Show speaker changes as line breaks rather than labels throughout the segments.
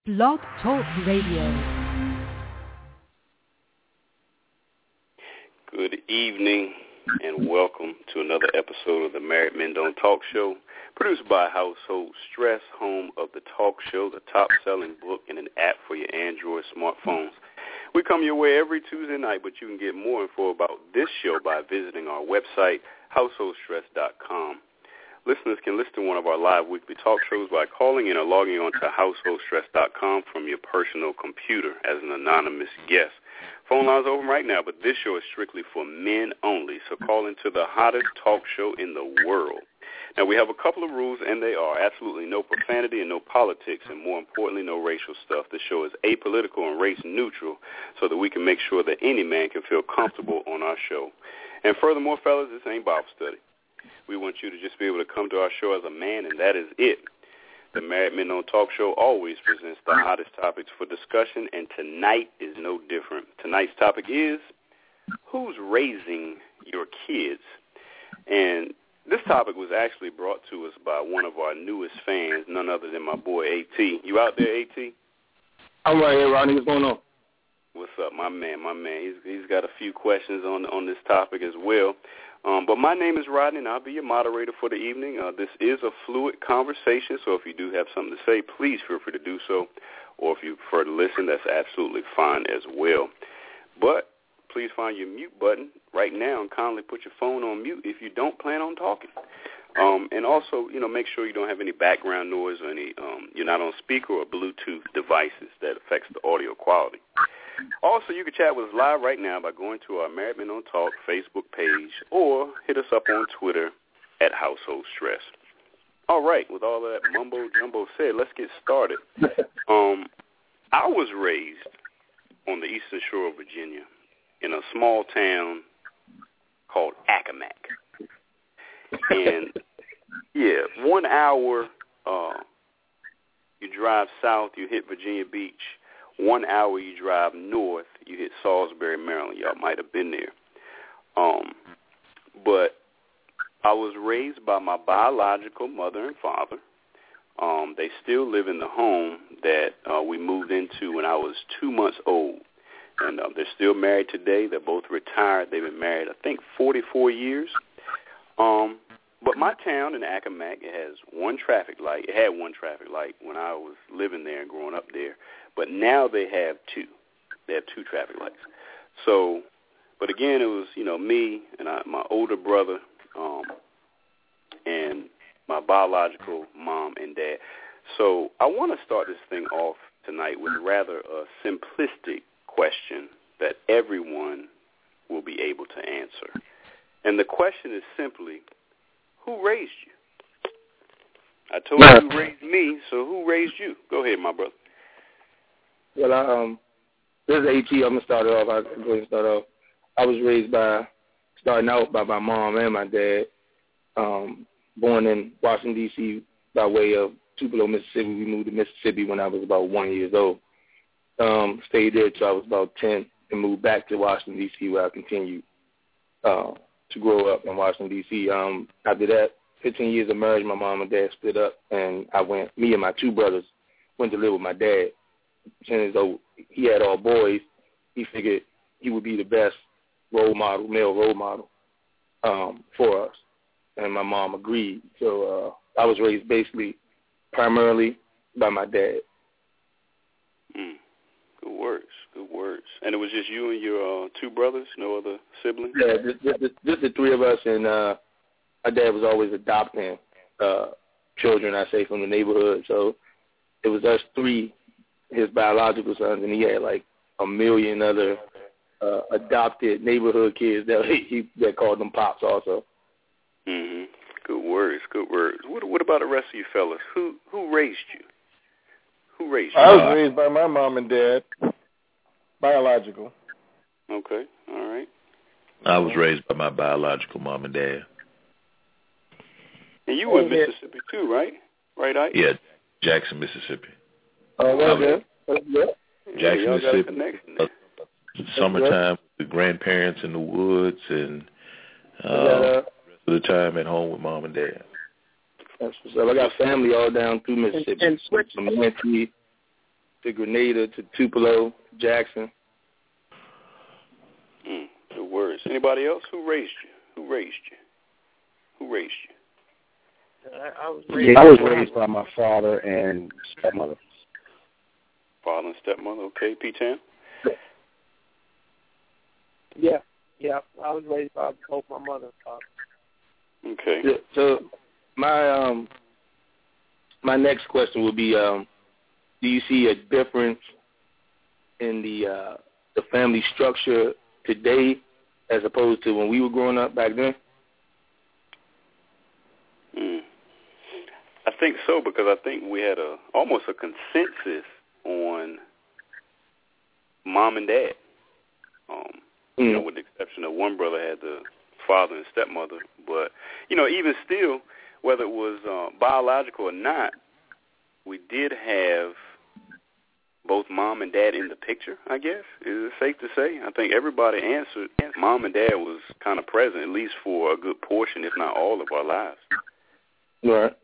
Blog Talk Radio.
Good evening and welcome to another episode of the Married Men Don't Talk Show, produced by Household Stress, home of the talk show, the top-selling book, and an app for your Android smartphones. We come your way every Tuesday night, but you can get more info about this show by visiting our website, householdstress.com. Listeners can listen to one of our live weekly talk shows by calling in or logging on to householdstress.com from your personal computer as an anonymous guest. Phone lines are open right now, but this show is strictly for men only, so call into the hottest talk show in the world. Now, we have a couple of rules, and they are absolutely no profanity and no politics, and more importantly, no racial stuff. The show is apolitical and race neutral so that we can make sure that any man can feel comfortable on our show. And furthermore, fellas, this ain't Bible study. We want you to just be able to come to our show as a man, and that is it. The Married Men Don't Talk Show always presents the hottest topics for discussion, and tonight is no different. Tonight's topic is, who's raising your kids? And this topic was actually brought to us by one of our newest fans, none other than my boy A.T. You out there, A.T.?
I'm right here, Ronnie. What's going on?
What's up, my man? He's got a few questions on this topic as well. But my name is Rodney, and I'll be your moderator for the evening. This is a fluid conversation, so if you do have something to say, please feel free to do so. Or if you prefer to listen, that's absolutely fine as well. But please find your mute button right now and kindly put your phone on mute if you don't plan on talking. And also, make sure you don't have any background noise or you're not on speaker or Bluetooth devices that affects the audio quality. Also, you can chat with us live right now by going to our Married Men Don't Talk Facebook page or hit us up on Twitter at Household Stress. All right, with all of that mumbo-jumbo said, let's get started. I was raised on the eastern shore of Virginia in a small town called Accomack. And, 1 hour, you drive south, you hit Virginia Beach. 1 hour you drive north, you hit Salisbury, Maryland. Y'all might have been there. But I was raised by my biological mother and father. They still live in the home that we moved into when I was 2 months old. And they're still married today. They're both retired. They've been married, I think, 44 years. But my town in Accomack, it has one traffic light. It had one traffic light when I was living there and growing up there. But now they have two. They have two traffic lights. So, but again, it was, me and my older brother and my biological mom and dad. So I want to start this thing off tonight with rather a simplistic question that everyone will be able to answer. And the question is simply, who raised you? I told you who raised me, so who raised you? Go ahead, my brother.
Well, this is A.T. I'm going to start it off. I'll go ahead and start off. I was raised starting out by my mom and my dad, born in Washington, D.C., by way of Tupelo, Mississippi. We moved to Mississippi when I was about 1 year old. Stayed there until I was about 10 and moved back to Washington, D.C., where I continued to grow up in Washington, D.C. After that, 15 years of marriage, my mom and dad split up, and me and my two brothers went to live with my dad. Since though he had all boys, he figured he would be the best male role model for us. And my mom agreed. So I was raised basically primarily by my dad.
Good words. And it was just you and your two brothers, no other siblings?
Yeah, just the three of us, and my dad was always adopting children, I say, from the neighborhood. So it was us three, his biological sons, and he had like a million other adopted neighborhood kids that called them pops also.
Mm-hmm. Good words. What about the rest of you fellas? Who raised you?
I was raised by my mom and dad, biological.
Okay, all right.
I was raised by my biological mom and dad.
And you were in Mississippi too, right? Right, Ike?
Yeah, Jackson, Mississippi.
Jackson,
Mississippi. Summertime, the grandparents in the woods, and the rest of the time at home with mom and dad.
That's what's up. I got family all down through Mississippi.
And
to Grenada to Tupelo, Jackson.
Good words. Anybody else? Who raised you?
I was raised by my father and stepmother.
Father and stepmother. Okay, P-Tan?
Yeah. I was raised by both my mother and father.
Okay.
Yeah, so my next question would be, do you see a difference in the family structure today as opposed to when we were growing up back then?
I think so, because I think we had almost a consensus on mom and dad. You know, with the exception of one brother had the father and stepmother. But, you know, even still, whether it was biological or not, we did have both mom and dad in the picture, I guess. Is it safe to say? I think everybody answered mom and dad was kind of present, at least for a good portion, if not all of our lives.
Right.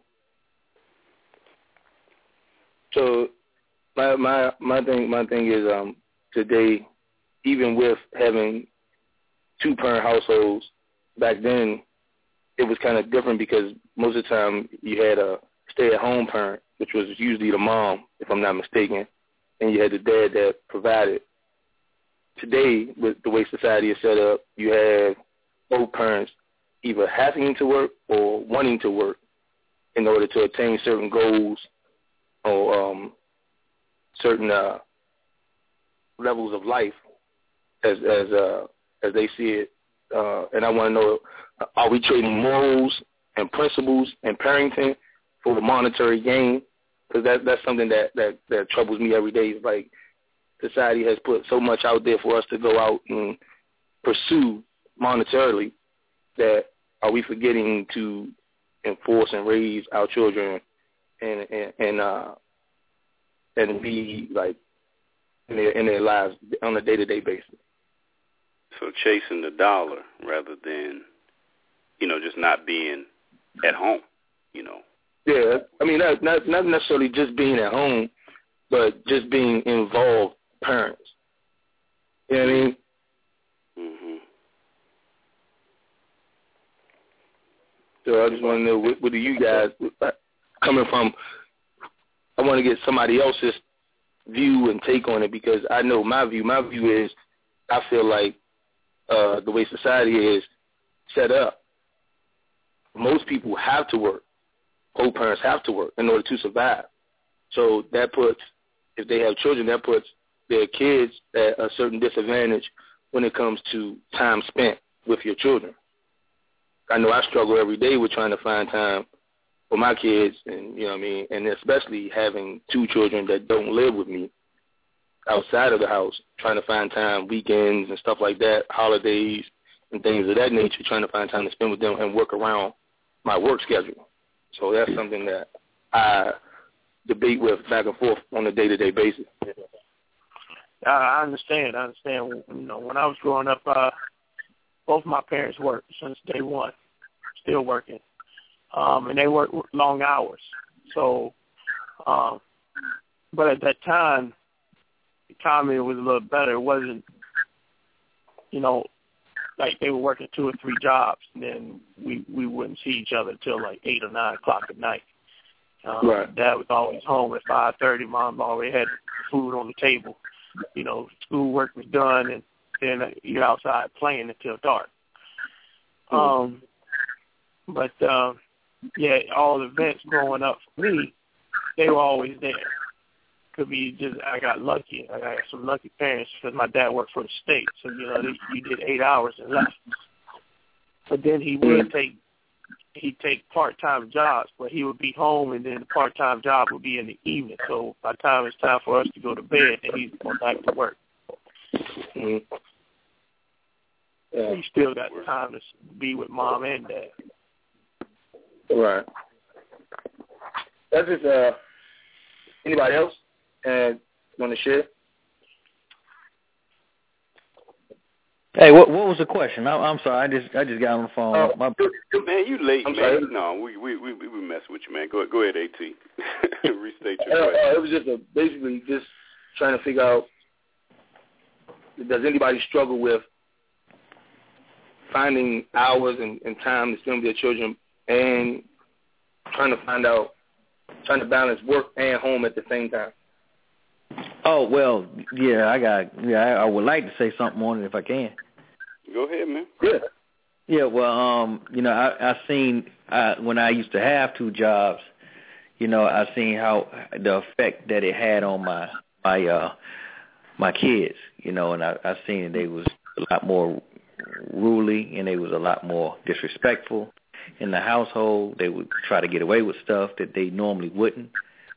So my thing is today, even with having two-parent households, back then it was kind of different because most of the time you had a stay-at-home parent, which was usually the mom, if I'm not mistaken, and you had the dad that provided. Today, with the way society is set up, you have both parents either having to work or wanting to work in order to attain certain goals or certain levels of life as they see it. And I want to know, are we trading morals and principles and parenting for the monetary gain? Because that's something that troubles me every day. It's like society has put so much out there for us to go out and pursue monetarily that are we forgetting to enforce and raise our children and be like in their lives on a day-to-day basis?
So chasing the dollar rather than, you know, just not being at home, you know.
Yeah, I mean, not necessarily just being at home, but just being involved parents. You know what I mean?
Mm-hmm.
So I just want to know, what do you guys, coming from, I want to get somebody else's view and take on it, because I know my view. My view is, I feel like the way society is set up, most people have to work. Both parents have to work in order to survive. So that puts, if they have children, that puts their kids at a certain disadvantage when it comes to time spent with your children. I know I struggle every day with trying to find time for my kids, and you know what I mean, and especially having two children that don't live with me outside of the house, trying to find time, weekends and stuff like that, holidays and things of that nature, trying to find time to spend with them and work around my work schedule. So that's something that I debate with back and forth on a day-to-day basis.
I understand. You know, when I was growing up, both my parents worked since day one, still working. And they worked long hours. So, but at that time, the economy was a little better. It wasn't, you know, like they were working 2 or 3 jobs, and then we wouldn't see each other until like 8 or 9 o'clock at night.
Right.
Dad was always home at 5:30. Mom already had food on the table. You know, schoolwork was done, and then you're outside playing until dark. But yeah, all the events growing up for me, they were always there. Could be just I got lucky. I got some lucky parents because my dad worked for the state, so you know you did 8 hours and left. But then he would take part-time jobs, but he would be home, and then the part-time job would be in the evening. So by the time it's time for us to go to bed, then he's going back to work.
Mm-hmm. Yeah.
He still got time to be with mom and dad.
Right. That's just anybody else want to share?
Hey, what was the question? I'm sorry, I just got on the phone.
Man, you late,
I'm
man.
sorry.
No, we messing with you, man. Go ahead, AT. Restate your question.
It was just basically just trying to figure out, does anybody struggle with finding hours and time to spend with their children and trying to balance work and home at the same time?
Oh, well, yeah, I would like to say something on it if I can.
Go ahead, man.
Yeah.
Yeah, well, I seen when I used to have 2 jobs, I seen how the effect that it had on my kids, and I seen they was a lot more ruly and they was a lot more disrespectful in the household. They would try to get away with stuff that they normally wouldn't.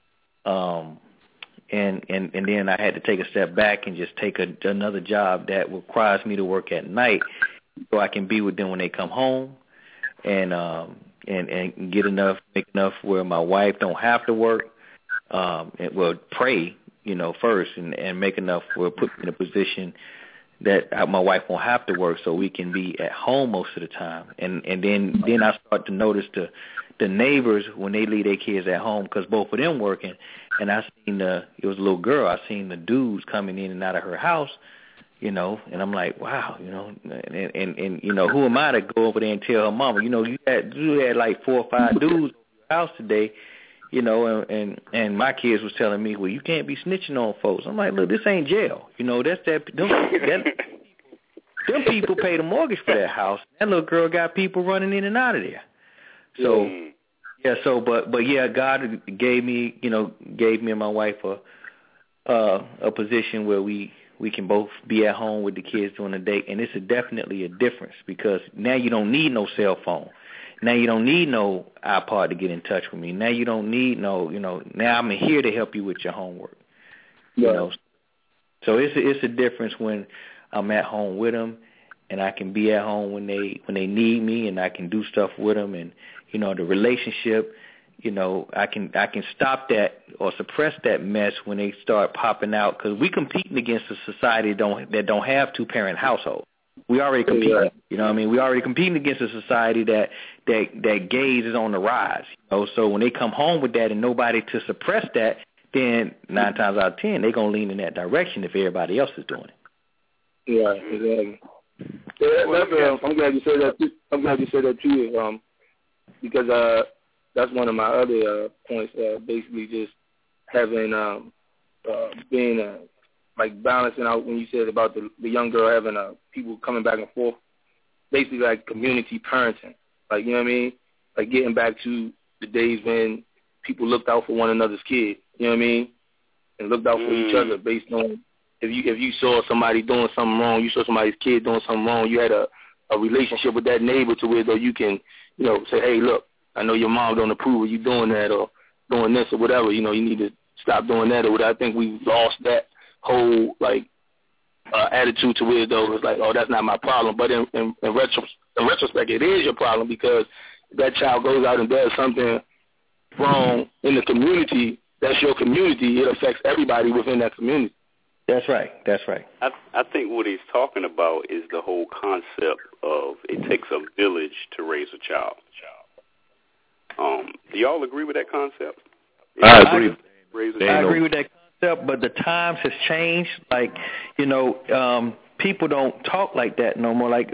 And then I had to take a step back and just take another job that requires me to work at night so I can be with them when they come home and get enough, make enough where my wife don't have to work, pray, first and make enough where put me in a position that my wife won't have to work so we can be at home most of the time. And then I start to notice the neighbors when they leave their kids at home because both of them working. And I seen it was a little girl. I seen the dudes coming in and out of her house, and I'm like, wow, and who am I to go over there and tell her mama, you had like 4 or 5 dudes in your house today, and my kids was telling me, well, you can't be snitching on folks. I'm like, look, this ain't jail. Them people pay the mortgage for that house. That little girl got people running in and out of there. So, yeah, but yeah, God gave me and my wife a position where we can both be at home with the kids during the day, and it's definitely a difference because now you don't need no cell phone. Now you don't need no iPod to get in touch with me. Now you don't need now I'm here to help you with your homework.
Yeah.
So it's a difference when I'm at home with them, and I can be at home when they need me, and I can do stuff with them, and the relationship. I can stop that or suppress that mess when they start popping out because we competing against a society that don't have 2-parent households. We already competing. We already competing against a society that gays is on the rise. So when they come home with that and nobody to suppress that, then 9 times out of 10 they're gonna lean in that direction if everybody else is doing it.
Yeah, exactly. Yeah, I'm glad you said that. I'm glad you said that too, because that's one of my other points. Basically, just having being like balancing out when you said about the young girl having people coming back and forth. Basically, like community parenting. Like like getting back to the days when people looked out for one another's kid. And looked out for each other based on if you saw somebody doing something wrong, you saw somebody's kid doing something wrong, you had a relationship with that neighbor to where though you can say, hey, look, I know your mom don't approve of you doing that or doing this or whatever. You need to stop doing that or whatever. I think we've lost that whole attitude to where though it's like, oh, that's not my problem. But in retrospect, it is your problem because if that child goes out and does something wrong in the community, that's your community. It affects everybody within that community.
That's right.
I think what he's talking about is the whole concept of it takes a village to raise a child. Do y'all agree with that concept?
I agree.
I agree with that concept, but the times has changed. Like, people don't talk like that no more. Like,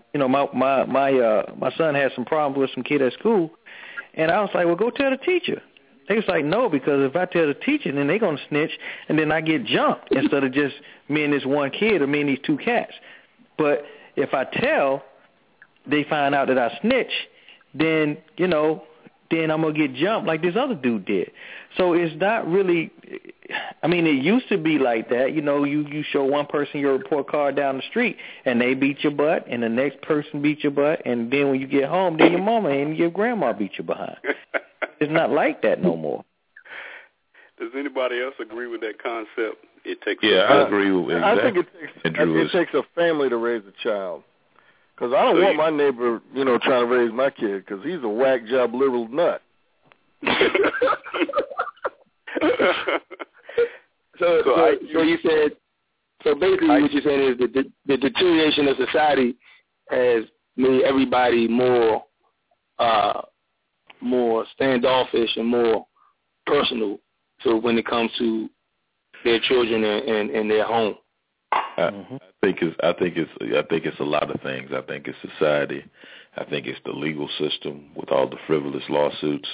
my son had some problems with some kid at school, and I was like, well, go tell the teacher. They was like, no, because if I tell the teacher, then they're going to snitch, and then I get jumped instead of just me and this one kid or me and these 2 cats. But if I tell, they find out that I snitch, then, then I'm going to get jumped like this other dude did. So it's not really, it used to be like that. You show one person your report card down the street, and they beat your butt, and the next person beat your butt, and then when you get home, then your mama and your grandma beat you behind. It's not like that no more.
Does anybody else agree with that concept?
I agree with exactly.
I think it takes a family to raise a child. Because I don't want my neighbor, trying to raise my kid because he's a whack job liberal nut.
So you said, so basically what you're saying is that the deterioration of society has made everybody more standoffish and more personal. So when it comes to their children in their home.
I think it's a lot of things. I think it's society. I think it's the legal system with all the frivolous lawsuits.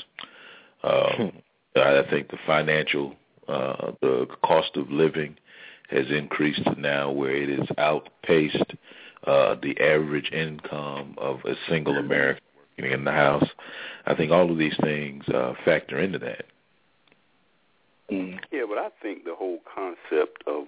I think the financial, the cost of living has increased to now where it has outpaced the average income of a single American working in the house. I think all of these things factor into that.
Yeah, but I think the whole concept of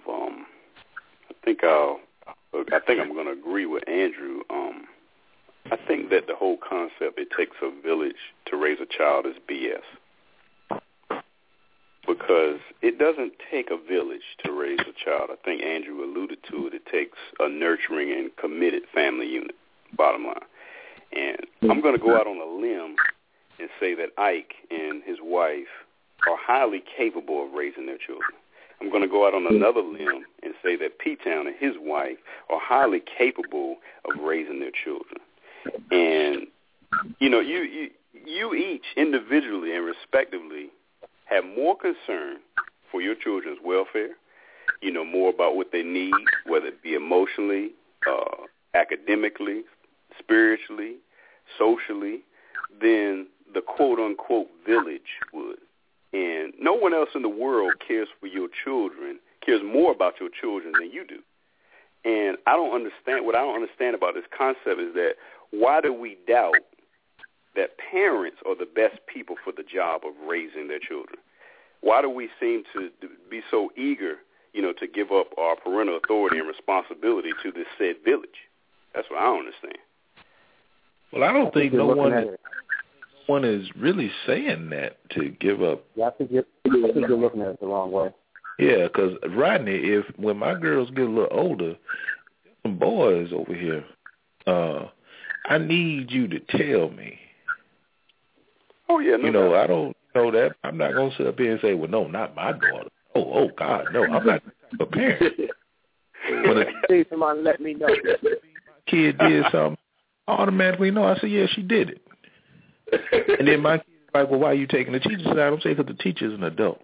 I think I'm going to agree with Andrew. I think that the whole concept, it takes a village to raise a child, is BS. Because it doesn't take a village to raise a child. I think Andrew alluded to it. It takes a nurturing and committed family unit, bottom line. And I'm going to go out on a limb and say that Ike and his wife are highly capable of raising their children. I'm going to go out on another limb and say that P-Town and his wife are highly capable of raising their children. And, you know, you each individually and respectively have more concern for your children's welfare, you know, more about what they need, whether it be emotionally, academically, spiritually, socially, than the quote-unquote village would. And no one else in the world cares for your children, cares more about your children than you do. And what I don't understand about this concept is that why do we doubt that parents are the best people for the job of raising their children? Why do we seem to be so eager, you know, to give up our parental authority and responsibility to this said village? That's what I don't understand.
Well, I don't think no one is really saying that to give up.
Yeah, I think you're looking at it the wrong way.
Yeah, because Rodney, when my girls get a little older, there's some boys over here. I need you to tell me.
Oh yeah, no,
you know, I don't know that. I'm not gonna sit up here and say, well, no, not my daughter. Oh God, no, I'm not a parent.
Please, somebody let me know.
Kid did something, I automatically know. I said, yeah, she did it. And then my kid's like, well, why are you taking the teacher's side? I'm saying because the teacher's an adult.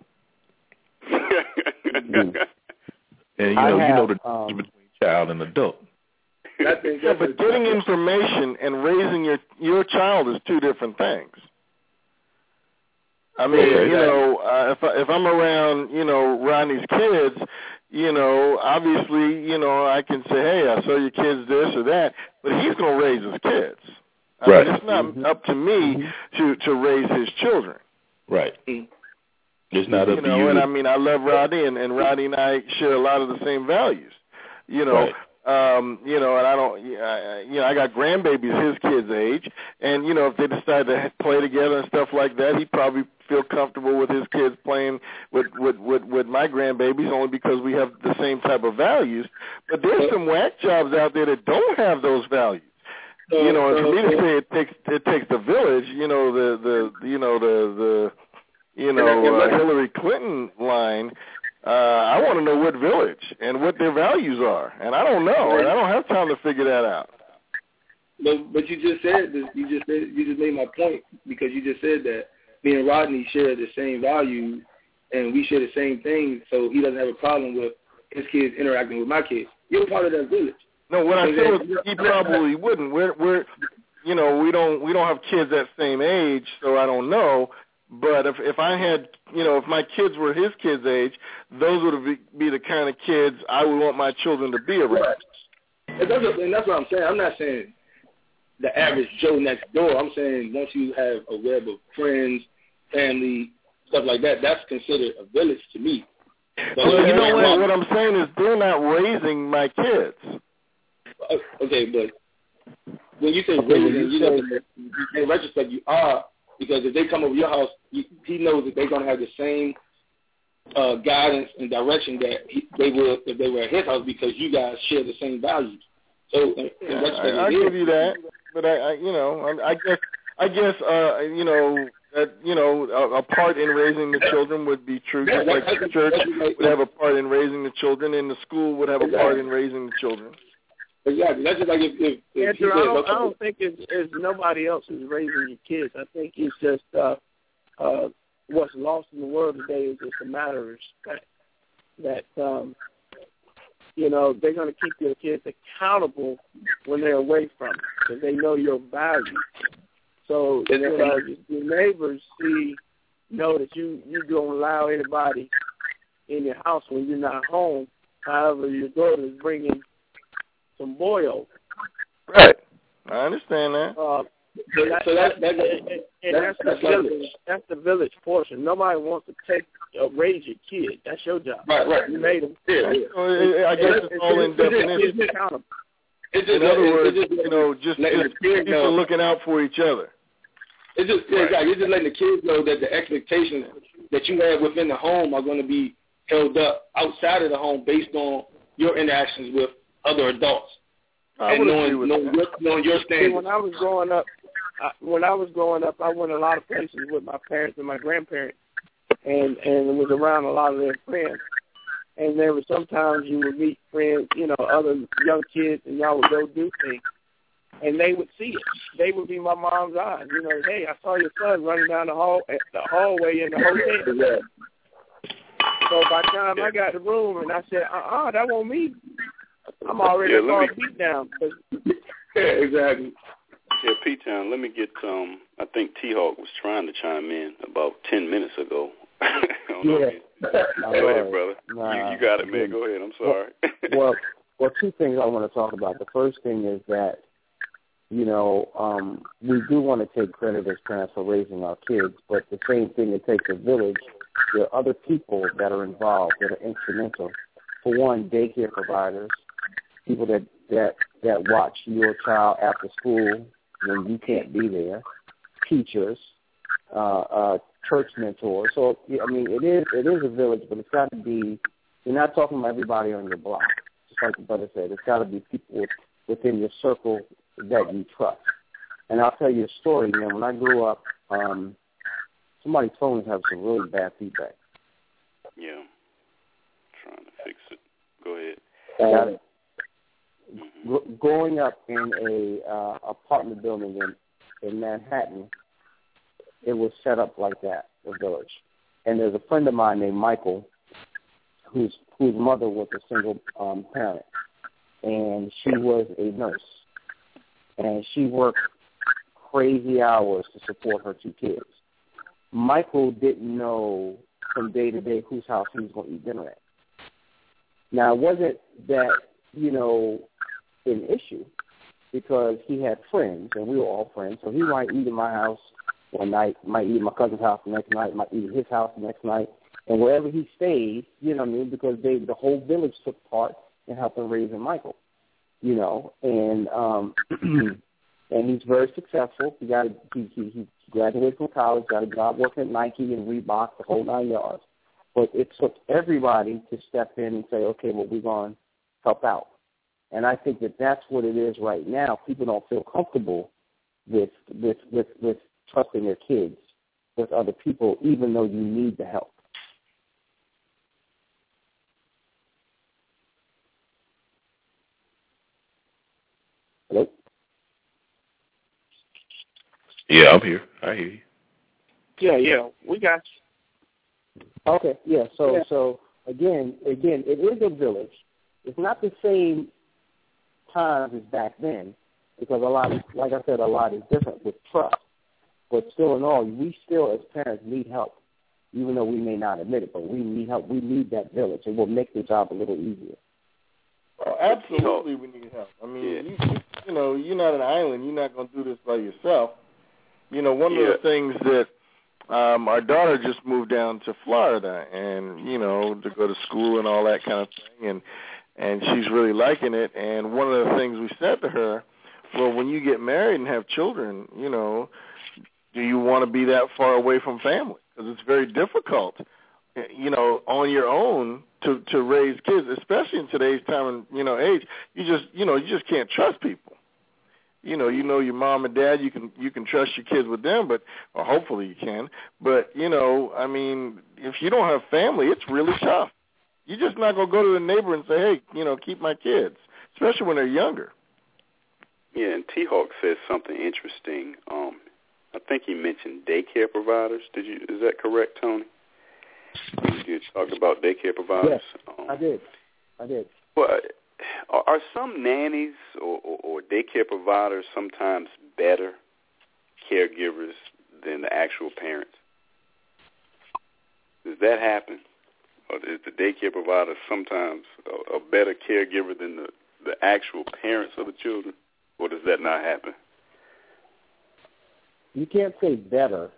And you know the difference between child and adult.
Yeah, but getting information and raising your child is two different things. I mean, you know, if I'm around, you know, Rodney's kids, you know, obviously, you know, I can say, hey, I saw your kids this or that, but he's going to raise his kids.
Right.
I mean, it's not up to me to raise his children.
Right. It's not up to you.
And I mean, I love Rodney, and Rodney and I share a lot of the same values. You know,
right.
You know, and I don't, you know, I got grandbabies his kids' age, and you know, if they decide to play together and stuff like that, he'd probably feel comfortable with his kids playing with my grandbabies, only because we have the same type of values. But there's some whack jobs out there that don't have those values. You know, and for me to say it takes the village, you know, the Hillary Clinton line. I want to know what village and what their values are, and I don't know, and I don't have time to figure that out.
But you just said this. You just made my point, because you just said that me and Rodney share the same values and we share the same things, so he doesn't have a problem with his kids interacting with my kids. You're part of that village.
No, what I said was he probably wouldn't. We're you know, we don't have kids that same age, so I don't know. But if I had, you know, if my kids were his kids' age, those would be the kind of kids I would want my children to be around.
And that's what I'm saying. I'm not saying the average Joe next door. I'm saying once you have a web of friends, family, stuff like that, that's considered a village to me.
Well, you know what I'm saying is they're not raising my kids.
Okay, but when you say raising, you know, in retrospect, you are. Because if they come over your house, he knows that they're going to have the same guidance and direction that they would if they were at his house, because you guys share the same values. So,
I give you that, but I guess, you know, that, you know, a part in raising the children would be true. Just like the church would have a part in raising the children, and the school would have a part in raising the children.
Exactly. That's just like if
Andrew, I don't think it's nobody else who's raising your kids. I think it's just what's lost in the world today is just a matter of respect. that they're going to keep your kids accountable when they're away from you because they know your value. So your neighbors know that you don't allow anybody in your house when you're not home. However, your daughter is bringing some boy over.
Right. I understand that.
That's the village. That's the village portion. Nobody wants to raise your kid. That's your job.
Right.
You made them.
I guess it's all in definition. In other words, just people looking out for each other.
It's just you're just letting the kids know that the expectations that you have within the home are going to be held up outside of the home based on your interactions with other adults. And knowing your standards.
When I was growing up, I went a lot of places with my parents and my grandparents, and was around a lot of their friends. And there were sometimes you would meet friends, other young kids, and y'all would go do things, and they would see it. They would be my mom's eyes. Hey, I saw your son running down the hallway in the hotel. So by the time I got the room, and I said, that won't me. I'm already beat down.
Yeah, exactly.
Yeah, P-Town, let me get, I think T-Hawk was trying to chime in about 10 minutes ago. Go ahead, brother. You got it, man. Go ahead. I'm sorry.
Well, two things I want to talk about. The first thing is that, we do want to take credit as parents for raising our kids, but the same thing, it takes a village. There are other people that are involved that are instrumental. For one, daycare providers, people that watch your child after school when you can't be there, teachers, church mentors. So, it is a village, but it's got to be, you're not talking about everybody on your block. Just like the brother said, it's got to be people within your circle that you trust. And I'll tell you a story. When I grew up, somebody's phone has some really bad feedback.
Yeah. Trying to fix it. Go ahead.
Growing up in a apartment building in Manhattan, it was set up like that, a village. And there's a friend of mine named Michael, whose mother was a single parent, and she was a nurse, and she worked crazy hours to support her two kids. Michael didn't know from day to day whose house he was going to eat dinner at. Now, it wasn't that, an issue, because he had friends, and we were all friends, so he might eat in my house one night, might eat at my cousin's house the next night, might eat at his house the next night, and wherever he stayed, because the whole village took part in helping raising Michael, and and he's very successful. He graduated from college, got a job working at Nike and Reebok, the whole 9 yards. But it took everybody to step in and say, okay, well, we're going to help out. And I think that that's what it is right now. People don't feel comfortable with trusting their kids with other people, even though you need the help. Hello?
Yeah, I'm here. I hear you.
Yeah, we got you.
Okay, yeah. So again, it is a village. It's not the same times as back then, because a lot is different with trust. But still in all, we still as parents need help, even though we may not admit it. But we need help. We need that village. It will make the job a little easier.
Oh, absolutely, we need help. I mean, you're not an island. You're not going to do this by yourself. One of the things that our daughter just moved down to Florida, and to go to school and all that kind of thing, and she's really liking it. And one of the things we said to her, well, when you get married and have children, do you want to be that far away from family? Because it's very difficult, on your own to raise kids, especially in today's time and age. You just can't trust people. You know your mom and dad. You can trust your kids with them, or hopefully you can. But if you don't have family, it's really tough. You're just not gonna go to the neighbor and say, hey, keep my kids, especially when they're younger.
Yeah, and T-Hawk says something interesting. I think he mentioned daycare providers. Is that correct, Tony? You talked about daycare providers.
Yes, I did.
Well, are some nannies or daycare providers sometimes better caregivers than the actual parents? Does that happen? Or is the daycare provider sometimes a better caregiver than the actual parents of the children? Or does that not happen?
You can't say better.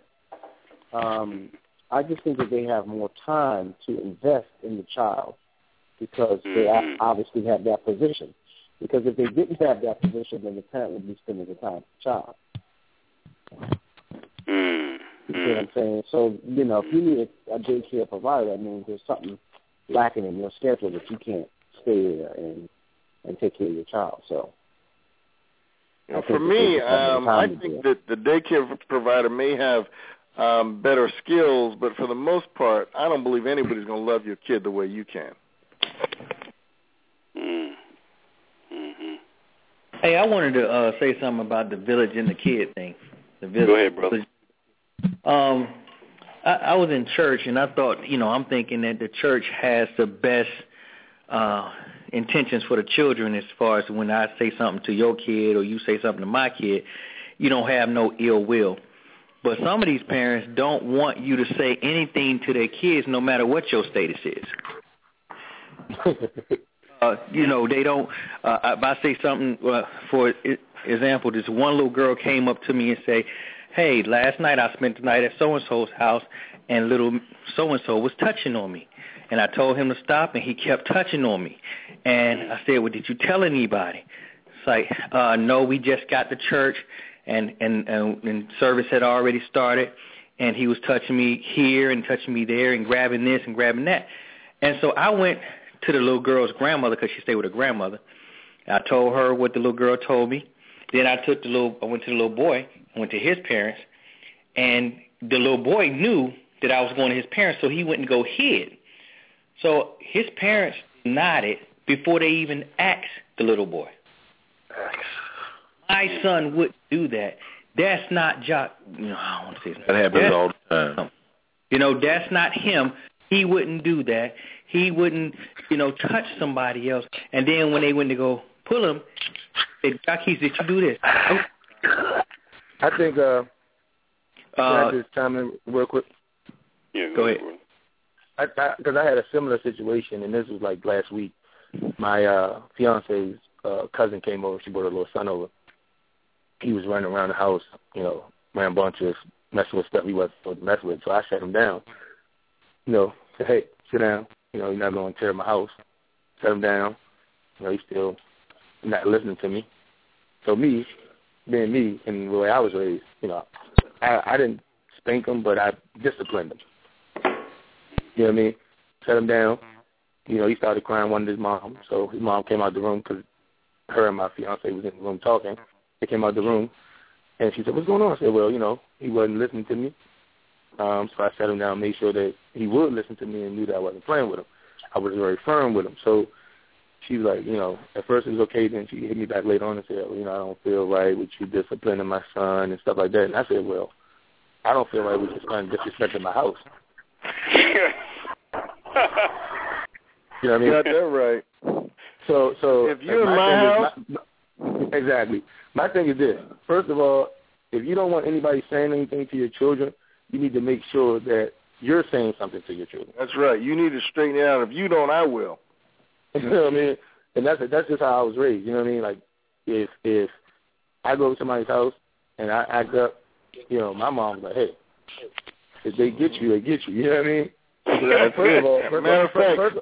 I just think that they have more time to invest in the child because they obviously have that position. Because if they didn't have that position, then the parent would be spending the time with the child. You see what I'm saying? So, if you need a daycare provider, that means there's something lacking in your schedule that you can't stay there and take care of your child. So,
for me, I think that the daycare provider may have better skills, but for the most part, I don't believe anybody's going to love your kid the way you can.
Hey, I wanted to say something about the village and the kid thing. The village.
Go ahead, brother.
I was in church, and I thought, I'm thinking that the church has the best intentions for the children as far as when I say something to your kid or you say something to my kid, you don't have no ill will. But some of these parents don't want you to say anything to their kids no matter what your status is. They don't, if I say something, for example, this one little girl came up to me and say, hey, last night I spent the night at so-and-so's house and little so-and-so was touching on me. And I told him to stop, and he kept touching on me. And I said, well, did you tell anybody? It's like, no, we just got to church, and service had already started, and he was touching me here and touching me there and grabbing this and grabbing that. And so I went to the little girl's grandmother because she stayed with her grandmother. I told her what the little girl told me. Then I went to the little boy, I went to his parents, and the little boy knew that I was going to his parents, so he went and go hid. So his parents nodded before they even asked the little boy. My son wouldn't do that. That's not I don't want to say that.
That happens all the time.
That's not him. He wouldn't do that. He wouldn't, touch somebody else. And then when they went to go pull him, they said, Jacques, did you do this?
I think, can I just chime in real quick?
Yeah,
go ahead.
Because I had a similar situation, and this was like last week. My fiance's cousin came over. She brought her little son over. He was running around the house, rambunctious, messing with stuff he wasn't supposed to mess with. So I shut him down. Said, hey, sit down. You're not going to tear my house. Shut him down. He's still not listening to me. So me, being me, and the way I was raised, I didn't spank him, but I disciplined him. You know what I mean? Shut him down. He started crying, wanted his mom. So his mom came out the room because her and my fiance was in the room talking. They came out the room, and she said, what's going on? I said, well, he wasn't listening to me. So I sat him down, made sure that he would listen to me and knew that I wasn't playing with him. I was very firm with him. So she was like, at first it was okay. Then she hit me back later on and said, well, I don't feel right with you disciplining my son and stuff like that. And I said, well, I don't feel right with your son disrespecting my house. You know what I mean?
You got that right.
So
if you're in my house,
exactly. My thing is this: first of all, if you don't want anybody saying anything to your children, you need to make sure that you're saying something to your children.
That's right. You need to straighten it out. If you don't, I will.
You know what I mean? And that's just how I was raised. You know what I mean? Like if I go to somebody's house and I act up, my mom's like, hey, if they get you, they get you. You know what I mean? First of all,
matter of fact,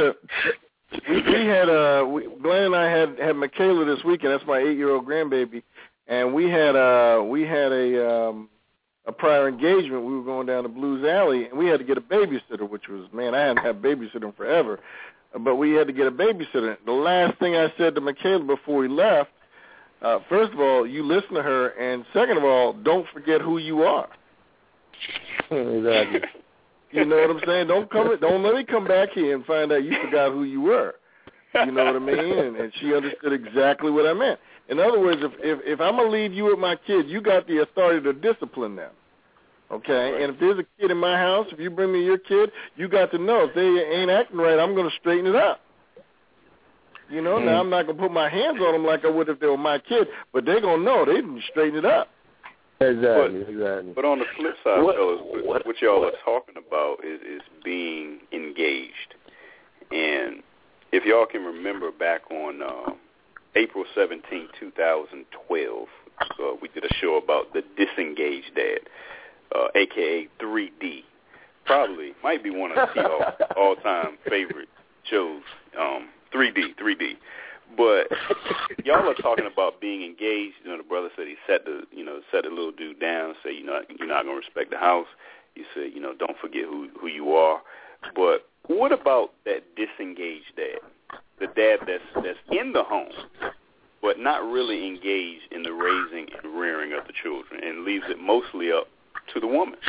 Glenn and I had Michaela this weekend. That's my 8-year-old grandbaby, and we had a prior engagement. We were going down to Blues Alley, and we had to get a babysitter, which was, I hadn't had a babysitter in forever, but we had to get a babysitter. The last thing I said to Michaela before we left, first of all, you listen to her, and second of all, don't forget who you are.
Exactly.
You know what I'm saying? Don't let me come back here and find out you forgot who you were. You know what I mean? And she understood exactly what I meant. In other words, if I'm going to leave you with my kid, you got the authority to discipline them. Okay, and if there's a kid in my house, if you bring me your kid, you got to know if they ain't acting right, I'm going to straighten it up. You know, now I'm not going to put my hands on them like I would if they were my kid, but they're going to know they didn't straighten it up.
Exactly.
But on the flip side, fellas, what y'all are talking about is being engaged. And if y'all can remember back on April 17, 2012, we did a show about the disengaged dad, a.k.a. 3D. Probably might be one of Seahawks' all-time favorite shows, 3D. But y'all are talking about being engaged. You know, the brother said he set the little dude down, say, you're not going to respect the house. He said, don't forget who you are. But what about that disengaged dad, the dad that's in the home, but not really engaged in the raising and rearing of the children, and leaves it mostly up to the woman?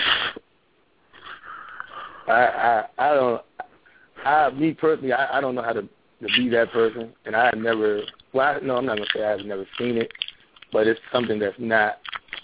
Me personally, I don't know how to be that person, and I have never. I'm not gonna say I've never seen it, but it's something that's not.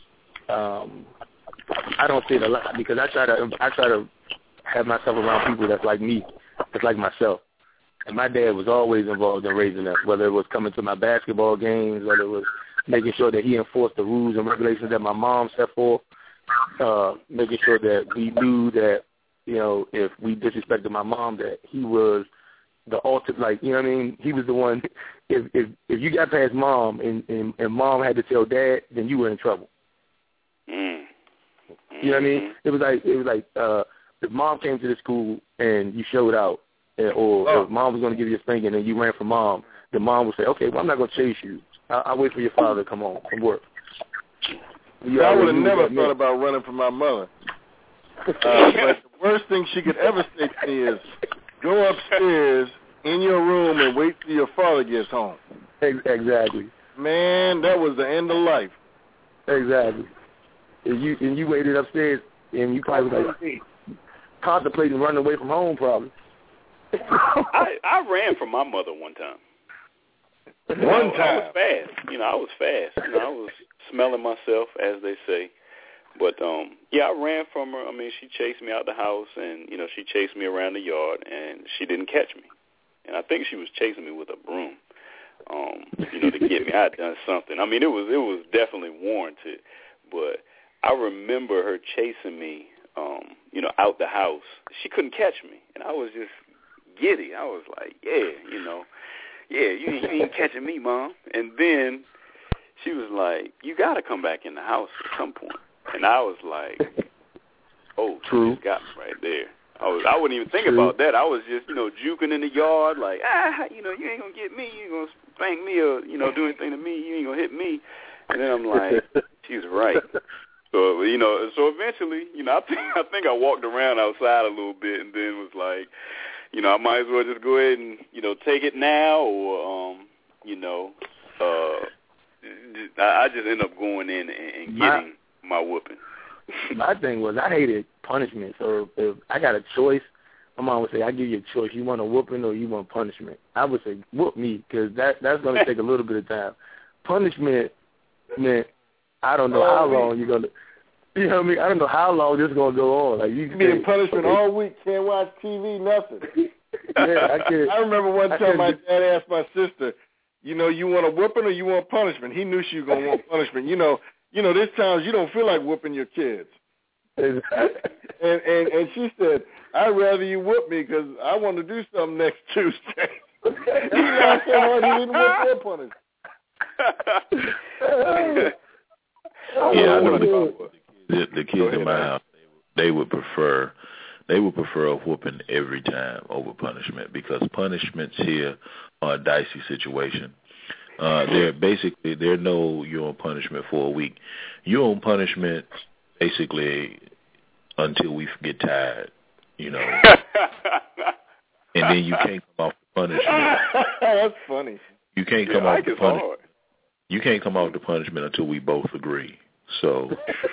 I don't see it a lot because I try to have myself around people that's like me, that's like myself. And my dad was always involved in raising us, whether it was coming to my basketball games, whether it was making sure that he enforced the rules and regulations that my mom set forth, making sure that we knew that, if we disrespected my mom, that he was the ultimate, like, you know what I mean? He was the one. If you got past mom and mom had to tell dad, then you were in trouble. You know what I mean? It was like if mom came to the school and you showed out, or if mom was going to give you a spanking and you ran from mom, then mom would say, okay, well, I'm not going to chase you. I'll wait for your father to come home from work.
I would have never thought about running from my mother. But the worst thing she could ever say to me is, go upstairs in your room and wait till your father gets home.
Exactly.
Man, that was the end of life.
Exactly. And you waited upstairs, and you probably was like contemplating running away from home, probably.
I ran from my mother one time. I was fast. I was fast. I was smelling myself, as they say. But, I ran from her. I mean, she chased me out the house, and, she chased me around the yard, and she didn't catch me. And I think she was chasing me with a broom, to get me. I had done something. I mean, it was definitely warranted. But I remember her chasing me, out the house. She couldn't catch me, and I was just giddy. I was like, you ain't catching me, Mom. And then she was like, you got to come back in the house at some point. And I was like, oh,
true.
She got me right there. I wouldn't even think about that. I was just, juking in the yard like, you ain't going to get me. You ain't going to spank me or, do anything to me. You ain't going to hit me. And then I'm like, she's right. So, so eventually, I think I walked around outside a little bit and then was like, I might as well just go ahead and, take it now or, I just end up going in and getting my whooping.
My thing was I hated punishment. So if I got a choice, my mom would say, I give you a choice. You want a whooping or you want punishment? I would say, whoop me, because that's going to take a little bit of time. Punishment meant I don't know how long you're going to, you know what I mean? I don't know how long this is going to go on. Like you
be in punishment all week, can't watch TV, nothing.
Yeah, I
remember one time my dad asked my sister, you want a whooping or you want punishment? He knew she was going to want punishment. There's times you don't feel like whooping your kids.
Exactly.
And she said, I'd rather you whoop me because I want to do something next Tuesday. He laughed so hard he didn't whoop or punish.
I know the kids in my house, they would prefer a whooping every time over punishment because punishments here are a dicey situation. They're no you're on punishment for a week. You're on punishment basically until we get tired, and then you can't come off the punishment.
That's funny.
You can't come off the punishment. You can't come off the punishment until we both agree. So,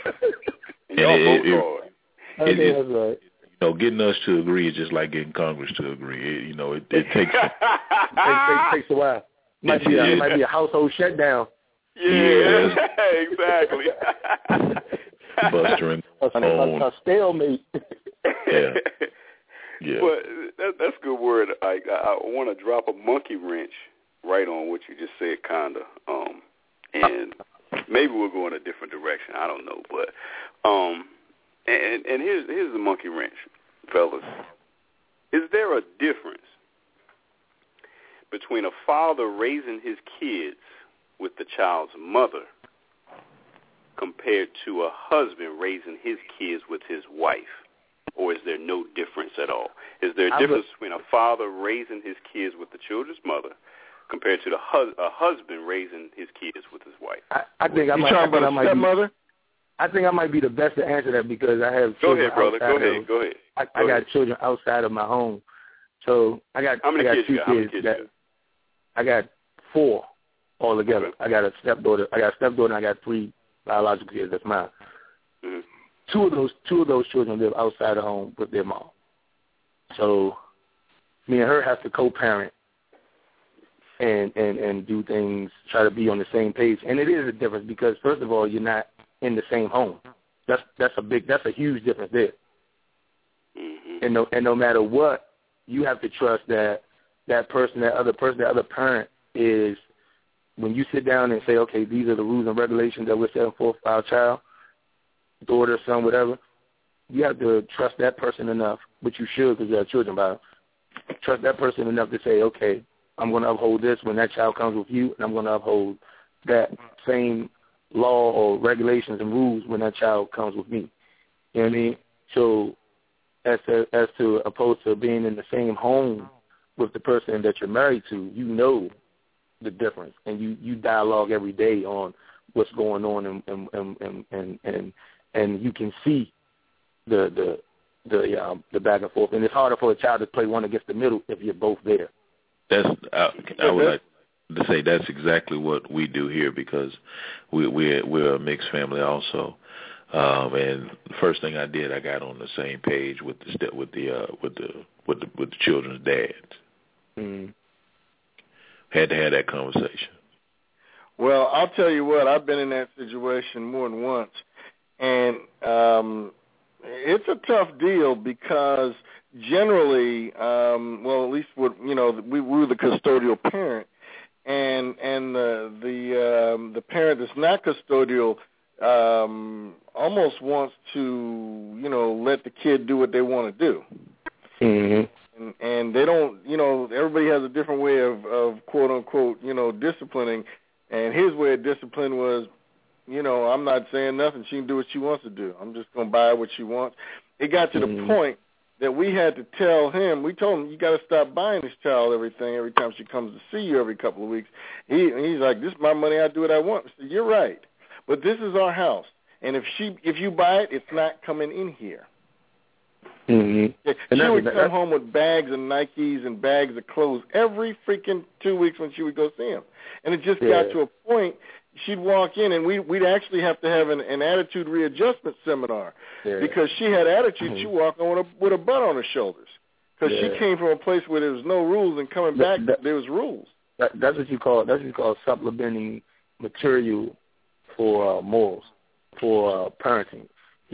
that's right.
Getting us to agree is just like getting Congress to agree. It takes
takes a while. Might be a household shutdown.
Yeah, exactly.
bustering phone.
A stalemate.
Yeah. Yeah.
But that's a good word. I want to drop a monkey wrench right on what you just said, kinda. And maybe we'll go in a different direction. I don't know, but and here's the monkey wrench, fellas. Is there a difference between a father raising his kids with the child's mother compared to a husband raising his kids with his wife? Or is there no difference at all? Is there a difference between a father raising his kids with the children's mother compared to a husband raising his kids with his wife?
I think I might be the best to answer that because I have children.
Go ahead, brother. Go ahead.
I got children outside of my home. So I got
How many kids
two
you got? How many
kids.
kids
I got 4 altogether.
Okay.
I got a stepdaughter. And I got 3 biological kids. That's mine.
Mm-hmm.
Two of those children live outside the home with their mom. So me and her have to co-parent and do things, try to be on the same page. And it is a difference because first of all, you're not in the same home. That's a huge difference there.
Mm-hmm.
And no matter what, you have to trust that other parent is, when you sit down and say, okay, these are the rules and regulations that we're setting forth for our child, daughter, son, whatever, you have to trust that person enough, which you should because you have children by them. Trust that person enough to say, okay, I'm going to uphold this when that child comes with you, and I'm going to uphold that same law or regulations and rules when that child comes with me. You know what I mean? So as to opposed to being in the same home with the person that you're married to, you know the difference, and you dialogue every day on what's going on, and you can see the back and forth. And it's harder for a child to play one against the middle if you're both there.
I would like to say that's exactly what we do here because we're a mixed family also. And the first thing I did, I got on the same page with the children's dads.
Mm.
Had to have that conversation.
Well, I'll tell you what, I've been in that situation more than once, and it's a tough deal because generally, well, at least we were the custodial parent, and the parent that's not custodial almost wants to let the kid do what they want to do.
Mm-hmm.
And they don't, everybody has a different way of quote unquote, disciplining. And his way of discipline was, I'm not saying nothing. She can do what she wants to do. I'm just going to buy what she wants. It got to the point that we had to tell him, we told him, you got to stop buying this child everything every time she comes to see you every couple of weeks. He's like, this is my money. I do what I want. I said, you're right. But this is our house. And if you buy it, it's not coming in here.
Mm-hmm.
She would come home with bags of Nikes and bags of clothes every freaking 2 weeks when she would go see him. And it just got to a point, she'd walk in and we'd actually have to have an attitude readjustment seminar because she had attitude. She walked on with a butt on her shoulders because she came from a place where there was no rules and coming back there was rules.
That's what you call supplementing material for morals, for parenting. You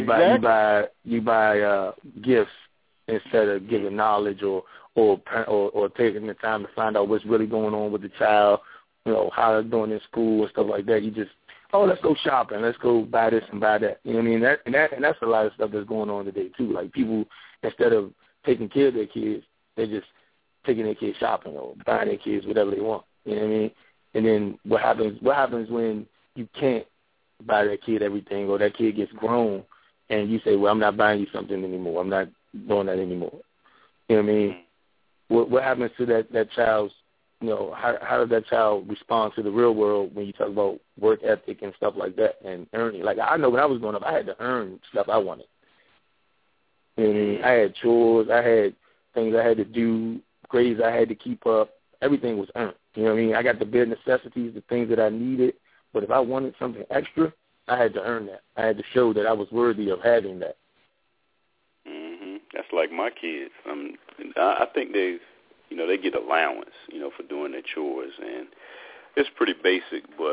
buy gifts instead of giving knowledge or taking the time to find out what's really going on with the child, how they're doing in school and stuff like that. You just, let's go shopping, let's go buy this and buy that. You know what I mean? And that's a lot of stuff that's going on today too. Like people, instead of taking care of their kids, they're just taking their kids shopping or buying their kids whatever they want. You know what I mean? And then what happens when you can't buy that kid everything or that kid gets grown and you say, well, I'm not buying you something anymore. I'm not doing that anymore. You know what I mean? What happens to that child's, how does that child respond to the real world when you talk about work ethic and stuff like that and earning? Like, I know when I was growing up, I had to earn stuff I wanted. You know what I mean? I had chores. I had things I had to do, grades I had to keep up. Everything was earned. You know what I mean? I got the bare necessities, the things that I needed. But if I wanted something extra, I had to earn that. I had to show that I was worthy of having that.
Mm-hmm. That's like my kids. I think they get allowance, for doing their chores, and it's pretty basic. But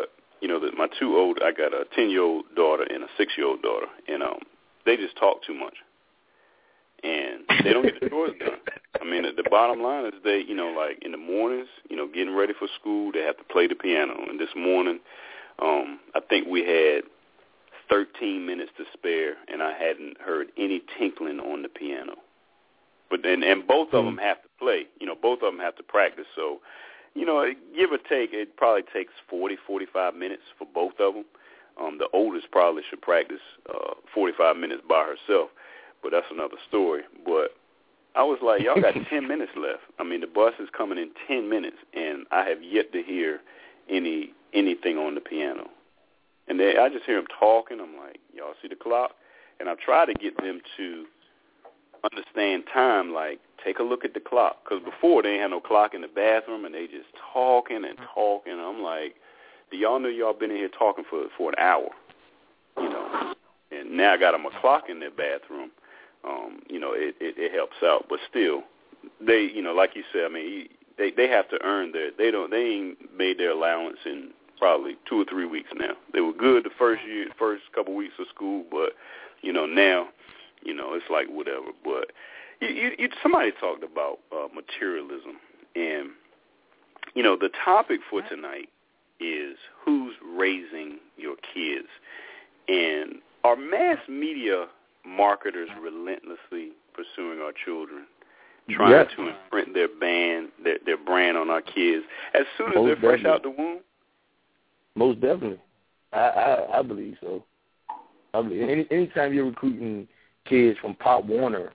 my I got a 10-year-old daughter and a 6-year-old daughter, and they just talk too much, and they don't get the chores done. I mean, the bottom line is they, like in the mornings, getting ready for school, they have to play the piano. And this morning, I think we had 13 minutes to spare, and I hadn't heard any tinkling on the piano. But and both of them have to play. Both of them have to practice. So, give or take, it probably takes 40, 45 minutes for both of them. The oldest probably should practice 45 minutes by herself, but that's another story. But I was like, y'all got 10 minutes left. I mean, the bus is coming in 10 minutes, and I have yet to hear anything on the piano. And I just hear them talking. I'm like, y'all see the clock? And I try to get them to understand time, like take a look at the clock. Because before they ain't had no clock in the bathroom, and they just talking and talking. I'm like, do y'all know y'all been in here talking for an hour? And now I got them a clock in their bathroom. It helps out, but still, they, like you said, I mean, they have to earn they ain't made their allowance in probably 2 or 3 weeks now. They were good the first couple weeks of school, but now, it's like whatever. But somebody talked about materialism, and the topic for tonight is who's raising your kids, and are mass media marketers relentlessly pursuing our children, trying to imprint their brand on our kids as soon as they're fresh out the womb?
Most definitely. I believe so. Anytime you're recruiting kids from Pop Warner,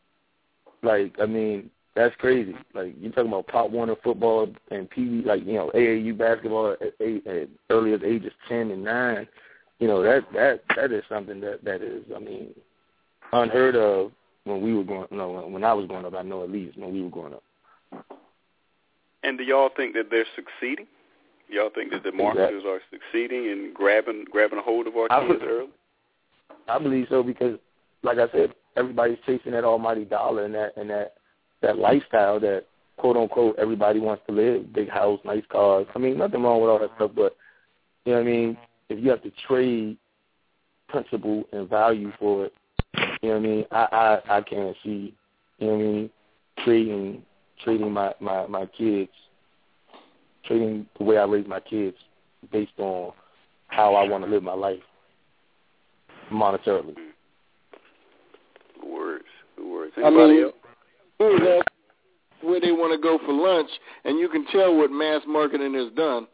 that's crazy. Like, you're talking about Pop Warner football and PV, AAU basketball at early as ages 10 and 9. That is something that is, unheard of when we were when I was growing up. I know at least when we were growing up.
And do y'all think that they're succeeding? Y'all think that the marketers are succeeding in grabbing a hold of our kids early?
I believe so, because, like I said, everybody's chasing that almighty dollar and that lifestyle that, quote unquote, everybody wants to live. Big house, nice cars. Nothing wrong with all that stuff, but if you have to trade principle and value for it, I can't see, trading my kids, trading the way I raise my kids based on how I want to live my life monetarily.
Words. Anybody else?
Where they want to go for lunch, and you can tell what mass marketing has done.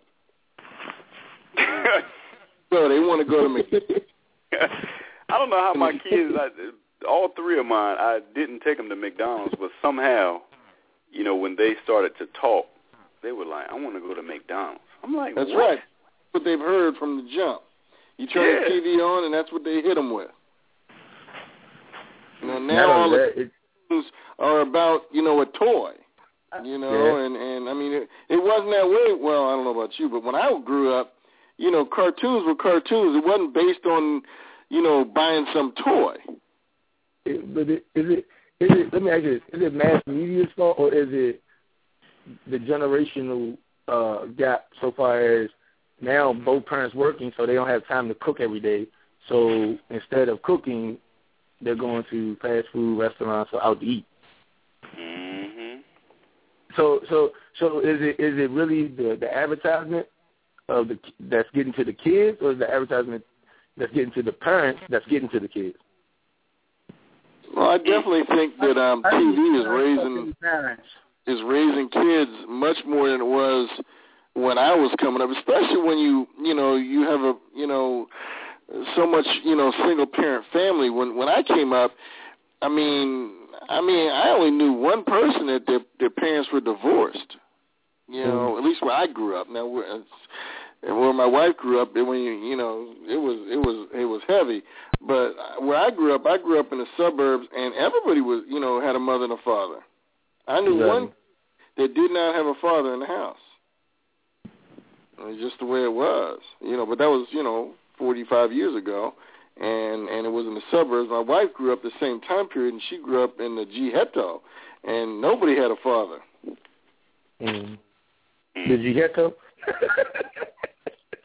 So they want to go to McDonald's.
I don't know how my kids, all three of mine, I didn't take them to McDonald's, but somehow, when they started to talk, they were like, I want to go to McDonald's. I'm like,
that's
what?
right. That's what they've heard from the jump. You turn the TV on, and that's what they hit them with. Now all the things are about, a toy. And it wasn't that way. Well, I don't know about you, but when I grew up, cartoons were cartoons. It wasn't based on, buying some toy.
But is it? Let me ask you this: is it mass media's fault, or is it the generational gap so far as now both parents working, so they don't have time to cook every day? So instead of cooking, they're going to fast food restaurants or out to eat.
Mm-hmm.
So is it really the advertisement of that's getting to the kids, or is the advertisement that's getting to the parents that's getting to the kids?
Well, I definitely think that TV is raising kids much more than it was when I was coming up, especially when you have a so much single parent family. When I came up, I only knew one person that their parents were divorced. At least where I grew up. Now, where my wife grew up, it was heavy. But where I grew up in the suburbs, and everybody was had a mother and a father. I knew one that did not have a father in the house. It was just the way it was, But that was 45 years ago, and it was in the suburbs. My wife grew up the same time period, and she grew up in the Ghetto, and nobody had a father.
The Ghetto?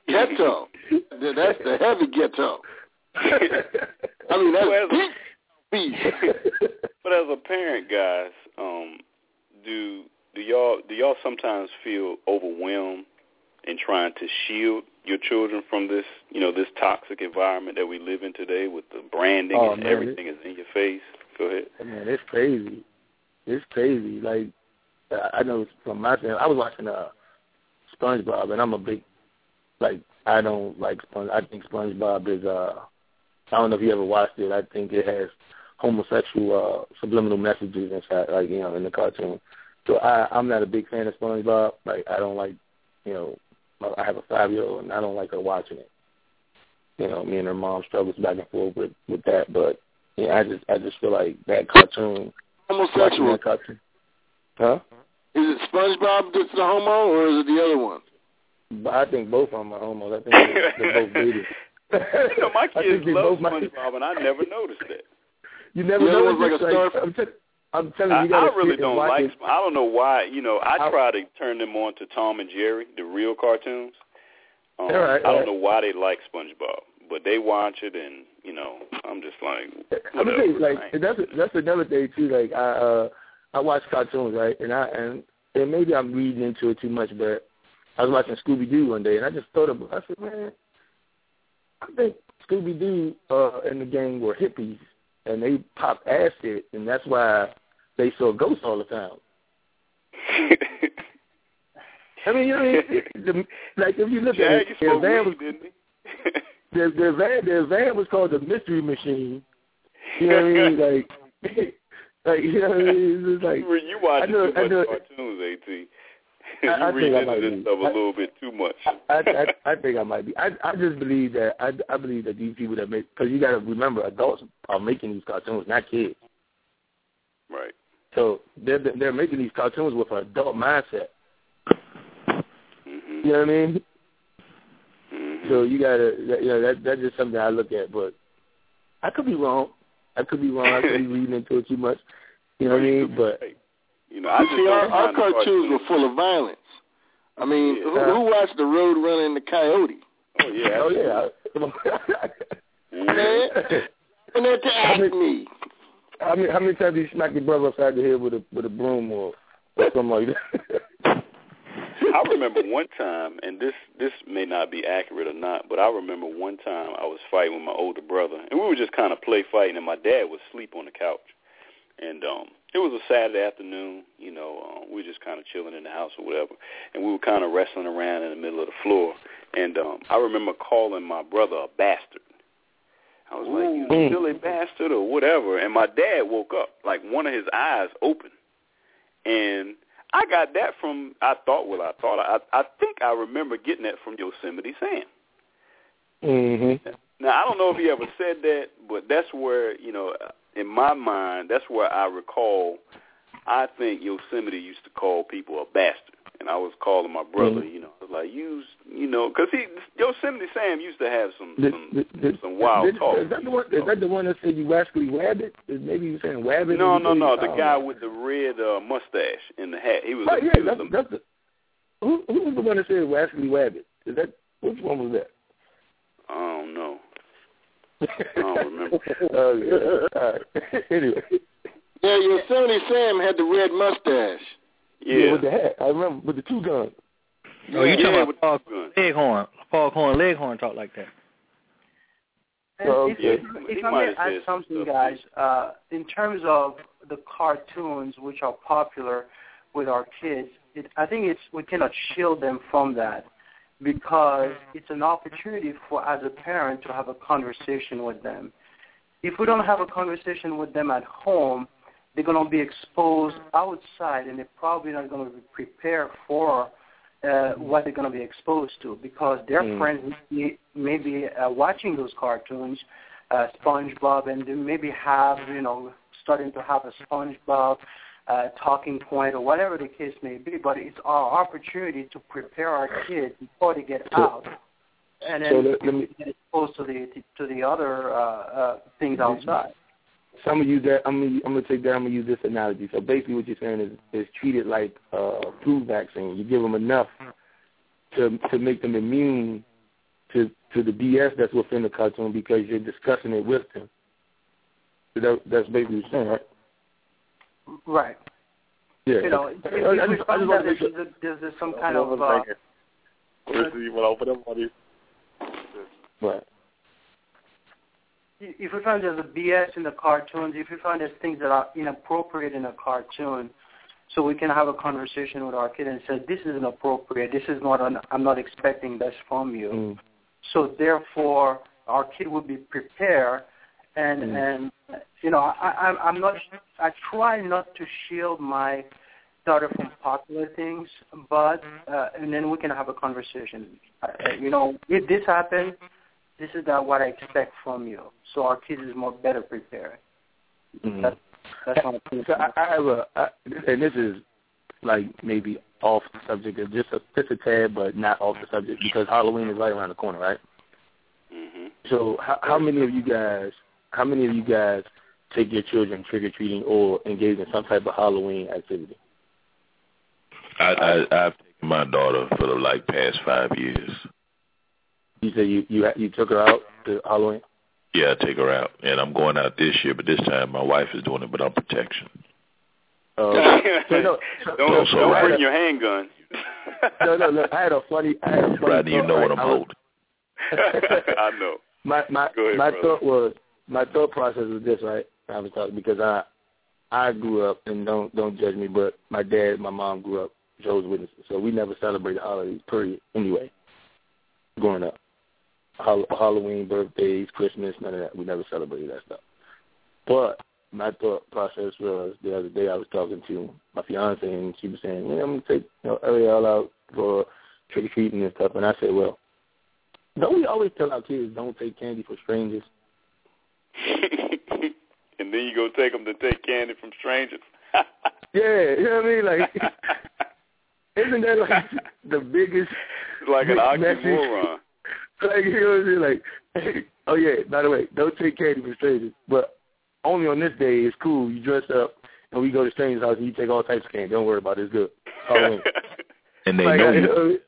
Ghetto. That's the heavy ghetto. I mean, that's deep.
But as a parent, guys, do y'all sometimes feel overwhelmed in trying to shield your children from this, this toxic environment that we live in today with the branding and everything is in your face? Go ahead.
Man, it's crazy. It's crazy. Like, I know from my family, I was watching SpongeBob, and I'm a big, I don't like SpongeBob. I think SpongeBob is, I don't know if you ever watched it. I think it has homosexual subliminal messages inside, in the cartoon. So I'm not a big fan of SpongeBob. I don't like, I have a 5-year-old, and I don't like her watching it. Me and her mom struggles back and forth with that, but I just feel like that cartoon.
Homosexual.
That cartoon. Huh?
Is it SpongeBob that's the homo, or is it the other one?
But I think both of them are homos. I think they're both dated.
My kids love SpongeBob, and I never noticed that.
You never noticed
like
I'm telling you,
I really don't like. I don't know why. I try to turn them on to Tom and Jerry, the real cartoons. I don't know why they like SpongeBob, but they watch it, and I'm just like, whatever.
That's another thing too. I watch cartoons, right, and maybe I'm reading into it too much, but I was watching Scooby-Doo one day, and I just thought about it. I said, man, I think Scooby-Doo and the gang were hippies, and they popped acid, and that's why they saw ghosts all the time. I mean, if you look at it, their van was called the Mystery Machine. You know what I mean? It's like
you watching too much cartoons, AT. You read into this stuff a little bit too much.
I think I might be. I just believe that I believe that these people that make, because you got to remember, adults are making these cartoons, not kids.
Right.
So they're making these cartoons with an adult mindset.
Mm-hmm.
You know what I mean?
Mm-hmm.
So you gotta, that's just something I look at. But I could be wrong. I could be reading into it too much. You know what I mean? But
I just
our cartoons were full of violence. I mean, who watched The Road Runner and the Coyote?
Oh yeah.
Oh yeah.
Man, and that to Acme.
How many times do you smack your brother upside the head with a broom or something like that?
I remember one time, and this may not be accurate or not, but I remember one time I was fighting with my older brother, and we were just kind of play fighting, and my dad was asleep on the couch. And it was a Saturday afternoon, we were just kind of chilling in the house or whatever, and we were kind of wrestling around in the middle of the floor. And I remember calling my brother a bastard. I was like, you silly bastard or whatever. And my dad woke up, like one of his eyes opened. And I got that from, I think I remember getting that from Yosemite Sam.
Mm-hmm.
Now, I don't know if he ever said that, but that's where, in my mind, that's where I recall, I think Yosemite used to call people a bastard. And I was calling my brother, because Yosemite Sam used to have some wild talk.
Is that the one that said you rascally wabbit? Maybe you saying wabbit?
No, the guy with the red mustache and the hat. He was.
Who was the one that said rascally wabbit? Which one was that?
I don't know. I don't remember.
Anyway.
Yeah, Yosemite Sam had the red mustache.
Yeah, with the hat. I remember with the two guns.
Oh, you talking about Foghorn Leghorn talk like that.
If I may add something, guys, in terms of the cartoons which are popular with our kids, I think we cannot shield them from that, because it's an opportunity for, as a parent, to have a conversation with them. If we don't have a conversation with them at home, they're going to be exposed outside, and they're probably not going to be prepared for what they're going to be exposed to, because their friends may be watching those cartoons, SpongeBob, and they maybe have, starting to have a SpongeBob talking point or whatever the case may be. But it's our opportunity to prepare our kids before they get out, and then get exposed to the other things outside.
So I'm gonna use that. I'm gonna take that. I'm gonna use this analogy. So basically, what you're saying is treat it like flu vaccine. You give them enough to make them immune to the BS that's within the cartoon because you're discussing it with them. So that's basically what you're saying, right?
Right.
Yeah.
You know, if we find that there's some kind of
right.
If we find there's a BS in the cartoons, if we find there's things that are inappropriate in a cartoon, so we can have a conversation with our kid and say, this is inappropriate, this is not, I'm not expecting this from you.
Mm.
So therefore, our kid will be prepared, and you know, I try not to shield my daughter from popular things, but and then we can have a conversation. You know, if this happens, this is what I expect from you. So our kid is better prepared.
Mm-hmm.
That's my opinion.
So I have and this is like maybe off the subject, just a tad, but not off the subject because Halloween is right around the corner, right?
Mm-hmm.
So how many of you guys take your children trick or treating or engage in some type of Halloween activity?
I've taken my daughter for the past 5 years.
You say you took her out to Halloween?
Yeah, I take her out, and I'm going out this year, but this time my wife is doing it, but I'm protection.
Don't bring your handgun.
No. I had a funny
Rodney, you know what I'm holding.
I know.
My thought process was this, right? I was talking because I grew up, and don't judge me, but my dad, my mom grew up Jehovah's Witnesses, so we never celebrated holidays, period. Anyway, growing up, Halloween, birthdays, Christmas, none of that. We never celebrated that stuff. But my thought process was the other day I was talking to my fiance, and she was saying, "Yeah, I'm gonna take Ariel out for trick or treating and stuff," and I said, "Well, don't we always tell our kids don't take candy from strangers?"
And then you go take them to take candy from strangers.
Yeah, you know what I mean? Like, isn't that like the biggest?
It's like an oxymoron.
Like, you know what I mean? Like, hey, oh yeah, by the way, don't take candy from strangers, but only on this day it's cool. You dress up and we go to strangers' house and you take all types of candy. Don't worry about it. It's good. Halloween.
And they know you.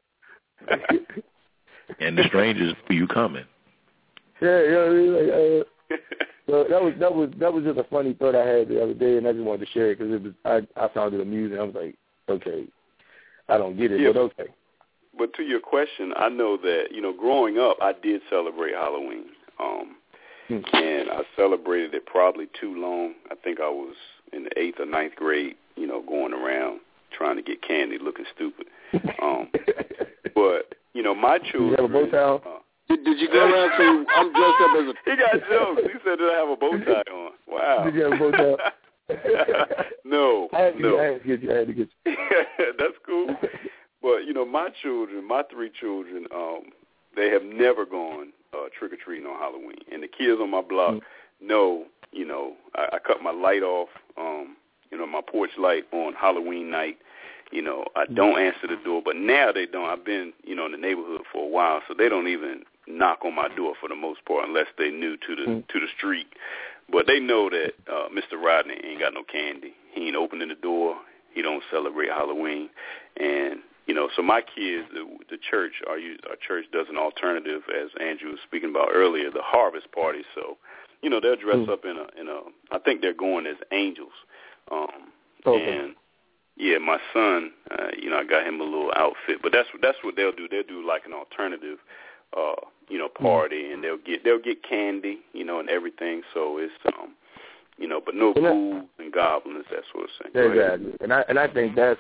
And the strangers for you coming.
Yeah, you know what I mean? Like, so that was just a funny thought I had the other day, and I just wanted to share it because I found it amusing. I was like, okay, I don't get it, but okay.
But to your question, I know that growing up, I did celebrate Halloween, and I celebrated it probably too long. I think I was in the 8th or 9th grade, going around trying to get candy, looking stupid. But my children.
Did you have a bow tie?
Did you go around saying, I'm dressed up as a...
He got jokes. He said, did I have a bow tie on? Wow.
Did you have a bow tie?
No.
I had to get you.
That's cool. But, my 3 children, they have never gone trick-or-treating on Halloween. And the kids on my block know, I cut my light off, my porch light on Halloween night. I don't answer the door, but now they don't. I've been, in the neighborhood for a while, so they don't even knock on my door for the most part, unless they're new to the street. But they know that Mr. Rodney ain't got no candy. He ain't opening the door. He don't celebrate Halloween, and so my kids, the church, our church does an alternative, as Andrew was speaking about earlier, the harvest party. So, they'll dress up in a. I think they're going as angels, and. Yeah, my son, I got him a little outfit, but that's what they'll do. They'll do like an alternative, party, and they'll get candy, and everything. So it's, but no ghouls and goblins, that sort of thing.
Exactly, and I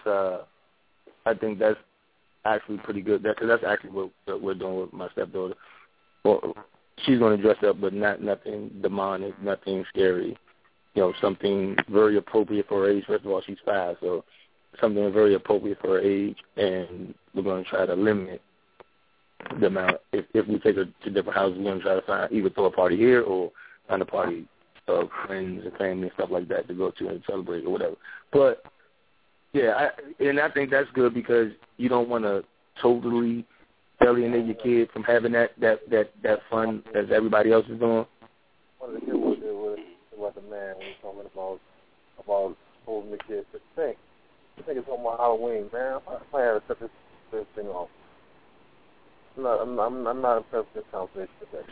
think that's actually pretty good. Because that's actually what we're doing with my stepdaughter. Well, she's going to dress up, but nothing demonic, nothing scary. Something very appropriate for her age. First of all, she's 5, so something very appropriate for her age, and we're going to try to limit the amount. If we take her to different houses, we're going to try to either throw a party here or find a party of friends and family and stuff like that to go to and celebrate or whatever. But, yeah, I think that's good because you don't want to totally alienate your kid from having that fun as everybody else is doing.
One of the good ones was the man when he's talking about holding the kids to think. I think it's on my Halloween, man. I have to cut this thing off.
I'm not impressed with this conversation today.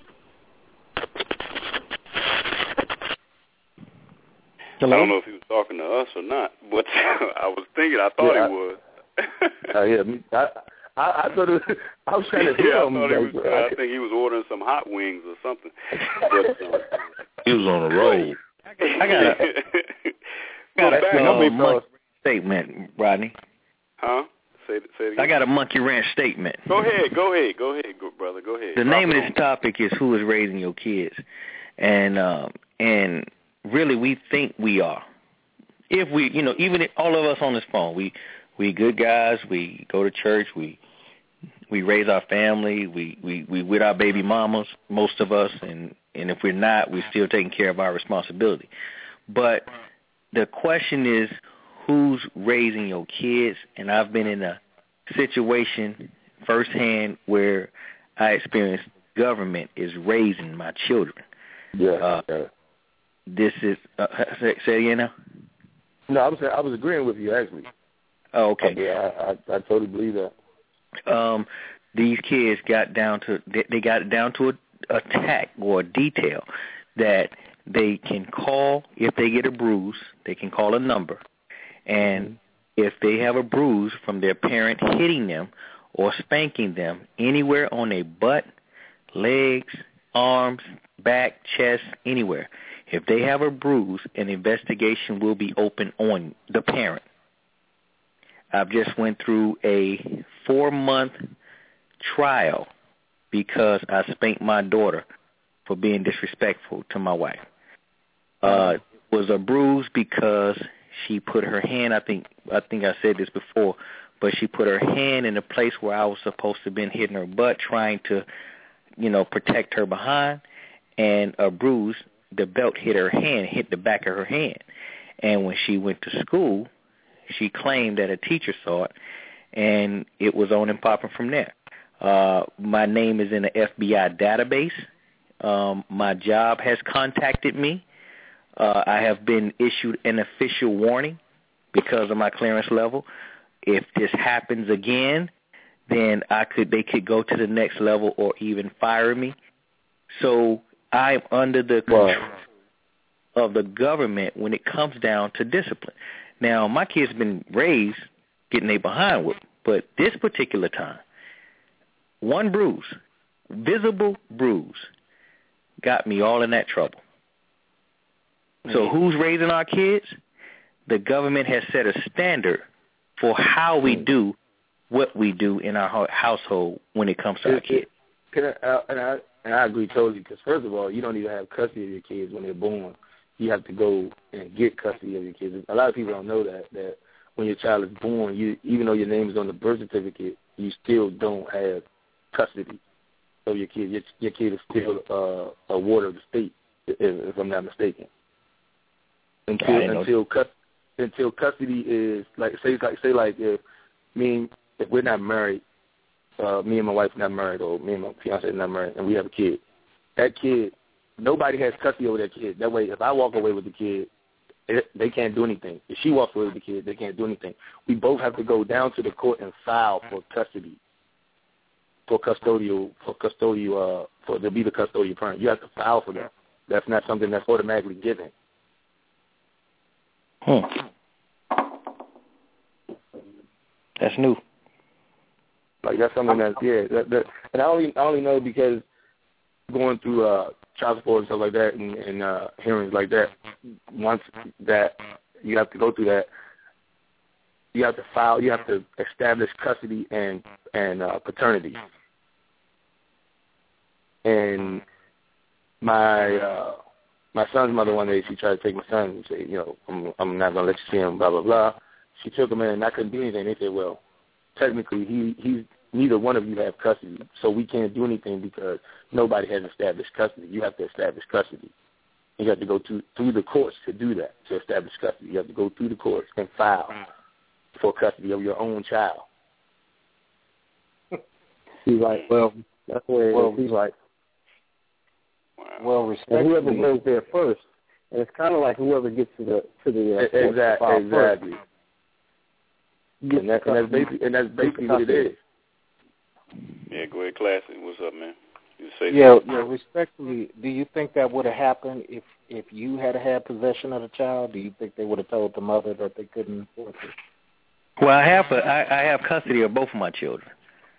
Hello? I don't know if he was talking to us or not, but I was thinking. I thought he was.
I thought it was, I was trying to hear him.
I think he was ordering some hot wings or something. But,
he was on a roll.
I got a monkey statement, Rodney.
Huh? Say it again.
I got a monkey ranch statement.
Go ahead, brother. Go ahead.
The name of this topic is "Who is Raising Your Kids?" and really, we think we are. If we, even all of us on this phone, we good guys. We go to church. We raise our family. We with our baby mamas, most of us, and if we're not, we're still taking care of our responsibility. But the question is, who's raising your kids? And I've been in a situation firsthand where I experienced government is raising my children.
Yeah.
This is say it again now.
No, I was agreeing with you actually.
Oh, okay.
Yeah, I totally believe that.
These kids got down to a tack or a detail that they can call if they get a bruise. They can call a number, and if they have a bruise from their parent hitting them or spanking them anywhere on their butt, legs, arms, back, chest, anywhere, if they have a bruise, an investigation will be open on the parent. I've just went through a 4-month trial because I spanked my daughter for being disrespectful to my wife. It was a bruise because she put her hand, I think I said this before, but she put her hand in a place where I was supposed to have been hitting her butt, trying to, protect her behind, and a bruise, the belt hit her hand, hit the back of her hand. And when she went to school, she claimed that a teacher saw it, and it was on and popping from there. My name is in the FBI database. My job has contacted me. I have been issued an official warning because of my clearance level. If this happens again, then they could go to the next level or even fire me. So I'm under the control of the government when it comes down to discipline. Now, my kids have been raised getting their behind whipped, but this particular time, one bruise, visible bruise, got me all in that trouble. So who's raising our kids? The government has set a standard for how we do what we do in our household when it comes to our kids.
And I agree totally, because first of all, you don't even have custody of your kids when they're born. You have to go and get custody of your kids. A lot of people don't know that when your child is born, even though your name is on the birth certificate, you still don't have custody of your kid. Your kid is still a ward of the state, if I'm not mistaken. Until custody is if we're not married, me and my wife not married, or me and my fiance not married, and we have a kid, that kid, nobody has custody over that kid. That way, if I walk away with the kid, they can't do anything. If she walks away with the kid, they can't do anything. We both have to go down to the court and file for custody, to be the custodial parent. You have to file for that. That's not something that's automatically given.
That's new.
Like, that's something that's and I only know because going through child support and stuff like that, and hearings like that. Once that you have to go through that, you have to file. You have to establish custody and paternity. And my son's mother one day, she tried to take my son and say, I'm not gonna let you see him, blah blah blah. She took him in, and I couldn't do anything. They said, well, technically, he's neither one of you have custody, so we can't do anything because nobody has established custody. You have to establish custody. You have to go through the courts to do that, to establish custody. You have to go through the courts and file for custody of your own child.
He's like, well, that's where it is. He's like, well, respect whoever goes there first, and it's kind of like whoever gets to the
exactly. And that's basically what it is.
Yeah, go ahead, Classic. What's up, man? You say
yeah. Respectfully, do you think that would have happened if you had possession of the child? Do you think they would have told the mother that they couldn't afford it?
Well, I have custody of both of my children.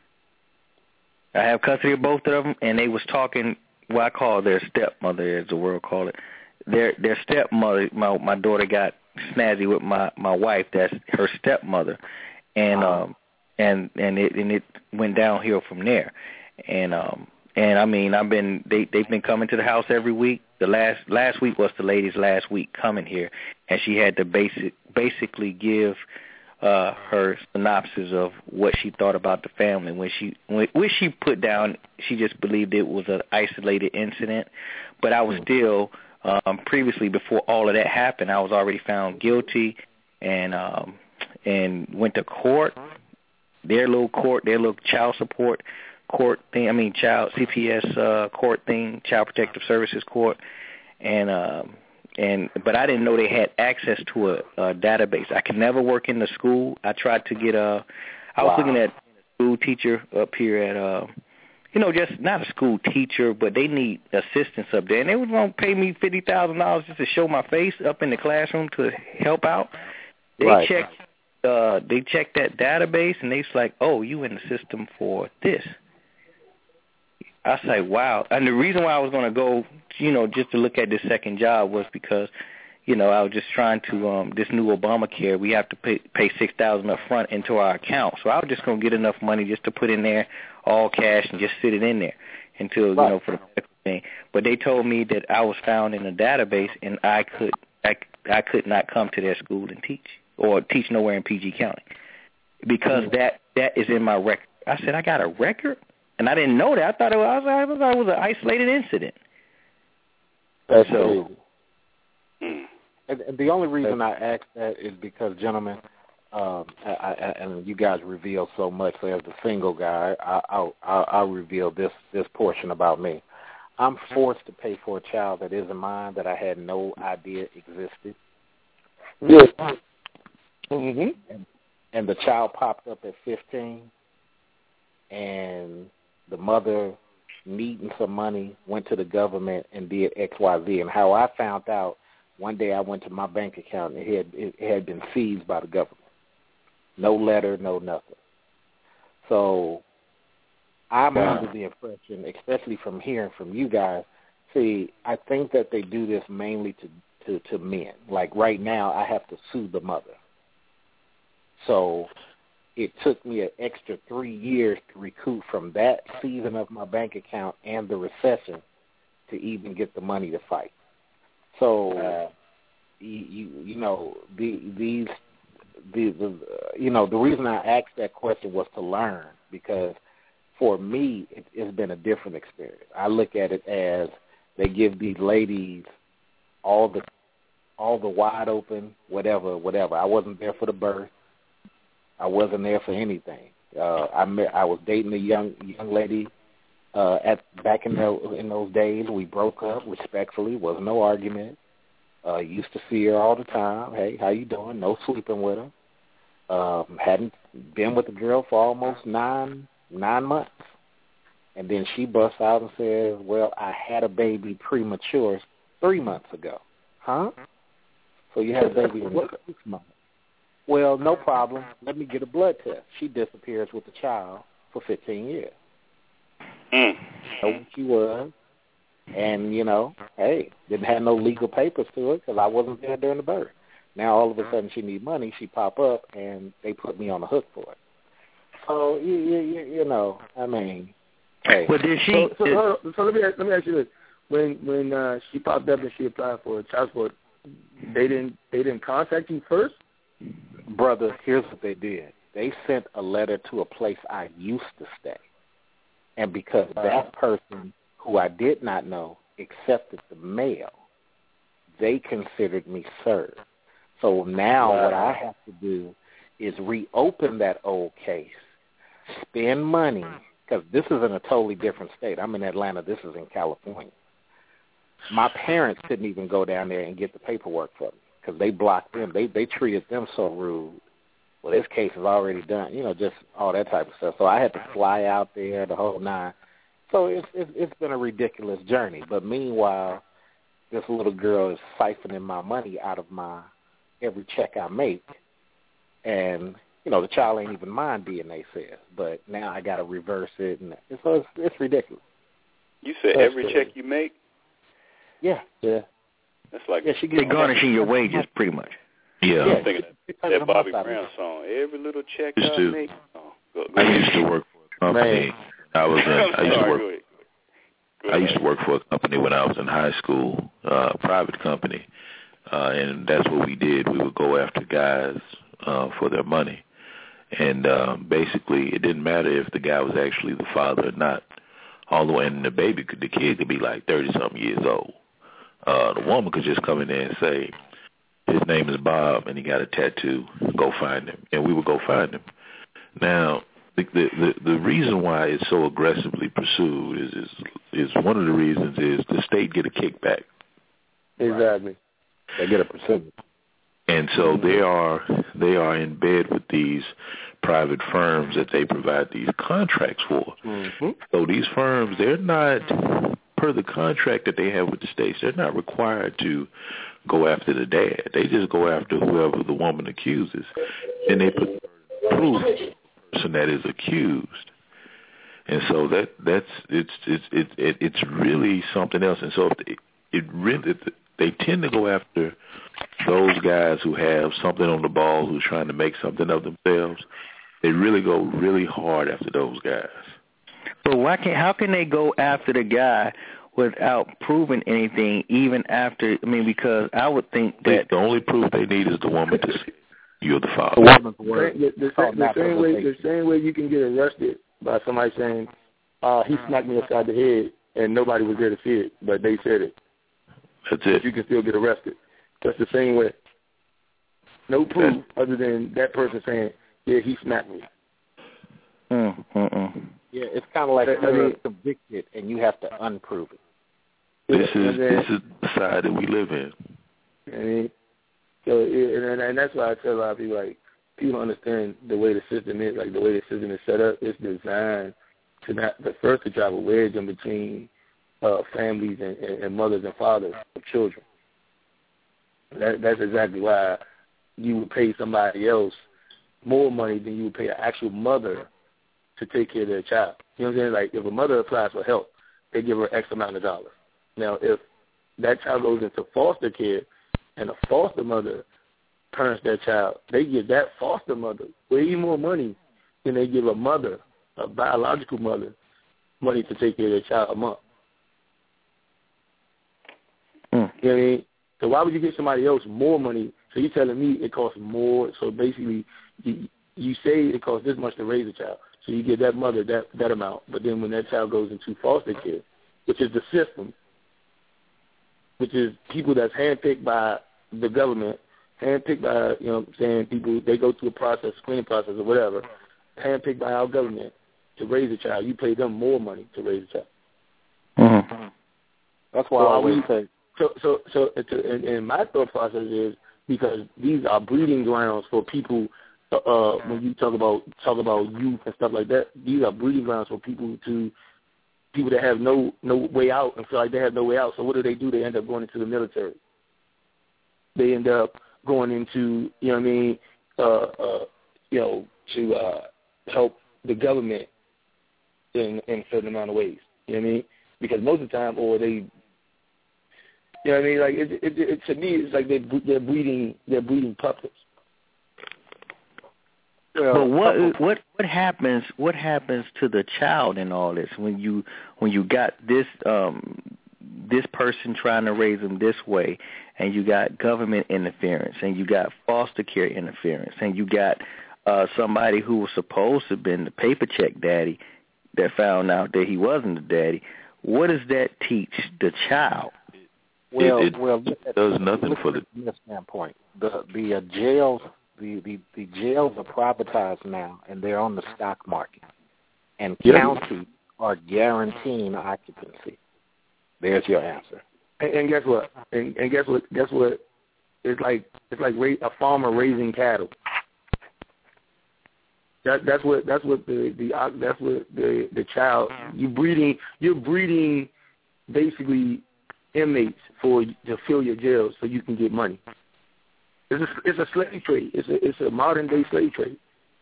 I have custody of both of them, and they was talking. Well, I call their stepmother, as the world call it. Their stepmother. My daughter got snazzy with my wife. That's her stepmother, and it went downhill from there. And I mean, they've been coming to the house every week. The last week was the lady's last week coming here, and she had to basically give her synopsis of what she thought about the family. When she put down, she just believed it was an isolated incident. But I was still previously, before all of that happened, I was already found guilty and went to court. Their little child support court thing. I mean, child CPS court thing, Child Protective Services court, but I didn't know they had access to a database. I could never work in the school. I tried to get I was looking at a school teacher up here at just not a school teacher, but they need assistance up there, and they was going to pay me $50,000 just to show my face up in the classroom to help out. They checked that database, and they was like, "Oh, you in the system for this." I was like, wow. And the reason why I was going to go, just to look at this second job was because, I was just trying to, this new Obamacare, we have to pay $6,000 up front into our account. So I was just going to get enough money just to put in there all cash and just sit it in there until, for the medical thing. But they told me that I was found in a database and I could not come to their school and teach or teach nowhere in PG County because that is in my record. I said, I got a record? And I didn't know that. I thought it was an isolated incident.
That's crazy. And the only reason I asked that is because, gentlemen, and you guys reveal so much. So as a single guy, I'll reveal this portion about me. I'm forced to pay for a child that isn't mine that I had no idea existed.
Yes.
And the child popped up at 15, and the mother, needing some money, went to the government and did XYZ. And how I found out, one day I went to my bank account and it had been seized by the government. No letter, no nothing. So I'm under the impression, especially from hearing from you guys, see, I think that they do this mainly to men. Like right now, I have to sue the mother. So it took me an extra 3 years to recoup from that season of my bank account and the recession to even get the money to fight. So, the reason I asked that question was to learn, because for me, it's been a different experience. I look at it as they give these ladies all the wide open, whatever. I wasn't there for the birth. I wasn't there for anything. I was dating a young lady back in those days. We broke up respectfully. Was no argument. Used to see her all the time. Hey, how you doing? No sleeping with her. Hadn't been with the girl for almost nine months, and then she busts out and says, "Well, I had a baby premature 3 months ago." Huh? So you had a baby in 6 months. Well, no problem. Let me get a blood test. She disappears with the child for 15 years. Know what she was. And, hey, didn't have no legal papers to it because I wasn't there during the birth. Now, all of a sudden, she need money. She pop up, and they put me on the hook for it. So, I mean, hey.
Well, did she?
So let me ask you this. When she popped up and she applied for child support, they didn't contact you first?
Brother, here's what they did. They sent a letter to a place I used to stay. And because that person, who I did not know, accepted the mail, they considered me served. So now what I have to do is reopen that old case, spend money, because this is in a totally different state. I'm in Atlanta. This is in California. My parents couldn't even go down there and get the paperwork from me because they blocked them. They treated them so rude well, this case is already done, just all that type of stuff. So I had to fly out there, the whole nine. So it's been a ridiculous journey. But meanwhile, this little girl is siphoning my money out of my every check I make. And, the child ain't even mine, DNA says. But now I got to reverse it. And so it's ridiculous.
You said every check you make?
Yeah.
That's like
they're garnishing your wages, pretty much.
Yeah.
I'm thinking that Bobby Brown song. Every little check I make. Go
I used to work for a company. I used to work for a company when I was in high school, a private company, and that's what we did. We would go after guys for their money, and basically it didn't matter if the guy was actually the father or not. Although, and the kid could be like 30-something years old. The woman could just come in there and say, his name is Bob, and he got a tattoo. Go find him. And we would go find him. Now, the reason why it's so aggressively pursued is one of the reasons is the state get a kickback.
Exactly. They get a percentage.
And so they are in bed with these private firms that they provide these contracts for.
Mm-hmm.
So these firms, they're not, per the contract that they have with the states, they're not required to go after the dad. They just go after whoever the woman accuses. And they put proof the person that is accused. And so it's really something else. And so they tend to go after those guys who have something on the ball, who's trying to make something of themselves. They really go really hard after those guys.
But how can they go after the guy without proving anything, even after? I mean, because I would think that
the only proof they need is the woman to say you're the father.
The woman's word. The same way you can get arrested by somebody saying he smacked me upside the head and nobody was there to see it, but they said it.
That's it.
You can still get arrested. That's the same way. No proof other than that person saying, yeah, he smacked me.
Yeah, it's kind of like you're convicted and you have to unprove it.
This is the side that we live in.
And that's why I tell a lot of people, like, people don't understand the way the system is. Like, the way the system is set up, it's designed to drive a wedge in between families and mothers and fathers of children. That's exactly why you would pay somebody else more money than you would pay an actual mother to take care of their child. You know what I'm saying? Like, if a mother applies for help, they give her X amount of dollars. Now, if that child goes into foster care and a foster mother parents that child, they give that foster mother way more money than they give a mother, a biological mother, money to take care of their child a month. You know what I mean? So why would you give somebody else more money? So you're telling me it costs more. So basically, you say it costs this much to raise a child. So you give that mother that amount. But then when that child goes into foster care, which is the system, which is people that's handpicked by the government, handpicked by, you know what I'm saying, people, they go through a process, screening process or whatever, handpicked by our government to raise a child. You pay them more money to raise a child.
Mm-hmm. That's why I always say.
So and my thought process is because these are breeding grounds for people. When you talk about youth and stuff like that, these are breeding grounds for people that have no way out and feel like they have no way out. So what do? They end up going into the military. They end up going into, you know what I mean, to help the government in a certain amount of ways. You know what I mean? Because most of the time, or they. You know what I mean? Like it to me, it's like they're breeding puppets.
But what happens to the child in all this when you got this person trying to raise them this way, and you got government interference, and you got foster care interference, and you got somebody who was supposed to have been the paper check daddy that found out that he wasn't the daddy. What does that teach the child?
Well,
it does nothing for the
standpoint. The jails, the jails are privatized now, and they're on the stock market, and counties are guaranteeing occupancy. There's your answer.
And guess what? And guess what? It's like a farmer raising cattle. That's what the child you're breeding basically inmates to fill your jails so you can get money. It's a slave trade. It's a modern day slave trade.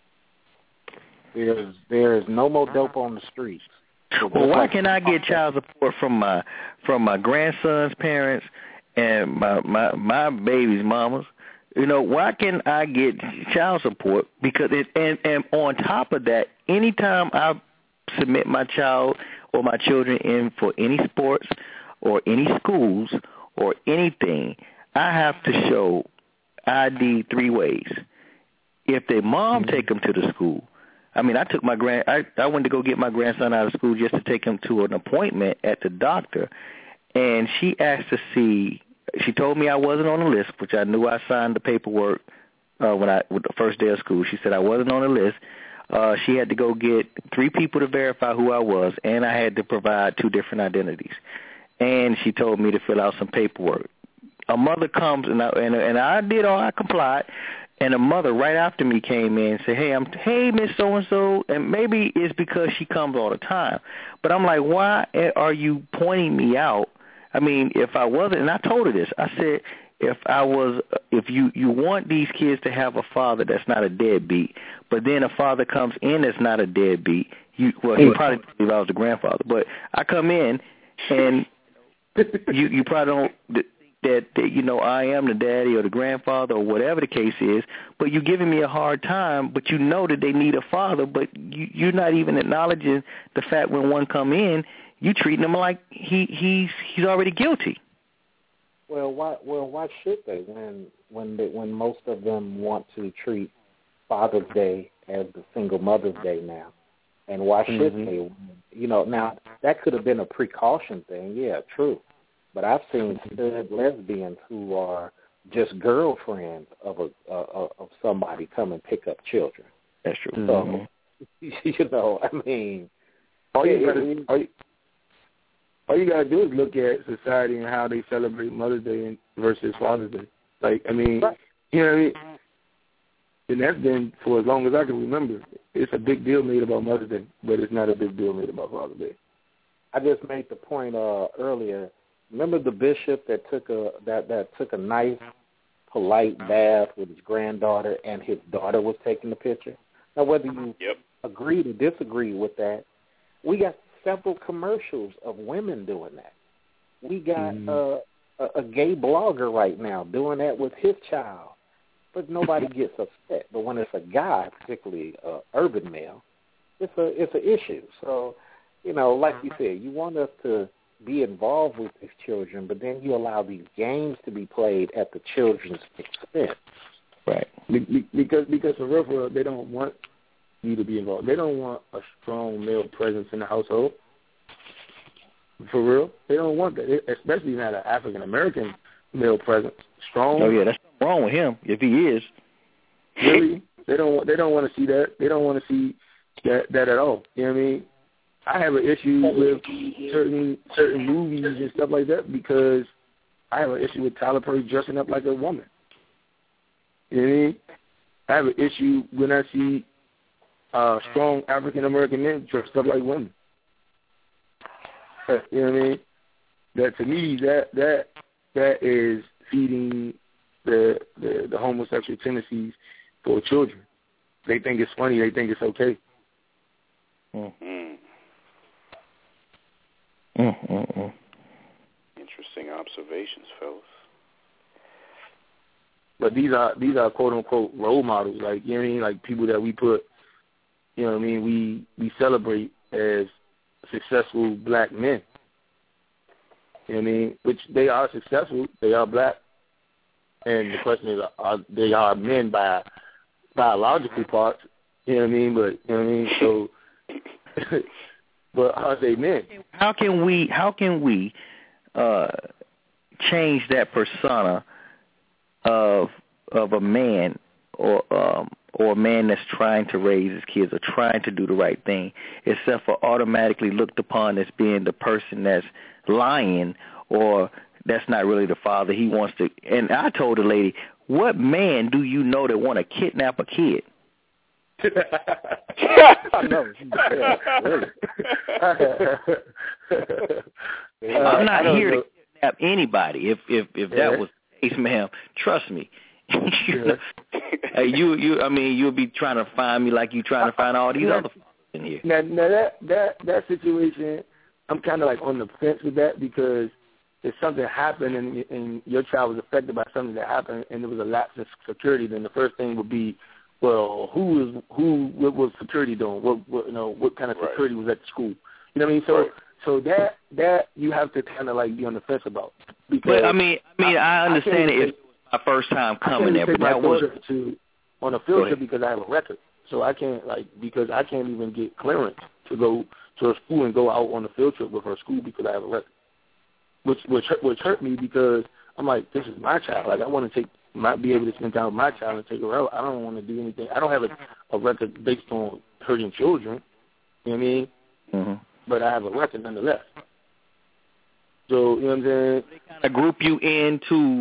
There is no more dope on the streets.
Well, why can I get child support from my grandson's parents and my baby's mamas? Why can I get child support? Because and on top of that, anytime I submit my child or my children in for any sports or any schools or anything, I have to show ID 3 ways. If their mom take them to the school, I took I went to go get my grandson out of school just to take him to an appointment at the doctor, and she asked to see. She told me I wasn't on the list, which I knew. I signed the paperwork with the first day of school. She said I wasn't on the list. She had to go get 3 people to verify who I was, and I had to provide 2 different identities. And she told me to fill out some paperwork. A mother comes, and I did all. I complied. And a mother right after me came in and said, hey, Miss So-and-so, and maybe it's because she comes all the time. But I'm like, why are you pointing me out? If I wasn't, and I told her this, I said, if you want these kids to have a father that's not a deadbeat, but then a father comes in that's not a deadbeat, he probably believe I was the grandfather, but I come in and you probably don't that I am the daddy or the grandfather or whatever the case is, but you're giving me a hard time, but you know that they need a father, but you're not even acknowledging the fact when one come in, you treating him like he's already guilty.
Well, why should they when most of them want to treat Father's Day as the single Mother's Day now? And why should they? Now that could have been a precaution thing. Yeah, true. But I've seen stud lesbians who are just girlfriends of somebody come and pick up children.
That's true.
So,
all you gotta do is look at society and how they celebrate Mother's Day versus Father's Day.
Right.
And that's been for as long as I can remember. It's a big deal made about Mother's Day, but it's not a big deal made about Father's Day.
I just made the point earlier. Remember the bishop that took a nice, polite bath with his granddaughter, and his daughter was taking the picture. Now, whether you agree or disagree with that, we got several commercials of women doing that. We got a gay blogger right now doing that with his child, but nobody gets upset. But when it's a guy, particularly an urban male, it's an issue. So, like you said, you want us to be involved with these children, but then you allow these games to be played at the children's expense.
Right. Because for real, they don't want you to be involved. They don't want a strong male presence in the household. For real, they don't want that, especially not an African American male presence. Strong.
Oh yeah, that's wrong with him if he is.
Really, they don't want to see that. They don't want to see that at all. You know what I mean? I have an issue with certain movies and stuff like that because I have an issue with Tyler Perry dressing up like a woman. You know what I mean? I have an issue when I see strong African American men dressed up like women. You know what I mean? That to me, that is feeding the homosexual tendencies for children. They think it's funny. They think it's okay.
Interesting observations, fellas.
But these are quote unquote role models, like, you know what I mean, like people that we put, you know what I mean, we celebrate as successful black men. You know what I mean? Which they are successful, they are black. And the question is, they are men by biological parts, you know what I mean? But you know what I mean? So but are they men?
How can we change that persona of a man or a man that's trying to raise his kids or trying to do the right thing, except for automatically looked upon as being the person that's lying or that's not really the father he wants to? And I told the lady, what man do you know that want to kidnap a kid?
I know. Yeah, really.
I'm not here to kidnap anybody. If that was the case, ma'am, trust me. You'll be trying to find me like you trying to find all these other in here.
Now that situation, I'm kind of like on the fence with that, because if something happened and your child was affected by something that happened and there was a lapse in security, then the first thing would be, well, what was security doing? What kind of security was at the school? You know what I mean? So that you have to kind of like be on the fence about. Because
but I understand it if it was my first time coming there, but that was
on a field trip because I have a record. So I can't because I can't even get clearance to go to a school and go out on a field trip with her school because I have a record. Which hurt me, because I'm like, this is my child. Like, I want to be able to spend time with my child and take her out. I don't want to do anything. I don't have a record based on hurting children. You know what I mean?
Mm-hmm.
But I have a record nonetheless. So, you know what I'm saying?
They kind of group you into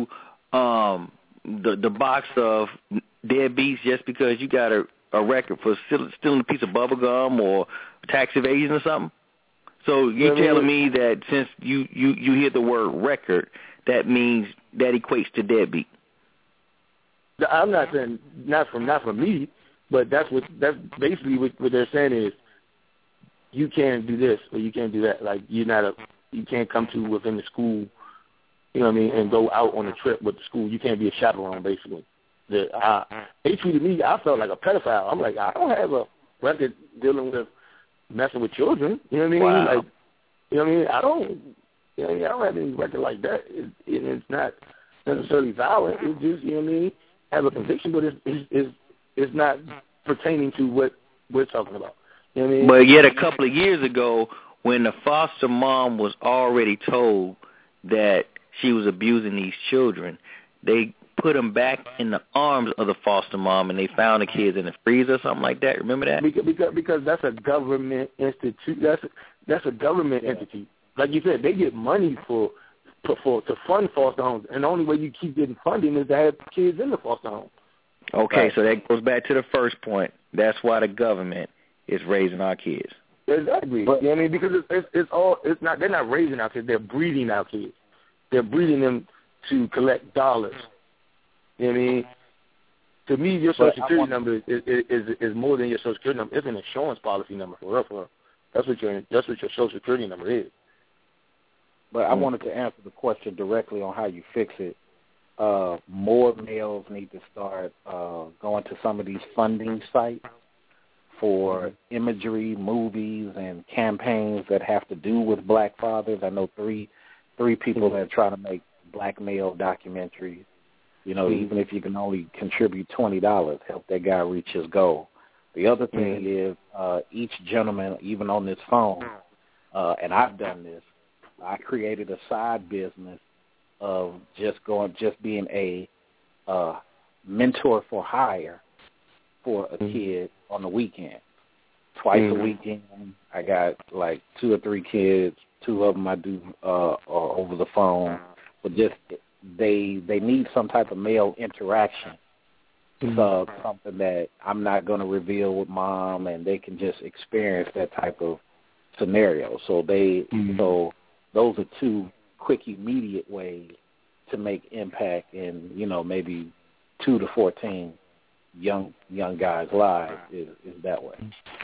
the box of deadbeats just because you got a record for stealing a piece of bubble gum or tax evasion or something? So you're telling me that since you hear the word record, that means that equates to deadbeat?
I'm not saying not from me, but that's basically what they're saying is you can't do this or you can't do that. Like you can't come to within the school, you know what I mean, and go out on a trip with the school. You can't be a chaperone, basically. They treated me. I felt like a pedophile. I'm like, I don't have a record dealing with messing with children. You know what I mean?
Wow.
Like, you know what I mean? I don't have any record like that. It's not necessarily violent. It's just, you know what I mean? I have a conviction, but it's not pertaining to what we're talking about. You know what I mean?
But yet a couple of years ago, when the foster mom was already told that she was abusing these children, they put them back in the arms of the foster mom, and they found the kids in the freezer or something like that. Remember that?
Because that's a government institute. That's a government entity. Like you said, they get money to fund foster homes, and the only way you keep getting funding is to have kids in the foster home.
Okay,
right.
So that goes back to the first point. That's why the government is raising our kids.
Exactly. But, you know what I mean? Because they're not raising our kids, they're breeding our kids. They're breeding them to collect dollars. You know what I mean? To me, your Social Security number is more than your Social Security number. It's an insurance policy number, for real. That's what your Social Security number is.
But I wanted to answer the question directly on how you fix it. More males need to start going to some of these funding sites for imagery, movies, and campaigns that have to do with black fathers. I know three people that are trying to make black male documentaries. You know, even if you can only contribute $20, help that guy reach his goal. The other thing is each gentleman, even on this phone, and I've done this, I created a side business of just being a mentor for hire for a kid on the weekend. Twice a weekend, I got like 2 or 3 kids. 2 of them I do over the phone, but just they need some type of male interaction. So something that I'm not going to reveal with mom, and they can just experience that type of scenario. So so those are 2 quick, immediate ways to make impact in, maybe 2 to 14 young guys' lives is that way.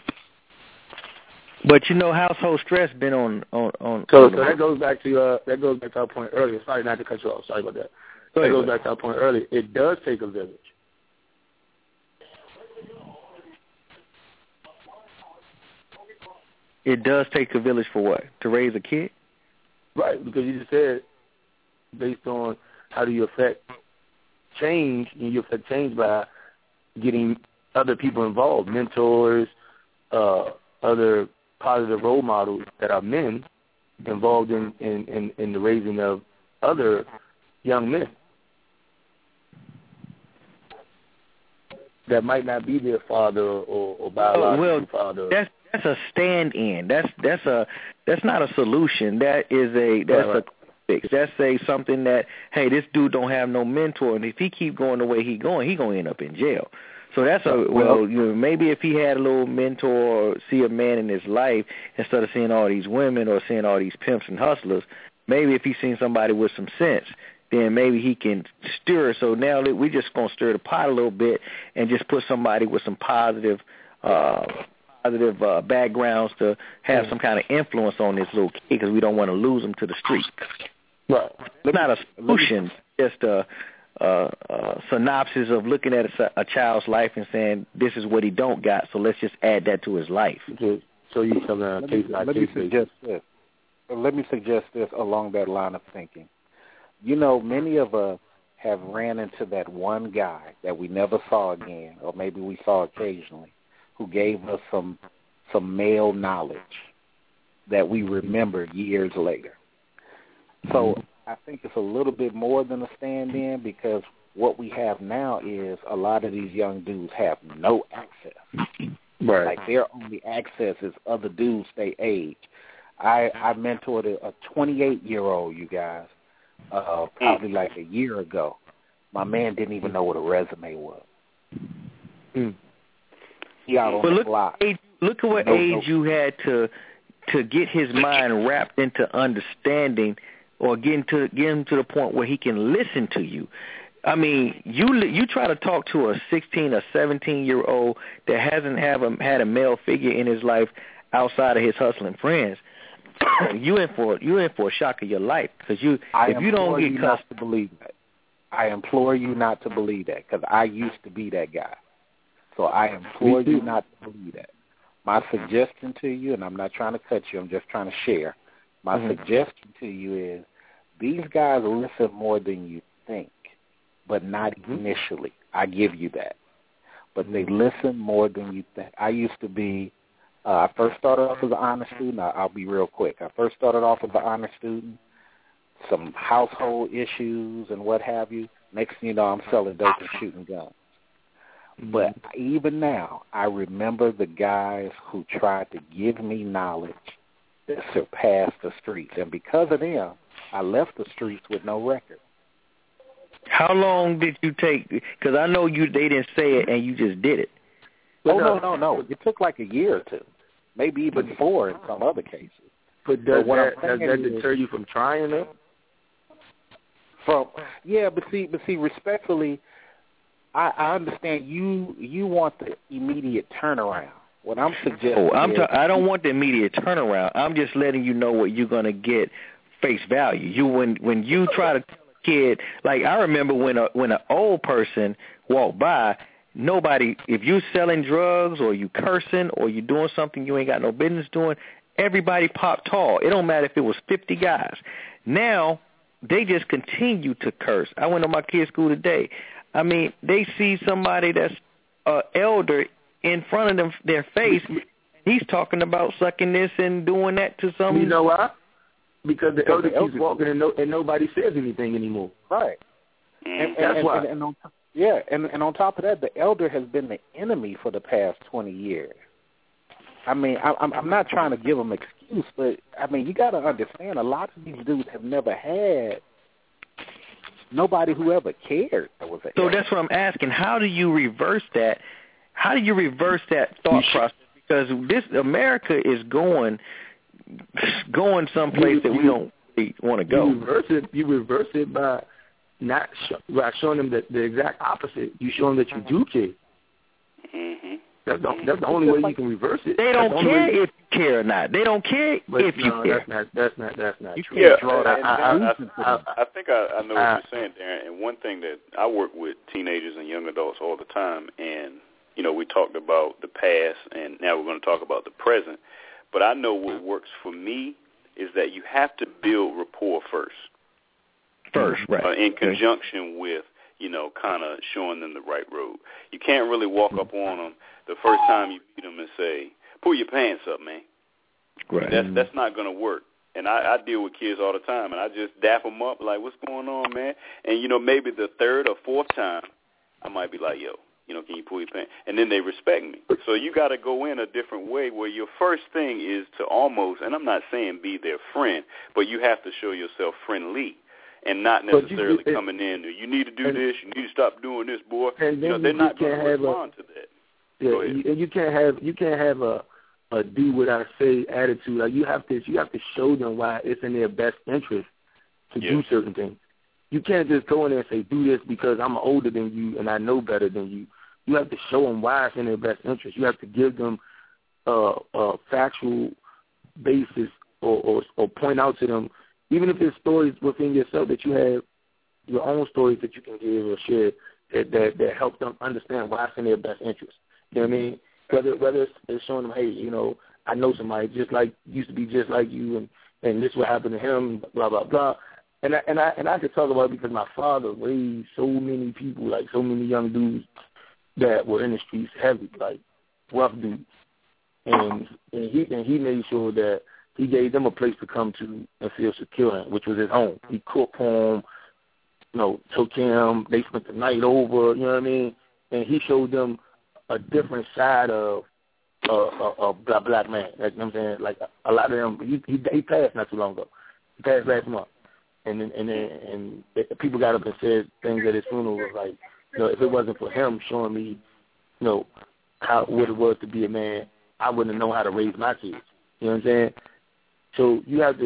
But household stress been on.
So that goes back to our point earlier. Sorry not to cut you off. Sorry about that. That goes back to our point earlier. It does take a village.
It does take a village for what? To raise a kid?
Right, because you just said based on how do you affect change, and you affect change by getting other people involved, mentors, other positive role models that are men involved in the raising of other young men that might not be their father or biological father.
That's a stand-in. That's not a solution. That's a fix. That's something that, hey, this dude don't have no mentor, and if he keep going the way he going to end up in jail. So that's maybe if he had a little mentor or see a man in his life instead of seeing all these women or seeing all these pimps and hustlers, maybe if he's seen somebody with some sense, then maybe he can stir. So now we're just going to stir the pot a little bit and just put somebody with some positive backgrounds to have some kind of influence on this little kid, because we don't want to lose him to the street.
Right.
It's not a solution, just a synopsis of looking at a child's life and saying this is what he don't got, so let's just add that to his life.
So you come down
Let me suggest this along that line of thinking. You know, many of us have ran into that one guy that we never saw again, or maybe we saw occasionally, who gave us some male knowledge that we remembered years later. So I think it's a little bit more than a stand-in, because what we have now is a lot of these young dudes have no access.
Right.
Like their only access is other dudes they age. I mentored a 28-year-old, you guys, probably like a year ago. My man didn't even know what a resume was. He out on the block.
Look at what age you had to get his mind wrapped into understanding, or get him to the point where he can listen to you. I mean, you try to talk to a 16 or 17-year-old that hasn't had a male figure in his life outside of his hustling friends. you in for a shock of your life, because if you don't get
not to believe that. I implore you not to believe that, because I used to be that guy. So I implore you not to believe that. My suggestion to you, and I'm not trying to cut you, I'm just trying to share. My suggestion to you is these guys listen more than you think, but not initially. I give you that. But they listen more than you think. I used to be, I first started off as an honor student. I'll be real quick. I first started off as an honor student, some household issues and what have you. Next thing you know, I'm selling dope and shooting guns. But even now, I remember the guys who tried to give me knowledge that surpassed the streets. And because of them, I left the streets with no record.
How long did you take? Because I know they didn't say it and you just did it.
Oh, no. It took like a year or two, maybe even 4 in some other cases.
But does that deter you from trying though?
But see, respectfully, I understand you want the immediate turnaround. What I'm suggesting
I don't want the immediate turnaround. I'm just letting you know what you're going to get face value. When you try to tell a kid, like I remember when an old person walked by, nobody, if you selling drugs or you cursing or you doing something you ain't got no business doing, everybody popped tall. It don't matter if it was 50 guys. Now they just continue to curse. I went to my kid's school today. I mean, they see somebody that's elder in front of their face. He's talking about sucking this and doing that to some.
You know why? Because the elder keeps walking and nobody says anything anymore.
Right.
That's why.
And on top of that, the elder has been the enemy for the past 20 years. I mean, I'm not trying to give them excuse, but I mean, you got to understand, a lot of these dudes have never had nobody who ever cared.
So that's what I'm asking. How do you reverse that? How do you reverse that thought process? Because this America is going someplace that we don't really want to go.
You reverse it by not by showing them the exact opposite. You show them that you do care.
Mm-hmm.
That's the only way you can reverse it.
They don't care if you care or not. They don't care if you care.
That's not true.
Yeah, I think I know what you're saying, Darren. And one thing that I work with teenagers and young adults all the time, and we talked about the past, and now we're going to talk about the present. But I know what works for me is that you have to build rapport first.
Right.
In conjunction with, kind of showing them the right road. You can't really walk up on them the first time you meet them and say, pull your pants up, man.
Right.
That's not going to work. And I deal with kids all the time, and I just dap them up like, what's going on, man? And, maybe the third or fourth time, I might be like, yo, can you pull your pants? And then they respect me. So you got to go in a different way where your first thing is to almost, and I'm not saying be their friend, but you have to show yourself friendly. and not necessarily coming in. You need to do this. You need to stop doing this, boy.
And
they're not going to respond to that.
Yeah, and you can't have a do what I say attitude. Like you have to show them why it's in their best interest to do certain things. You can't just go in there and say do this because I'm older than you and I know better than you. You have to show them why it's in their best interest. You have to give them a factual basis or point out to them, even if there's stories within yourself that you have, your own stories that you can give or share that help them understand why it's in their best interest. You know what I mean? Whether it's showing them, hey, you know, I know somebody used to be just like you, and this what happened to him, blah blah blah. And I could talk about it because my father raised so many people, like so many young dudes that were in the streets heavy, like rough dudes. And he made sure that he gave them a place to come to and feel secure in, which was his home. He cooked for them, you know, took him. They spent the night over, you know what I mean? And he showed them a different side of a black man. Like, you know what I'm saying? Like a lot of them, he passed not too long ago. He passed last month. And people got up and said things at his funeral was like, you know, if it wasn't for him showing me, you know, what it was to be a man, I wouldn't have known how to raise my kids. You know what I'm saying? So you have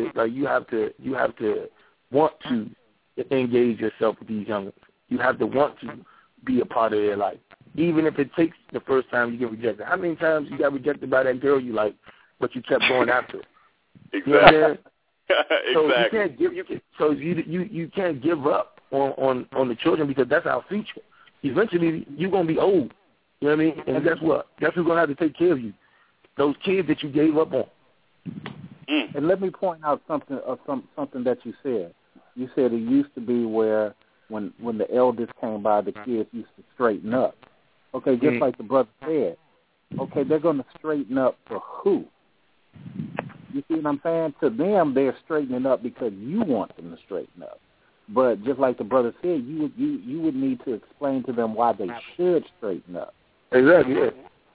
to want to engage yourself with these young. You have to want to be a part of their life, even if it takes the first time you get rejected. How many times you got rejected by that girl you like, but you kept going after?
Exactly.
You know what I'm saying? So
exactly.
you can't give up on the children because that's our future. Eventually, you're gonna be old. You know what I mean? And guess what? Guess who's gonna have to take care of you? Those kids that you gave up on.
And let me point out something that you said. You said it used to be where when the elders came by, the kids used to straighten up. Okay, just like the brother said. Okay, they're going to straighten up for who? You see what I'm saying? To them, they're straightening up because you want them to straighten up. But just like the brother said, you would need to explain to them why they should straighten up.
Exactly. Yeah.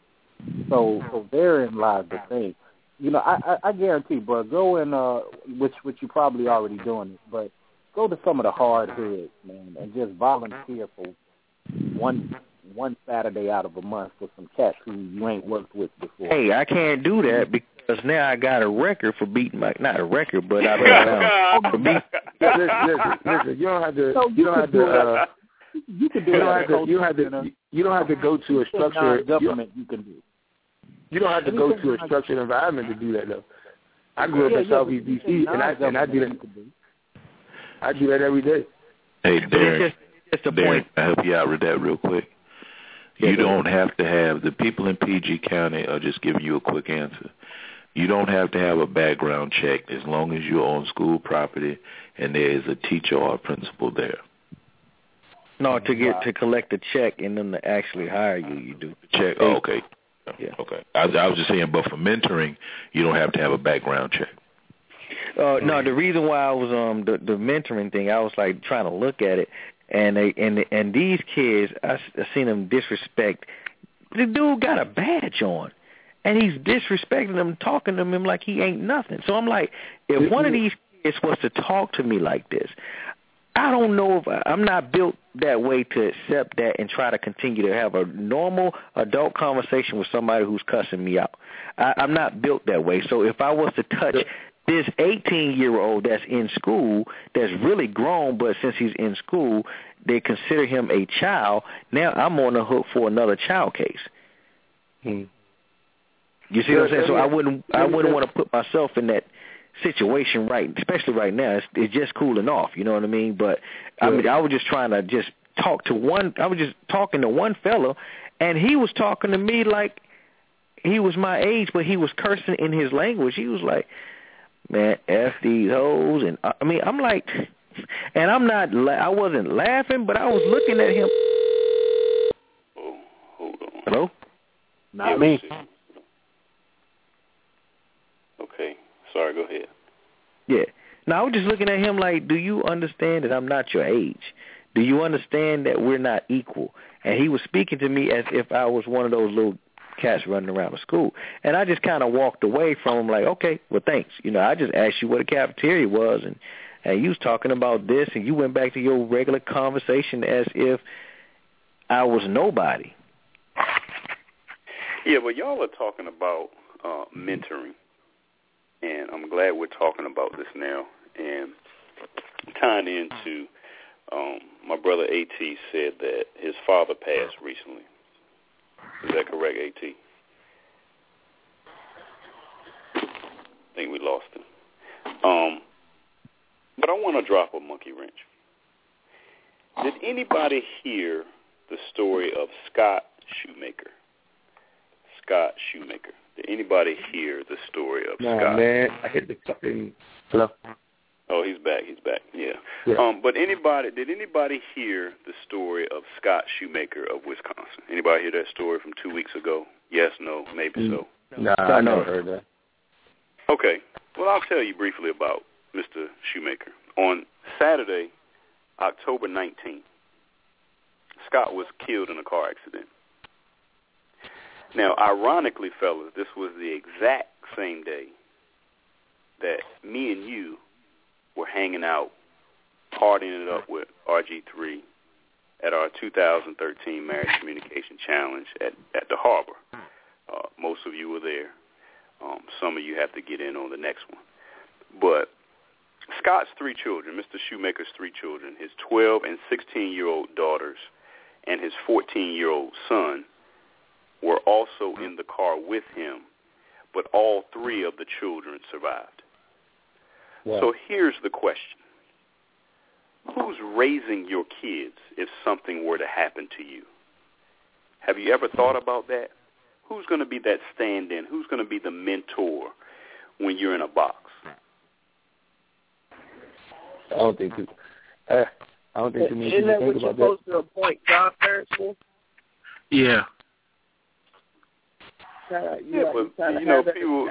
So therein lies the thing. You know, I guarantee, bro, go and which you probably already doing it, but go to some of the hard hoods, man, and just volunteer for one Saturday out of a month for some cats who you ain't worked with before.
Hey, I can't do that because now I got a record for beating not a record, but I've been around for beating.
Listen, you don't have to. You can do it. You don't have to go to a structured government. You can do. You don't have to go to a structured environment to do that, though. I grew up in Southeast D.C. and I do that. I do that every day.
Hey, Darren, I'll help you out with that real quick. You don't have to have, the people in PG County are just giving you a quick answer. You don't have to have a background check as long as you're on school property and there is a teacher or a principal there.
No, to collect a check and then to actually hire you, you do.
Check. Oh, okay. Yeah. Okay. I was just saying, but for mentoring, you don't have to have a background check.
No, the reason why I was the mentoring thing, I was like trying to look at it, and these kids, I seen them disrespect. The dude got a badge on, and he's disrespecting them, talking to him like he ain't nothing. So I'm like, if one of these kids was to talk to me like this, I don't know if I'm not built that way to accept that and try to continue to have a normal adult conversation with somebody who's cussing me out. I'm not built that way. So if I was to touch this 18-year-old that's in school, that's really grown, but since he's in school, they consider him a child, now I'm on the hook for another child case. You see what I'm saying? So I wouldn't want to put myself in that situation, right, especially right now. It's just cooling off, you know what I mean? But I was just trying to just talk to one. I was just talking to one fellow, and he was talking to me like he was my age, but he was cursing in his language. He was like, "Man, F these hoes," and I mean, I'm like, and I wasn't laughing, but I was looking at him.
Oh, hold on.
Hello?
Not me.
Okay. Sorry, go ahead.
Yeah. Now, I was just looking at him like, do you understand that I'm not your age? Do you understand that we're not equal? And he was speaking to me as if I was one of those little cats running around the school. And I just kind of walked away from him like, okay, well, thanks. You know, I just asked you what a cafeteria was, and and you was talking about this, and you went back to your regular conversation as if I was nobody.
Yeah, well, y'all are talking about mentoring, and I'm glad we're talking about this now. And tying into my brother A.T. said that his father passed recently. Is that correct, A.T.? I think we lost him. But I want to drop a monkey wrench. Did anybody hear the story of Scott Shoemaker? Scott Shoemaker. Did anybody hear the story of Scott?
Man, I hit the fucking... Hello?
Oh, he's back. Yeah. But did anybody hear the story of Scott Shoemaker of Wisconsin? Anybody hear that story from 2 weeks ago? Yes, no, maybe so.
Nah, I never heard that.
Okay. Well, I'll tell you briefly about Mr. Shoemaker. On Saturday, October 19th, Scott was killed in a car accident. Now, ironically, fellas, this was the exact same day that me and you were hanging out, partying it up with RG3 at our 2013 Marriage Communication Challenge at the Harbor. Most of you were there. Some of you have to get in on the next one. But Scott's 3 children, Mr. Shoemaker's 3 children, his 12 and 16-year-old daughters and his 14-year-old son were also in the car with him, but all 3 of the children survived. Wow. So here's the question. Who's raising your kids if something were to happen to you? Have you ever thought about that? Who's going to be that stand-in? Who's going to be the mentor when you're in a box?
I don't think too many
Isn't
people
that
think
what you're
about
supposed to appoint godparents for?
Yeah.
People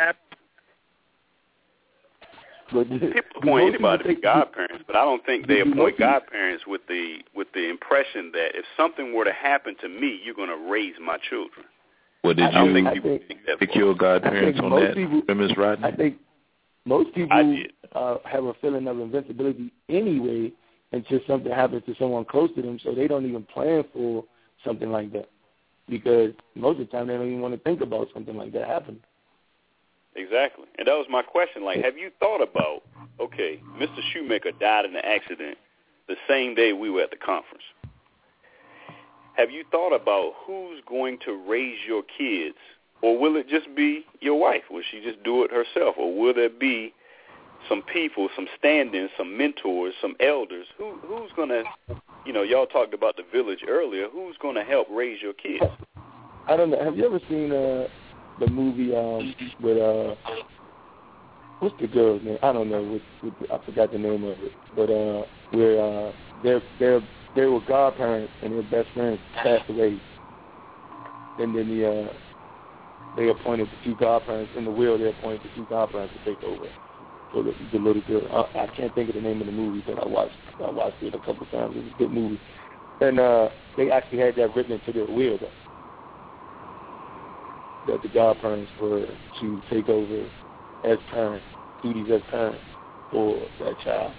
appoint anybody to be godparents, but I don't think they appoint godparents with the impression that if something were to happen to me, you're going to raise my children.
Well, did you pick your godparents on that premise, Rodney?
I think most people have a feeling of invincibility anyway until something happens to someone close to them, so they don't even plan for something like that. Because most of the time they don't even want to think about something like that happening.
Exactly. And that was my question. Like, have you thought about, okay, Mr. Shoemaker died in an accident the same day we were at the conference. Have you thought about who's going to raise your kids? Or will it just be your wife? Will she just do it herself? Or will there be some people, some stand-ins, some mentors, some elders? Who's going to, y'all talked about the village earlier. Who's going to help raise your kids?
I don't know. Have you ever seen the movie with, what's the girl's name? I don't know. I forgot the name of it. But where they were godparents and their best friends passed away. And then they appointed the 2 godparents. In the will, they appointed the 2 godparents to take over. So the little girl, I can't think of the name of the movie, but I watched it a couple of times. It was a good movie. And they actually had that written into their will, though, that the godparents were to take over as parents, duties as parents for that child.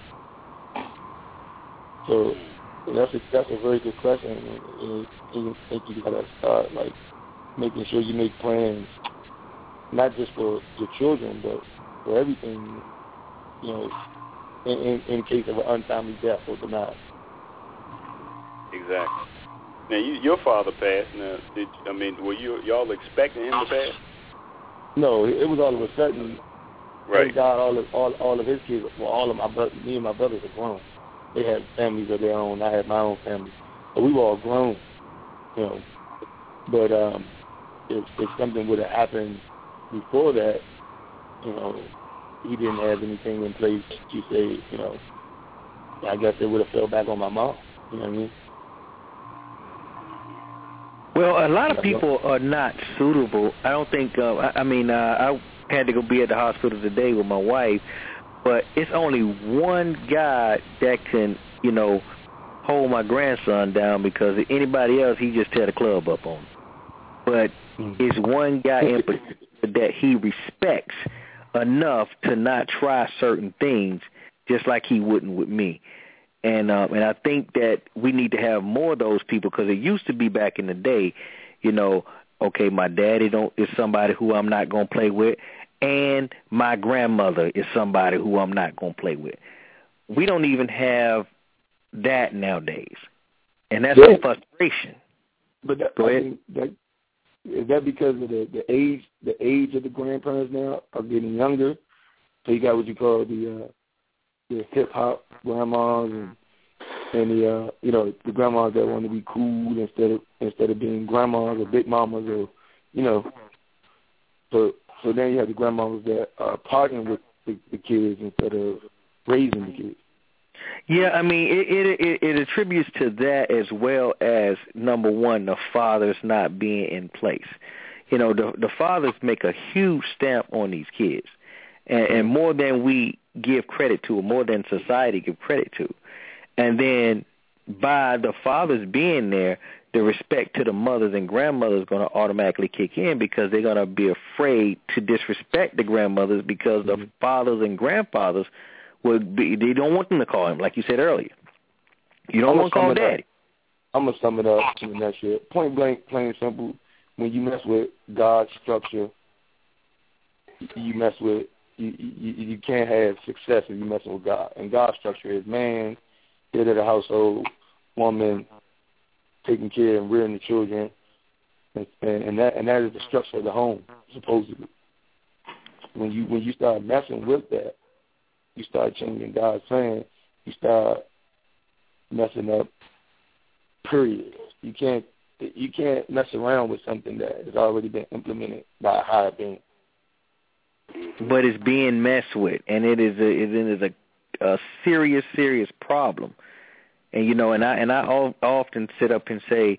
So that's a very good question. And you think you gotta start making sure you make plans, not just for your children, but for everything, in case of an untimely death or denial.
Exactly. Now, your father passed. Now, were y'all expecting him to pass?
No, it was all of a sudden.
Right.
Thank God, all of his kids, me and my brothers are grown. They had families of their own. I had my own family, but we were all grown, But if something would have happened before that, he didn't have anything in place to say, I guess it would have fell back on my mom. You know what I mean?
Well, a lot of people are not suitable. I don't think, I had to go be at the hospital today with my wife, but it's only one guy that can, hold my grandson down, because anybody else, he just tear the club up on. But it's one guy in particular that he respects enough to not try certain things just like he wouldn't with me. And I think that we need to have more of those people, because it used to be back in the day, okay, my daddy is somebody who I'm not going to play with, and my grandmother is somebody who I'm not going to play with. We don't even have that nowadays, and that's a frustration.
But
Go ahead.
Is that because of the age of the grandparents now are getting younger? So you got what you call the hip hop grandmas and the grandmas that want to be cool instead of being grandmas or big mamas, or so then you have the grandmas that are partnering with the kids instead of raising the kids.
Yeah, I mean, it attributes to that, as well as, number one, the fathers not being in place. The fathers make a huge stamp on these kids, and more than we give credit to, or more than society give credit to. And then by the fathers being there, the respect to the mothers and grandmothers is going to automatically kick in, because they're going to be afraid to disrespect the grandmothers, because the fathers and grandfathers they don't want them to call him, like you said earlier. You don't want to call daddy.
I'm going to sum it up in a nutshell. Point blank, plain and simple, when you mess with God's structure, you can't have success if you messing with God. And God's structure is man, head of the household, woman, taking care and rearing the children, and that is the structure of the home, supposedly. When you start messing with that, you start changing God's plan, you start messing up, period. You can't mess around with something that has already been implemented by a higher being.
But it's being messed with, and it is a serious problem. And I often sit up and say,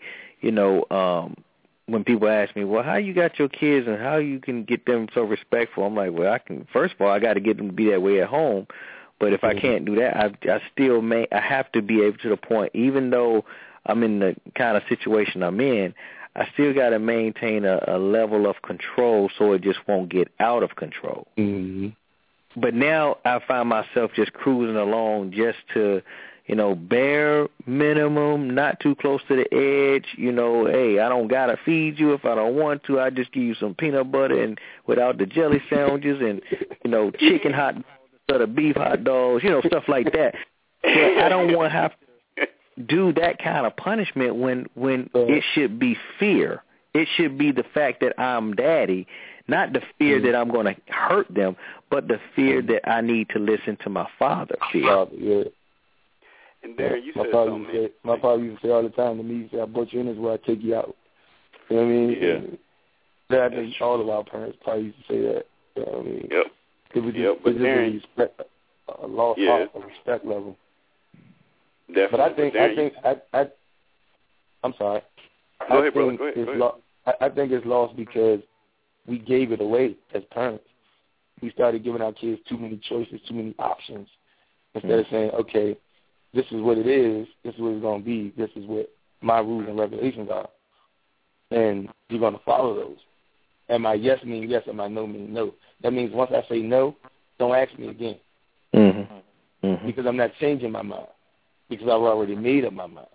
when people ask me, well, how you got your kids and how you can get them so respectful, I'm like, well, first of all, I got to get them to be that way at home. But if I can't do that, I have to be able to the point, even though I'm in the kind of situation I'm in, I still got to maintain a level of control so it just won't get out of control.
Mm-hmm.
But now I find myself just cruising along just to, bare minimum, not too close to the edge. Hey, I don't got to feed you if I don't want to. I just give you some peanut butter and without the jelly sandwiches and, chicken hot dogs instead of beef hot dogs, stuff like that. But I don't want to have to do that kind of punishment when it should be fear. It should be the fact that I'm daddy, not the fear that I'm going to hurt them, but the fear that I need to listen to my father fear.
Yeah.
And Darren, you said something.
My father used to say all the time to me, he said, I brought you in this where I take you out. You know what I mean?
Yeah.
That I think all of our parents probably used to say that. You know what I mean?
Yep.
It was just a lost heart, a respect level.
Definitely.
But I think I'm sorry.
Go ahead, brother. Go ahead.
I think it's lost because we gave it away as parents. We started giving our kids too many choices, too many options, instead of saying, okay, this is what it is, this is what it's going to be, this is what my rules and regulations are, and you're going to follow those. And my yes means yes and my no means no. That means once I say no, don't ask me again.
Mm-hmm. Mm-hmm.
Because I'm not changing my mind, because I've already made up my mind.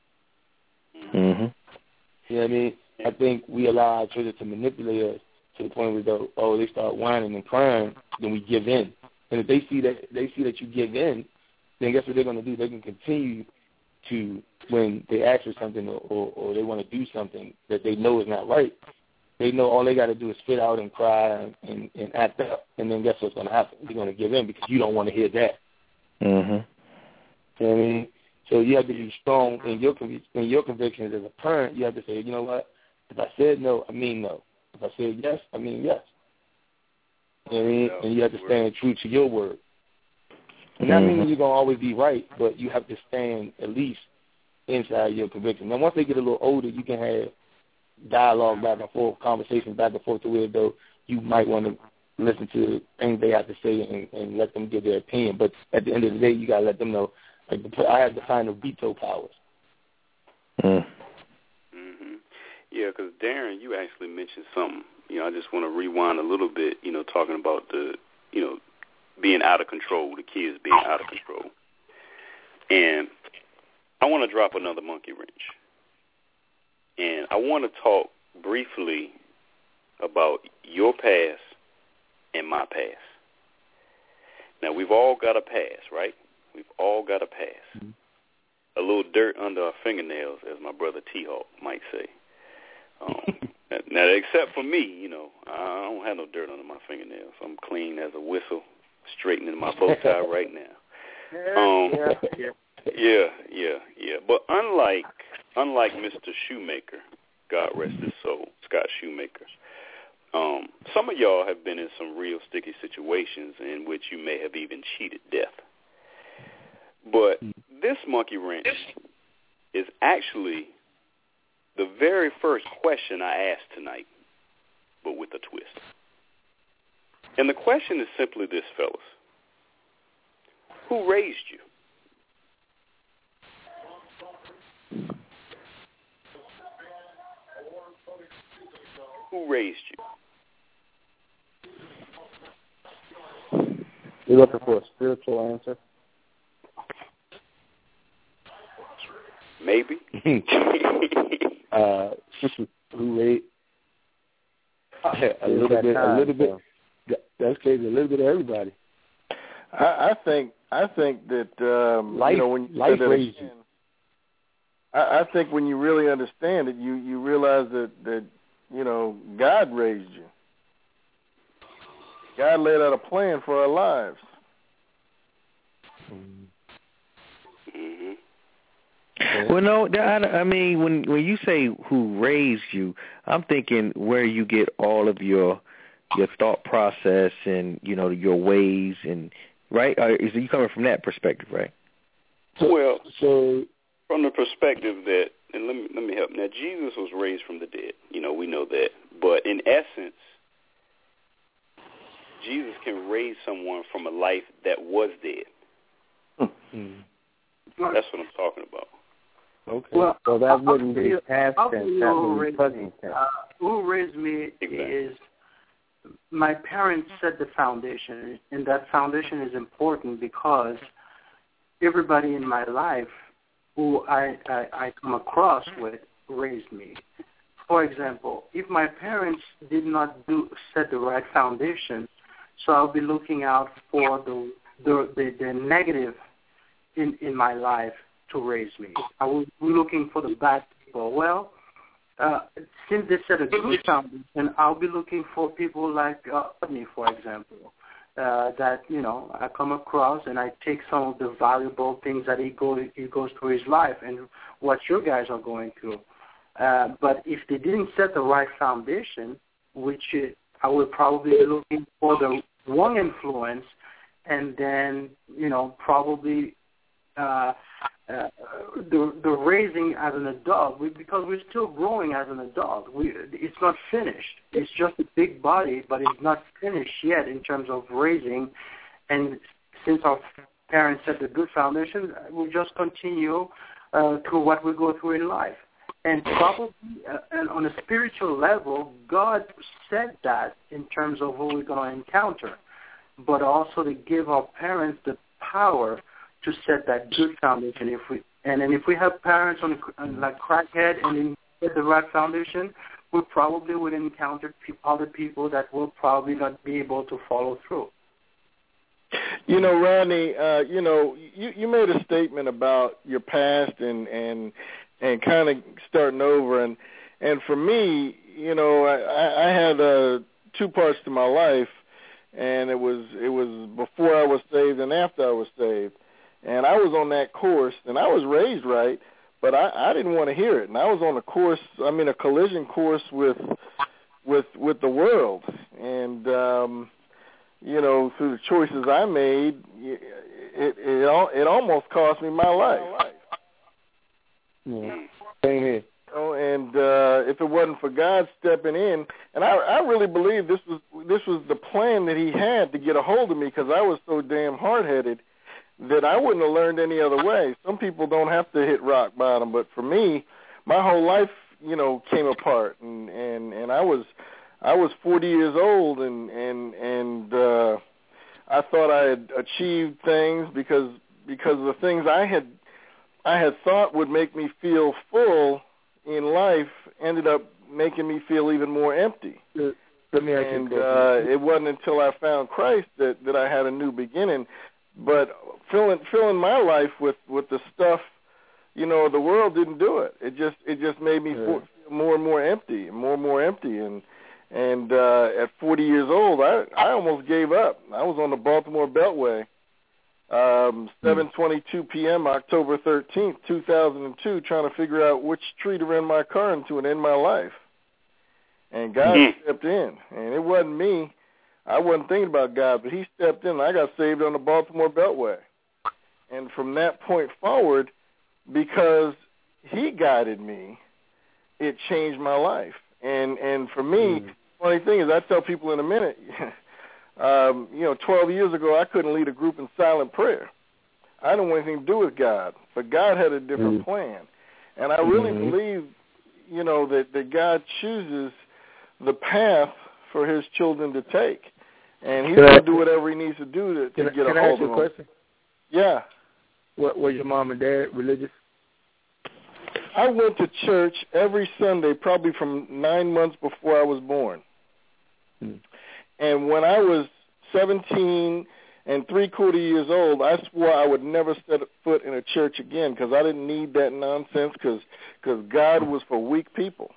Mm-hmm.
You know what I mean? I think we allow our children to manipulate us to the point where they start whining and crying, then we give in. And if they see that you give in, then guess what they're going to do? They can continue to, when they ask for something or they want to do something that they know is not right, they know all they got to do is spit out and cry and act up. And then guess what's going to happen? You're going to give in because you don't want to hear that.
Mm-hmm.
You know what I mean? So you have to be strong in your convictions as a parent. You have to say, you know what? If I said no, I mean no. If I said yes, I mean yes. You know what I mean? And you have to stand true to your word. And that means you're going to always be right, but you have to stand at least inside your conviction. Now, once they get a little older, you can have dialogue back and forth, conversations back and forth to where, though, you might want to listen to things they have to say and let them give their opinion. But at the end of the day, you got to let them know, like, I have the kind of veto powers.
Mm-hmm. Yeah, because, Darren, you actually mentioned something. I just want to rewind a little bit, talking about the being out of control, the kids being out of control. And I want to drop another monkey wrench. And I want to talk briefly about your past and my past. Now, we've all got a past, right? We've all got a past. Mm-hmm. A little dirt under our fingernails, as my brother T-Hawk might say. Now, except for me, you know, I don't have no dirt under my fingernails. I'm clean as a whistle, straightening my bow tie right now. Yeah. But unlike Mr. Shoemaker, God rest his soul, Scott Shoemaker, some of y'all have been in some real sticky situations in which you may have even cheated death. But this monkey wrench is actually the very first question I asked tonight, but with a twist. And the question is simply this, fellas. Who raised you? Who raised you?
You're looking for a spiritual answer?
Maybe.
Who raised? A little bit. That's crazy. A little bit of everybody.
I think that
life,
you know, when you
life raised you.
I think when you really understand it, you realize that you know, God raised you. God laid out a plan for our lives.
Mm-hmm.
Well, no, I mean, when you say who raised you, I'm thinking where you get all of your thought process and, you know, your ways, and right? Is you coming from that perspective, right?
So from the perspective that, and let me help. Now, Jesus was raised from the dead. You know, we know that. But in essence, Jesus can raise someone from a life that was dead.
Mm-hmm.
That's what I'm talking about.
Okay. Well, so that wouldn't be past tense. That would be present tense.
Who raised me is my parents set the foundation, and that foundation is important because everybody in my life who I come across with raised me. For example, if my parents did not set the right foundation, so I'll be looking out for the negative in my life to raise me. I will be looking for the bad people. Well, since they set a good foundation, I'll be looking for people like me, for example, that, you know, I come across and I take some of the valuable things that he goes through his life and what you guys are going through. But if they didn't set the right foundation, which I would probably be looking for the wrong influence, and then, you know, probably the raising as an adult, because we're still growing as an adult. It's not finished. It's just a big body, but it's not finished yet in terms of raising. And since our parents set a good foundation, we'll just continue through what we go through in life. And probably on a spiritual level, God said that in terms of who we're going to encounter, but also to give our parents the power to set that good foundation. If we have parents on like crackhead and then get the right foundation, we probably would encounter other people that will probably not be able to follow through.
You know, Rodney, you know, you made a statement about your past and kind of starting over, and for me, you know, I had 2 parts to my life, and it was before I was saved and after I was saved. And I was on that course, and I was raised right, but I didn't want to hear it. And I was on a collision course with the world. And, you know, through the choices I made, it almost cost me my life.
Yeah. Same here.
Oh, and if it wasn't for God stepping in, and I really believe this was the plan that he had to get a hold of me, because I was so damn hard-headed that I wouldn't have learned any other way. Some people don't have to hit rock bottom, but for me, my whole life, you know, came apart, and I was 40 years old, and I thought I had achieved things because the things I had thought would make me feel full in life ended up making me feel even more empty.
Let me ask you a question.
It wasn't until I found Christ that I had a new beginning. But filling my life with the stuff, you know, the world didn't do it. It just made me feel more and more empty, and at 40 years old, I almost gave up. I was on the Baltimore Beltway, 7:22 p.m. October 13th, 2002, trying to figure out which tree to run my car into and end my life. And God stepped in, and it wasn't me. I wasn't thinking about God, but he stepped in, and I got saved on the Baltimore Beltway. And from that point forward, because he guided me, it changed my life. And for me, the funny thing is, I tell people in a minute, 12 years ago, I couldn't lead a group in silent prayer. I didn't want anything to do with God, but God had a different plan. And I really believe, that God chooses the path for his children to take. And he's going to do whatever he needs to do to get a hold of them. Can I ask you a question? Yeah.
Was your mom and dad religious?
I went to church every Sunday, probably from 9 months before I was born. And when I was 17 and 3/4 years old, I swore I would never set foot in a church again because I didn't need that nonsense because God was for weak people.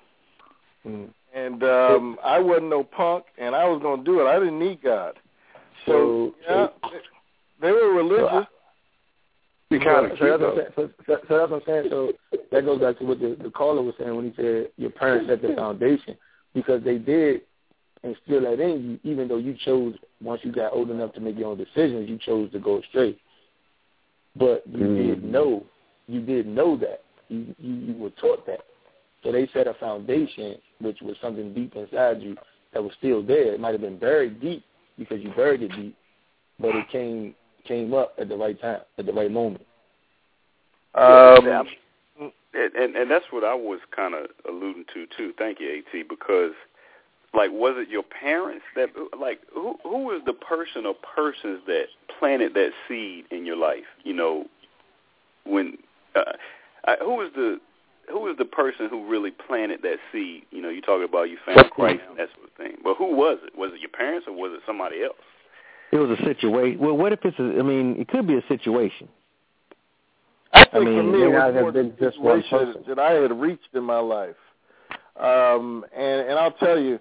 And I wasn't no punk, and I was going to do it. I didn't need God. So they were religious.
So that's what I'm saying. So that goes back to what the caller was saying when he said your parents set the foundation, because they did instill that in you, even though you chose, once you got old enough to make your own decisions, you chose to go straight. But you did know that. You were taught that. So they set a foundation, which was something deep inside you that was still there. It might have been buried deep because you buried it deep, but it came up at the right time, at the right moment.
And that's what I was kind of alluding to too. Thank you, AT, because was it your parents that who was the person or persons that planted that seed in your life? When who was the person who really planted that seed? You talking about you found Christ and that sort of thing. But who was it? Was it your parents or was it somebody else?
It was a situation. Well, what if it could be a situation.
I think for me, it was more the situation that I had reached in my life. And I'll tell you,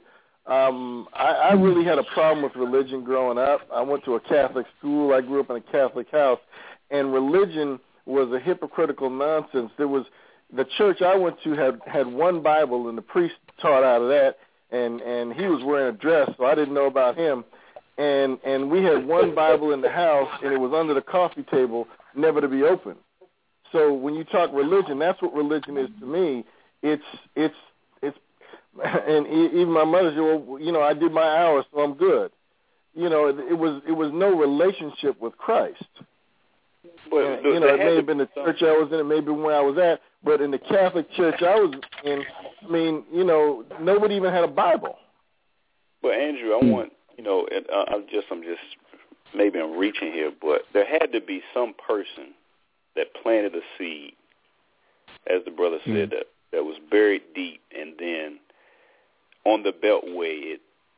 I really had a problem with religion growing up. I went to a Catholic school. I grew up in a Catholic house, and religion was a hypocritical nonsense. The church I went to had one Bible, and the priest taught out of that, and he was wearing a dress, so I didn't know about him. And we had one Bible in the house, and it was under the coffee table, never to be opened. So when you talk religion, that's what religion is to me. It's and even my mother said, well, I did my hours, so I'm good. It was no relationship with Christ.
But
it may have been the church I was in, it may have been where I was at, but in the Catholic church I was in, nobody even had a Bible.
But Andrew, I want, I'm just maybe I'm reaching here, but there had to be some person that planted a seed, as the brother said, that was buried deep, and then on the Beltway,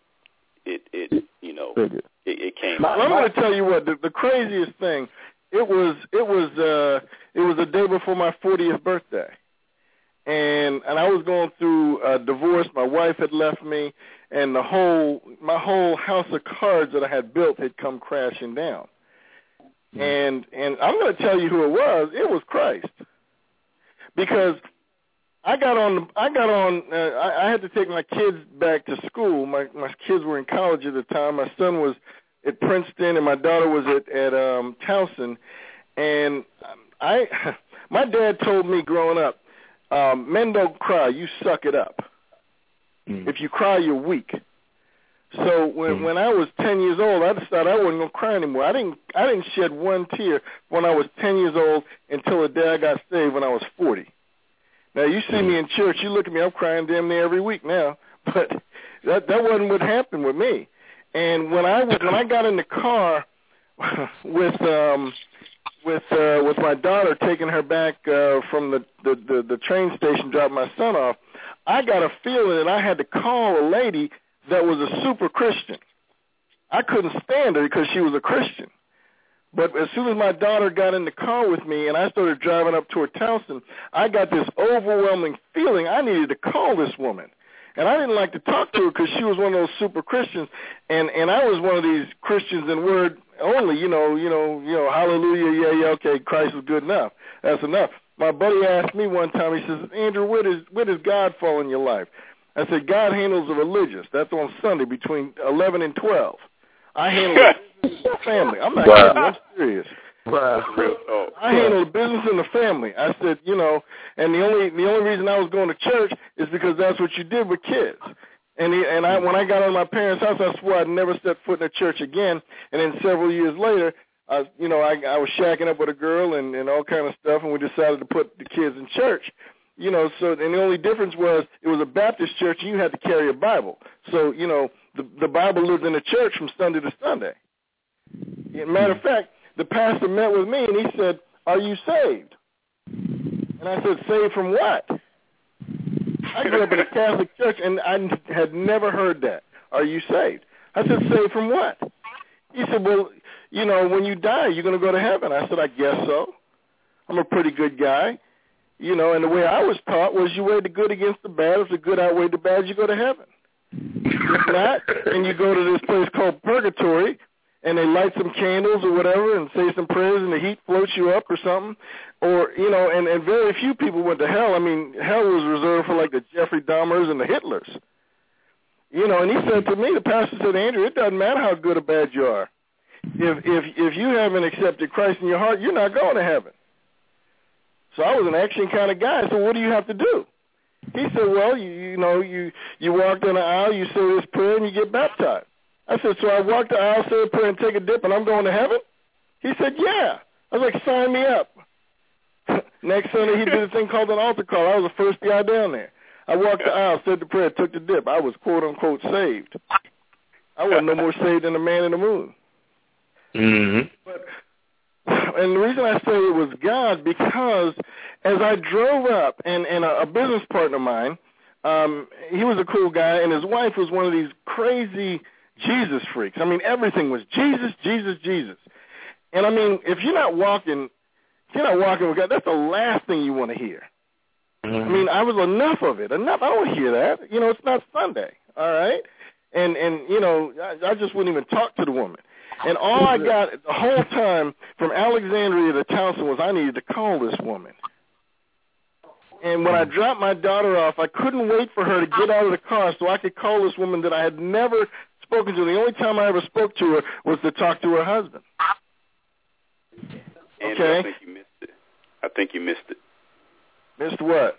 it came.
I'm going to tell you what the craziest thing. It was the day before my 40th birthday, and I was going through a divorce. My wife had left me, and my whole house of cards that I had built had come crashing down. And I'm going to tell you who it was. It was Christ, because I had to take my kids back to school. My kids were in college at the time. My son was at Princeton, and my daughter was at Towson. And my dad told me growing up, men don't cry, you suck it up. If you cry, you're weak. So when I was 10 years old, I decided I wasn't going to cry anymore. I didn't shed one tear when I was 10 years old until the day I got saved when I was 40. Now, you see me in church, you look at me, I'm crying damn near every week now. But that wasn't what happened with me. And when I got in the car with my daughter, taking her back from the train station, dropping my son off, I got a feeling that I had to call a lady that was a super Christian. I couldn't stand her because she was a Christian. But as soon as my daughter got in the car with me and I started driving up toward Townsend, I got this overwhelming feeling I needed to call this woman. And I didn't like to talk to her because she was one of those super Christians, and I was one of these Christians in word only, hallelujah, yeah, okay, Christ is good enough. That's enough. My buddy asked me one time, he says, Andrew, where does God fall in your life? I said, God handles the religious. That's on Sunday between 11 and 12. I handle the business in the family. I'm not kidding. I'm serious. I handle the business in the family. I said, and the only reason I was going to church is because that's what you did with kids. And when I got out of my parents' house, I swore I'd never set foot in a church again. And then several years later, I was shacking up with a girl and all kind of stuff, and we decided to put the kids in church. And the only difference was it was a Baptist church, and you had to carry a Bible. So, the Bible lived in the church from Sunday to Sunday. As a matter of fact, the pastor met with me, and he said, are you saved? And I said, saved from what? I grew up in a Catholic church, and I had never heard that. Are you saved? I said, saved from what? He said, well, when you die, you're going to go to heaven. I said, I guess so. I'm a pretty good guy. And the way I was taught was you weigh the good against the bad. If the good outweighed the bad, you go to heaven. If not, and you go to this place called purgatory, and they light some candles or whatever and say some prayers, and the heat floats you up or something. Or, and very few people went to hell. I mean, hell was reserved for, like, the Jeffrey Dahmers and the Hitlers. And he said to me, the pastor said, Andrew, it doesn't matter how good or bad you are. If you haven't accepted Christ in your heart, you're not going to heaven. So I was an action kind of guy. So what do you have to do? He said, well, you walk down the aisle, you say this prayer, and you get baptized. I said, so I walk the aisle, say a prayer, and take a dip, and I'm going to heaven? He said, yeah. I was like, sign me up. Next Sunday, he did a thing called an altar call. I was the first guy down there. I walked the aisle, said the prayer, took the dip. I was, quote, unquote, saved. I wasn't no more saved than the man in the moon. Mm-hmm. And the reason I say it was God, because as I drove up, and a business partner of mine, he was a cool guy, and his wife was one of these crazy Jesus freaks. I mean, everything was Jesus, Jesus, Jesus. And I mean, if you're not walking with God, that's the last thing you want to hear. Mm-hmm. I mean, I was enough of it. Enough. I don't hear that. It's not Sunday, all right? And I just wouldn't even talk to the woman. And all I got the whole time from Alexandria to Townsend was I needed to call this woman. And when I dropped my daughter off, I couldn't wait for her to get out of the car so I could call this woman that I had never spoken to. The only time I ever spoke to her was to talk to her husband.
Andrew,
okay?
I think you missed it. I think you missed it.
Missed what?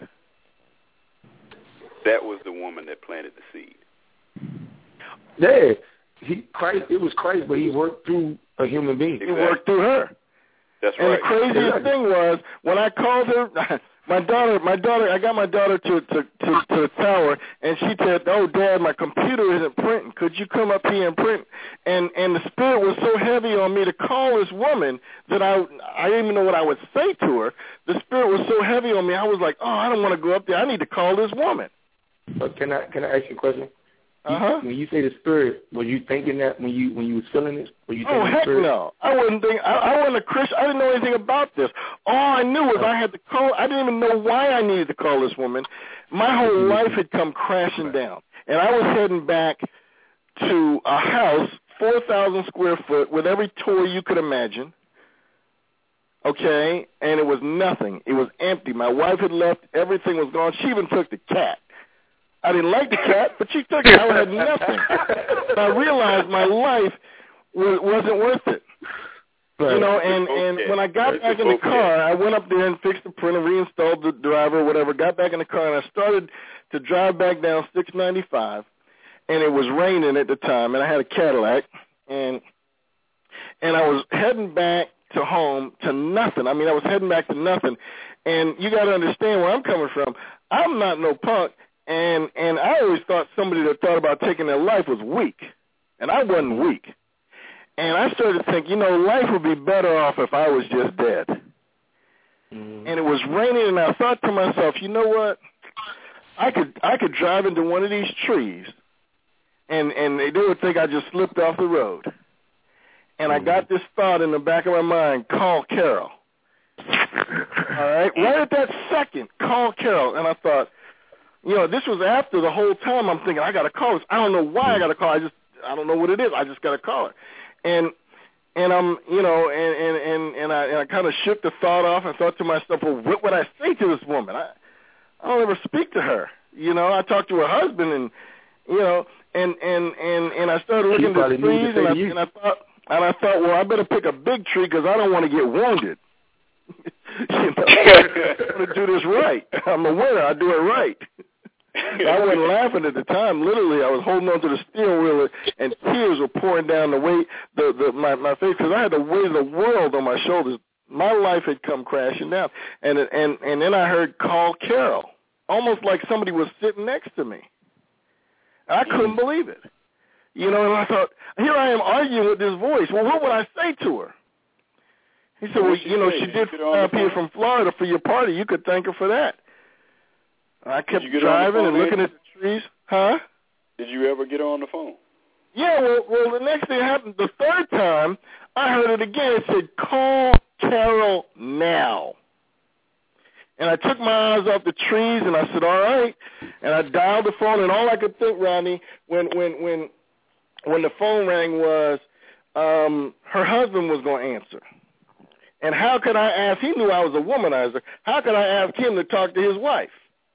That was the woman that planted the seed.
Yeah. It was Christ, but he worked through a human being.
Exactly.
He worked through her.
That's
and
right.
And the craziest thing was when I called her, my daughter, I got my daughter to the tower, and she said, "Oh, Dad, my computer isn't printing. Could you come up here and print?" And the spirit was so heavy on me to call this woman that I didn't even know what I would say to her. The spirit was so heavy on me, I was like, "Oh, I don't want to go up there. I need to call this woman."
But can I ask you a question?
Uh-huh.
When you say the spirit, were you thinking that when you was feeling it? Were you
oh, heck no. I wasn't thinking. I wasn't a Christian. I didn't know anything about this. All I knew was I had to call. I didn't even know why I needed to call this woman. My whole life had come crashing down. And I was heading back to a house, 4,000 square foot, with every toy you could imagine. Okay? And it was nothing. It was empty. My wife had left. Everything was gone. She even took the cat. I didn't like the cat, but she took it. I had nothing. And I realized my life wasn't worth it. Right. And when I got back in the car, I went up there and fixed the printer, reinstalled the driver or whatever, got back in the car, and I started to drive back down 695, and it was raining at the time, and I had a Cadillac, and I was heading back to home to nothing. I mean, I was heading back to nothing. And you got to understand where I'm coming from. I'm not no punk. And I always thought somebody that thought about taking their life was weak, and I wasn't weak. And I started to think, life would be better off if I was just dead. And it was raining, and I thought to myself, you know what? I could drive into one of these trees, and they would think I just slipped off the road. And I got this thought in the back of my mind, call Carol. All right? Right at that second, call Carol. And I thought, this was after the whole time I'm thinking, I got to call her. I don't know why I got to call her. I don't know what it is. I just got to call her. And I'm, and I kind of shook the thought off and thought to myself, well, what would I say to this woman? I don't ever speak to her. I talked to her husband, and and I started looking at the trees, and I thought, well, I better pick a big tree because I don't want to get wounded. I'm going to do this right. I'm a winner. I do it right. I wasn't laughing at the time. Literally, I was holding on to the steering wheel, and tears were pouring down my face because I had the weight of the world on my shoulders. My life had come crashing down, and then I heard call Carol, almost like somebody was sitting next to me. I couldn't believe it. And I thought, here I am arguing with this voice. Well, what would I say to her? He said, well, she did fly up here from Florida for your party. You could thank her for that. I kept driving and looking at the trees. Huh?
Did you ever get her on the phone?
Yeah, well, the next thing happened, the third time, I heard it again. It said, call Carol now. And I took my eyes off the trees, and I said, all right. And I dialed the phone, and all I could think, Rodney, when the phone rang was her husband was going to answer. And how could I ask? He knew I was a womanizer. How could I ask him to talk to his wife?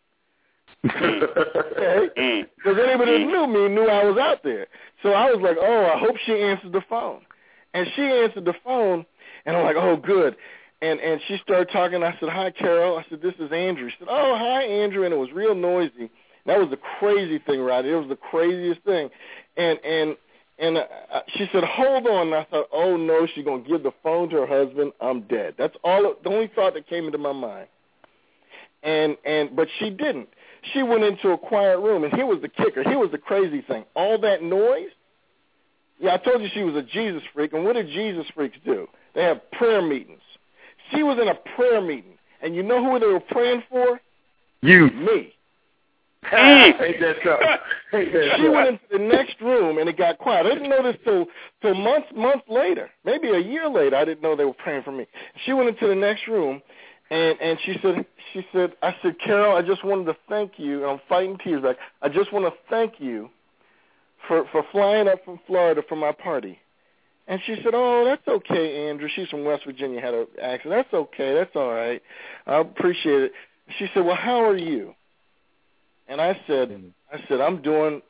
Okay? Because anybody that knew me knew I was out there. So I was like, oh, I hope she answers the phone. And she answered the phone, and I'm like, oh, good. And she started talking. I said, hi, Carol. I said, this is Andrew. She said, oh, hi, Andrew. And it was real noisy. That was the crazy thing, Rodney. It was the craziest thing. And she said, hold on. And I thought, oh, no, she's going to give the phone to her husband. I'm dead. That's the only thought that came into my mind. But she didn't. She went into a quiet room, and here was the kicker. Here was the crazy thing. All that noise, I told you she was a Jesus freak, and what do Jesus freaks do? They have prayer meetings. She was in a prayer meeting, and you know who they were praying for?
You.
Me.
Ain't that so?
She went into the next room, and it got quiet. I didn't know this till months later, maybe a year later. I didn't know they were praying for me. She went into the next room, and she said, I said, Carol, I just wanted to thank you. And I'm fighting tears back. I just want to thank you for flying up from Florida for my party. And she said, oh, that's okay, Andrew. She's from West Virginia, had an accent. That's okay. That's all right. I appreciate it. She said, well, how are you? And I said, I'm doing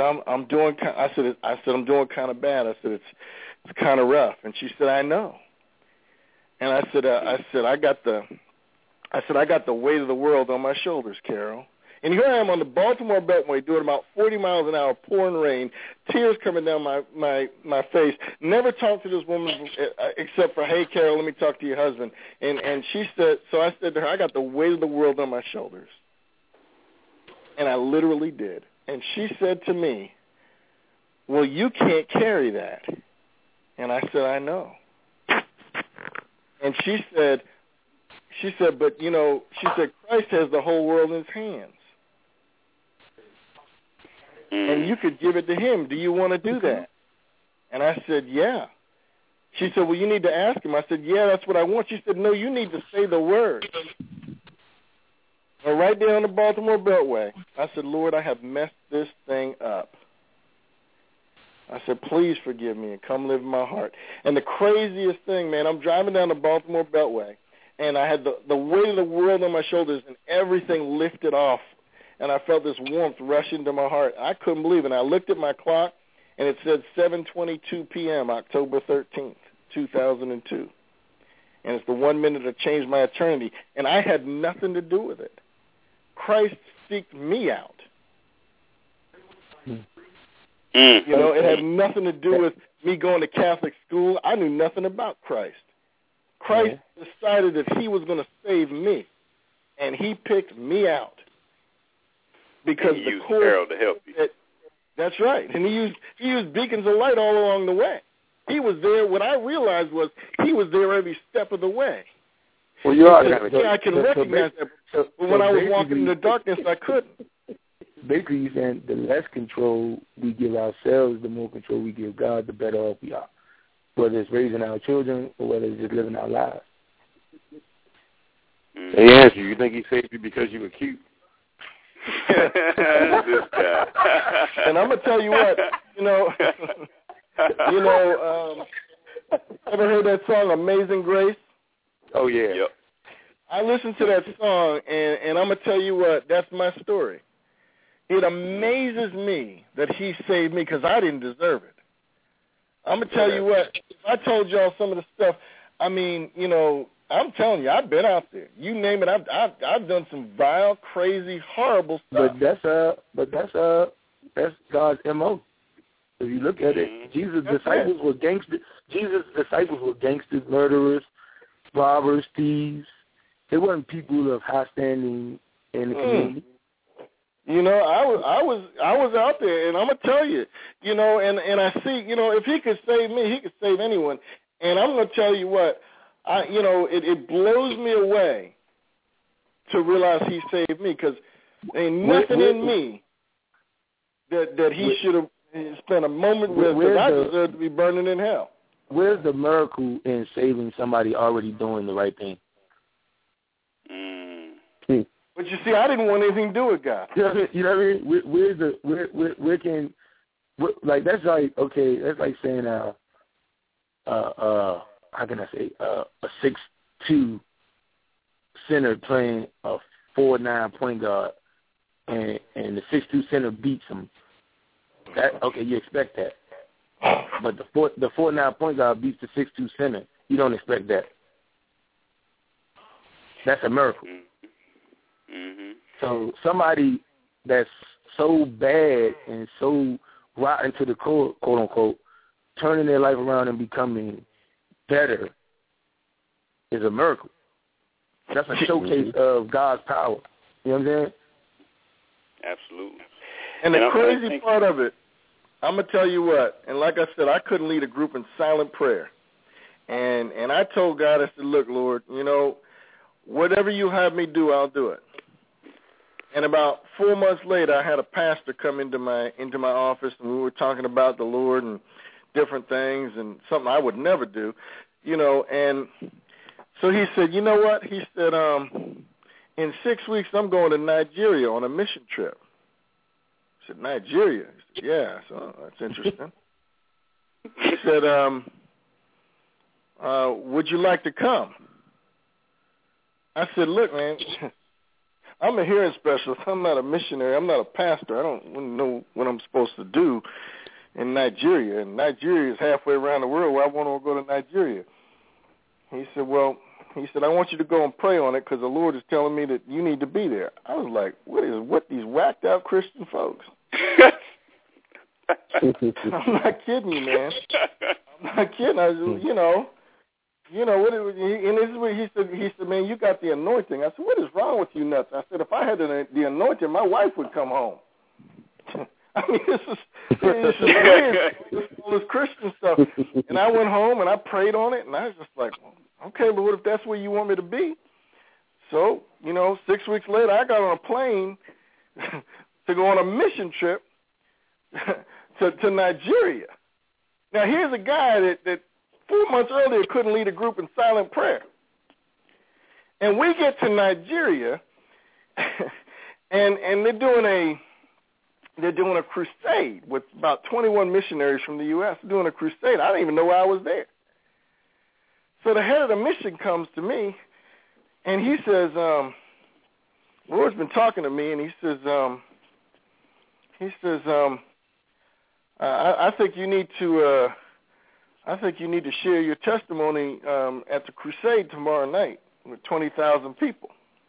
kind of bad. I said, it's kind of rough. And she said, I know. And I said, I got the weight of the world on my shoulders, Carol. And here I am on the Baltimore Beltway doing about 40 miles an hour, pouring rain, tears coming down my face. Never talked to this woman except for, hey, Carol, let me talk to your husband. And she said, so I said to her, I got the weight of the world on my shoulders. And I literally did. And she said to me, well, you can't carry that. And I said, I know. And she said, but, she said, Christ has the whole world in his hands. And you could give it to him. Do you want to do that? And I said, yeah. She said, well, you need to ask him. I said, yeah, that's what I want. She said, no, you need to say the word. And right there on the Baltimore Beltway, I said, Lord, I have messed this thing up. I said, please forgive me and come live in my heart. And the craziest thing, man, I'm driving down the Baltimore Beltway, and I had the weight of the world on my shoulders, and everything lifted off. And I felt this warmth rush into my heart. I couldn't believe it. And I looked at my clock, and it said 7:22 p.m., October 13th, 2002. And it's the 1 minute that changed my eternity. And I had nothing to do with it. Christ seeked me out. It had nothing to do with me going to Catholic school. I knew nothing about Christ. Christ decided that he was going to save me, and he picked me out. Because
he used Carol to help you.
That's right. And he used beacons of light all along the way. He was there. What I realized was he was there every step of the way.
Well, you are.
I can recognize that. But when I was walking in the darkness, I couldn't.
Basically, you're saying the less control we give ourselves, the more control we give God, the better off we are. Whether it's raising our children or whether it's just living our lives.
They answer you. You think he saved you because you were cute?
This guy.
And I'm gonna tell you what, ever heard that song "Amazing Grace"?
Oh yeah.
Yep.
I listened to that song, and I'm gonna tell you what, that's my story. It amazes me that he saved me because I didn't deserve it. I'm gonna tell you what, if I told y'all some of the stuff, I mean, I'm telling you, I've been out there. You name it, I've done some vile, crazy, horrible stuff.
But that's God's MO. If you look at it, Jesus' disciples were gangsters. Jesus' disciples were gangsters, murderers, robbers, thieves. They weren't people of high standing in the community.
I was out there, and I'm gonna tell you, and I see, if he could save me, he could save anyone. And I'm gonna tell you what, it blows me away to realize he saved me, because there ain't nothing in me that he should have spent a moment with, because I deserve to be burning in hell.
Where's the miracle in saving somebody already doing the right thing?
But you see, I didn't want anything to do with God.
You know what I mean? That's like saying how can I say, a 6'2" center playing a 4'9" point guard, and the 6'2" center beats him. You expect that. But the 4'9" point guard beats the 6'2" center. You don't expect that. That's a miracle.
Mm-hmm.
So somebody that's so bad and so rotten to the core, quote unquote, turning their life around and becoming better is a miracle. That's a showcase of God's power. You know what I'm saying?
Absolutely.
And the crazy part of it, I'm going to tell you what, and like I said, I couldn't lead a group in silent prayer. And I told God, I said, look, Lord, whatever you have me do, I'll do it. And about 4 months later, I had a pastor come into my office, and we were talking about the Lord and different things and something I would never do, And so he said, you know what? He said, in 6 weeks, I'm going to Nigeria on a mission trip. I said, Nigeria? He said, yeah. So that's interesting. He said, would you like to come? I said, look, man, I'm a hearing specialist. I'm not a missionary. I'm not a pastor. I don't know what I'm supposed to do in Nigeria. And Nigeria is halfway around the world. Why won't I go to Nigeria? He said, I want you to go and pray on it because the Lord is telling me that you need to be there. I was like, what these whacked out Christian folks? I'm not kidding you, man. I'm not kidding. I was, and this is what he said, man, you got the anointing. I said, what is wrong with you nuts? I said, if I had the anointing, my wife would come home. I mean, this is weird, all this Christian stuff. And I went home and I prayed on it, and I was just like, okay, Lord, if that's where you want me to be. So, 6 weeks later, I got on a plane to go on a mission trip to Nigeria. Now, here's a guy that 4 months earlier couldn't lead a group in silent prayer. And we get to Nigeria, and they're doing a crusade with about 21 missionaries from the U.S. doing a crusade. I didn't even know why I was there. So the head of the mission comes to me, and he says, Lord's been talking to me, and he says, I think you need to share your testimony at the crusade tomorrow night with 20,000 people.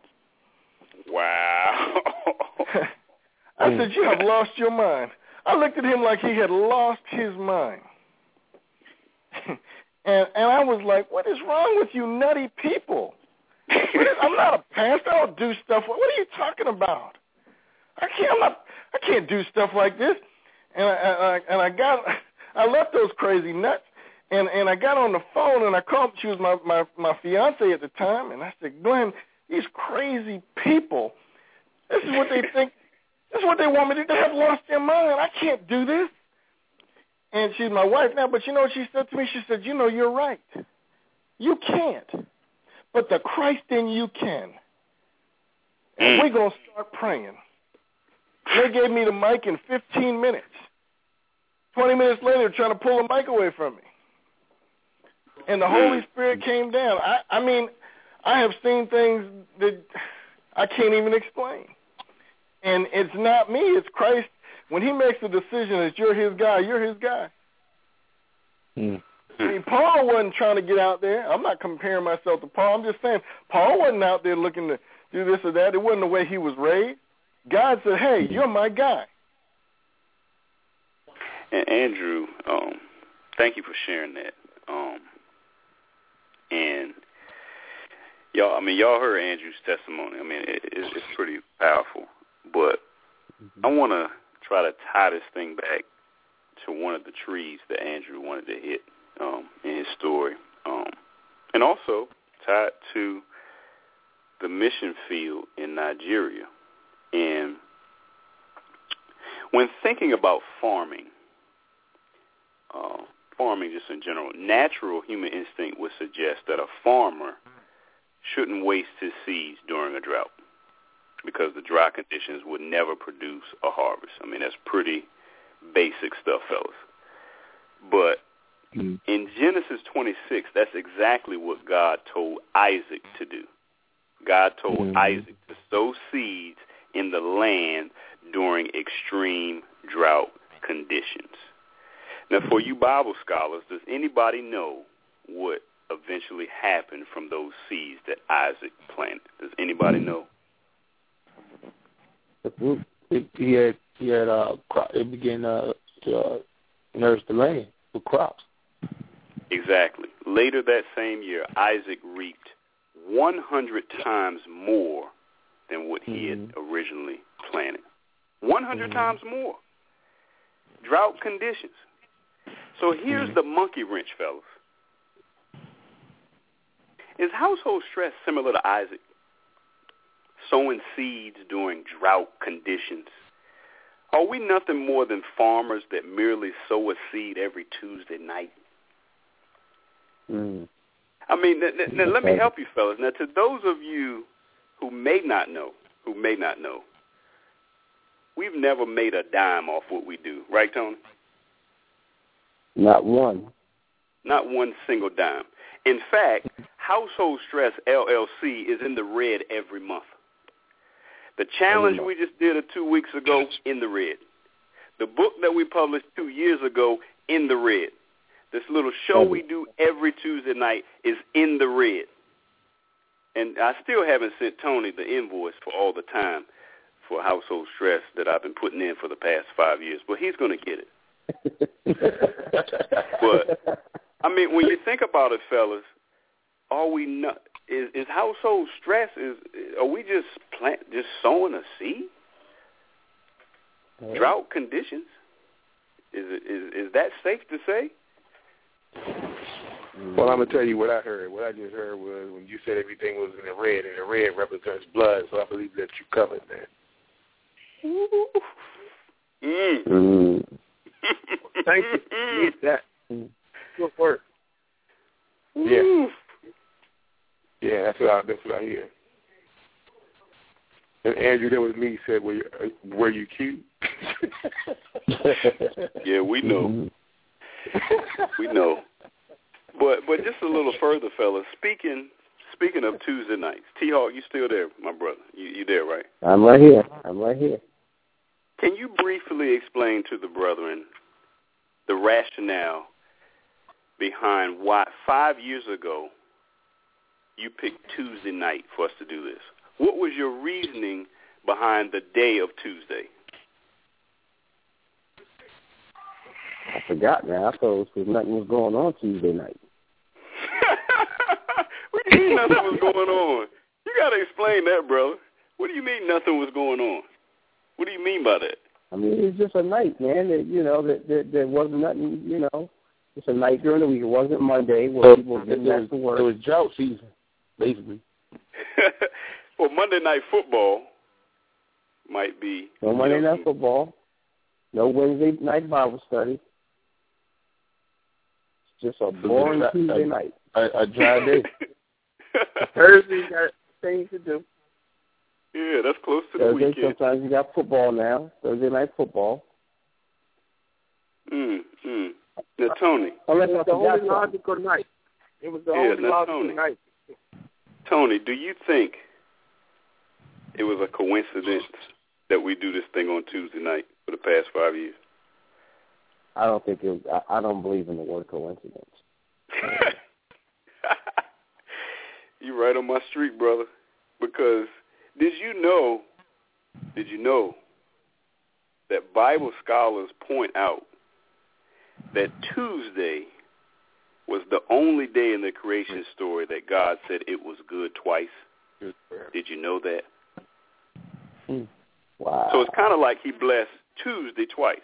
Wow.
I said, you have lost your mind. I looked at him like he had lost his mind. and I was like, what is wrong with you nutty people? I'm not a pastor. I don't do stuff. What are you talking about? I can't do stuff like this. And I left those crazy nuts, And I got on the phone and I called. She was my fiance at the time, and I said, Glenn, these crazy people, this is what they think. This is what they want me to do. They have lost their mind. I can't do this. And she's my wife now, but you know what she said to me? She said, you're right. You can't. But the Christ in you can. And we're going to start praying. They gave me the mic in 15 minutes. 20 minutes later, trying to pull the mic away from me. And the Holy Spirit came down. I mean, I have seen things that I can't even explain. And it's not me. It's Christ. When he makes the decision that you're his guy, you're his guy. I mean, Paul wasn't trying to get out there. I'm not comparing myself to Paul. I'm just saying Paul wasn't out there looking to do this or that. It wasn't the way he was raised. God said, hey, you're my guy.
And Andrew, thank you for sharing that. And y'all heard Andrew's testimony. I mean, it's pretty powerful. But I want to try to tie this thing back to one of the trees that Andrew wanted to hit in his story, and also tied to the mission field in Nigeria. And when thinking about farming just in general, natural human instinct would suggest that a farmer shouldn't waste his seeds during a drought, because the dry conditions would never produce a harvest. I mean, that's pretty basic stuff, fellas. But in Genesis 26, that's exactly what God told Isaac to do. God told Isaac to sow seeds in the land during extreme drought conditions. Now, for you Bible scholars, does anybody know what eventually happened from those seeds that Isaac planted? Does anybody know?
It began to nourish the land with crops.
Exactly. Later that same year, Isaac reaped 100 times more than what he had originally planted. 100 times more. Drought conditions. So here's the monkey wrench, fellas. Is household stress similar to Isaac? Sowing seeds during drought conditions? Are we nothing more than farmers that merely sow a seed every Tuesday night? I mean, now let me help you, fellas. Now, to those of you who may not know, we've never made a dime off what we do. Right, Tony?
Not one.
Not one single dime. In fact, Household Stress LLC is in the red every month. The challenge we just did 2 weeks ago, in the red. The book that we published 2 years ago, in the red. This little show we do every Tuesday night is in the red. And I still haven't sent Tony the invoice for all the time for Household Stress that I've been putting in for the past 5 years. But he's going to get it. But, I mean, when you think about it, fellas, are we not? Is household stress? Are we just sowing a seed? Drought conditions? Is that safe to say?
Well, I'm gonna tell you what I heard. What I just heard was when you said everything was in the red, and the red represents blood. So I believe that you covered that.
Thank you. Need that. Good work.
Yeah. Yeah, that's what I hear. And Andrew, that was me. Said, "Were you cute?"
Yeah, we know. We know. But just a little further, fellas. Speaking of Tuesday nights, T-Hawk, you still there, my brother? You there, right?
I'm right here.
Can you briefly explain to the brethren the rationale behind why 5 years ago you picked Tuesday night for us to do this? What was your reasoning behind the day of Tuesday?
I forgot now. I thought it was because nothing was going on Tuesday night.
What do you mean nothing was going on? You got to explain that, brother. What do you mean nothing was going on? What do you mean by that?
I mean, it's just a night, man. That there wasn't nothing, It's a night during the week. It wasn't Monday where people didn't have to work.
It was drought season, basically.
Well, Monday Night Football might be.
No Monday Night Football. No Wednesday night Bible study. It's just a boring Tuesday night.
A dry day.
Thursday, you got things to do.
Yeah, that's close to
Thursday,
the weekend.
sometimes you got football now. Thursday night football.
Now, Tony.
Unless
it was the only logical night. It was the only logical night.
Tony, do you think it was a coincidence that we do this thing on Tuesday night for the past 5 years?
I don't think it. I don't believe in the word coincidence.
You're right on my street, brother. Because did you know that Bible scholars point out that Tuesday was the only day in the creation story that God said it was good twice? Did you know that?
Wow.
So it's kind of like he blessed Tuesday twice.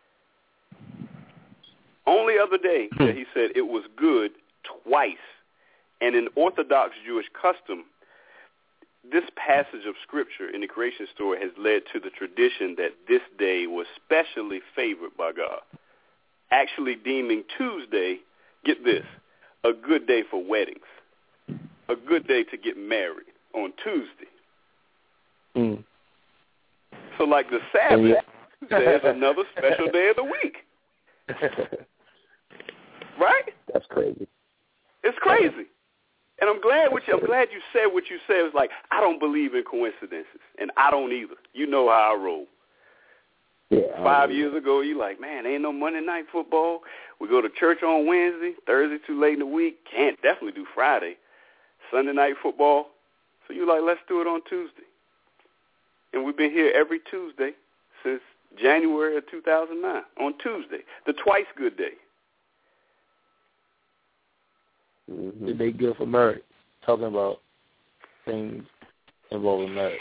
Only other day that he said it was good twice. And in Orthodox Jewish custom, this passage of Scripture in the creation story has led to the tradition that this day was specially favored by God, actually deeming Tuesday, get this, a good day for weddings, a good day to get married on Tuesday. So like the Sabbath, Tuesday is another special day of the week. Right?
That's crazy.
It's crazy. And I'm glad you said what you said. It was like, I don't believe in coincidences, and I don't either. You know how I roll.
Yeah,
5 years ago, you like, man, ain't no Monday Night Football. We go to church on Wednesday. Thursday too late in the week. Can't definitely do Friday. Sunday Night Football. So you like, let's do it on Tuesday. And we've been here every Tuesday since January of 2009 on Tuesday, the twice good day.
Did they good for marriage? Talking about things involving marriage.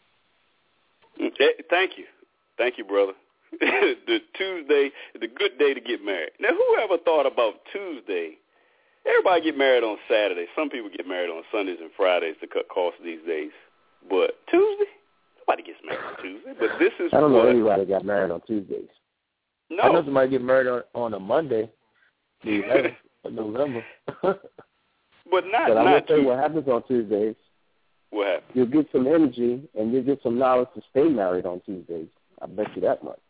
Thank you, brother. The Tuesday, the good day to get married. Now, whoever thought about Tuesday? Everybody get married on Saturday. Some people get married on Sundays and Fridays to cut costs these days. But Tuesday? Nobody gets married on Tuesday. But this is
I don't know anybody got married on Tuesdays.
No.
I know somebody get married on a Monday, the 11th of November.
But
I will tell you what happens on Tuesdays.
What happens?
You'll get some energy and you'll get some knowledge to stay married on Tuesdays. I bet you that much.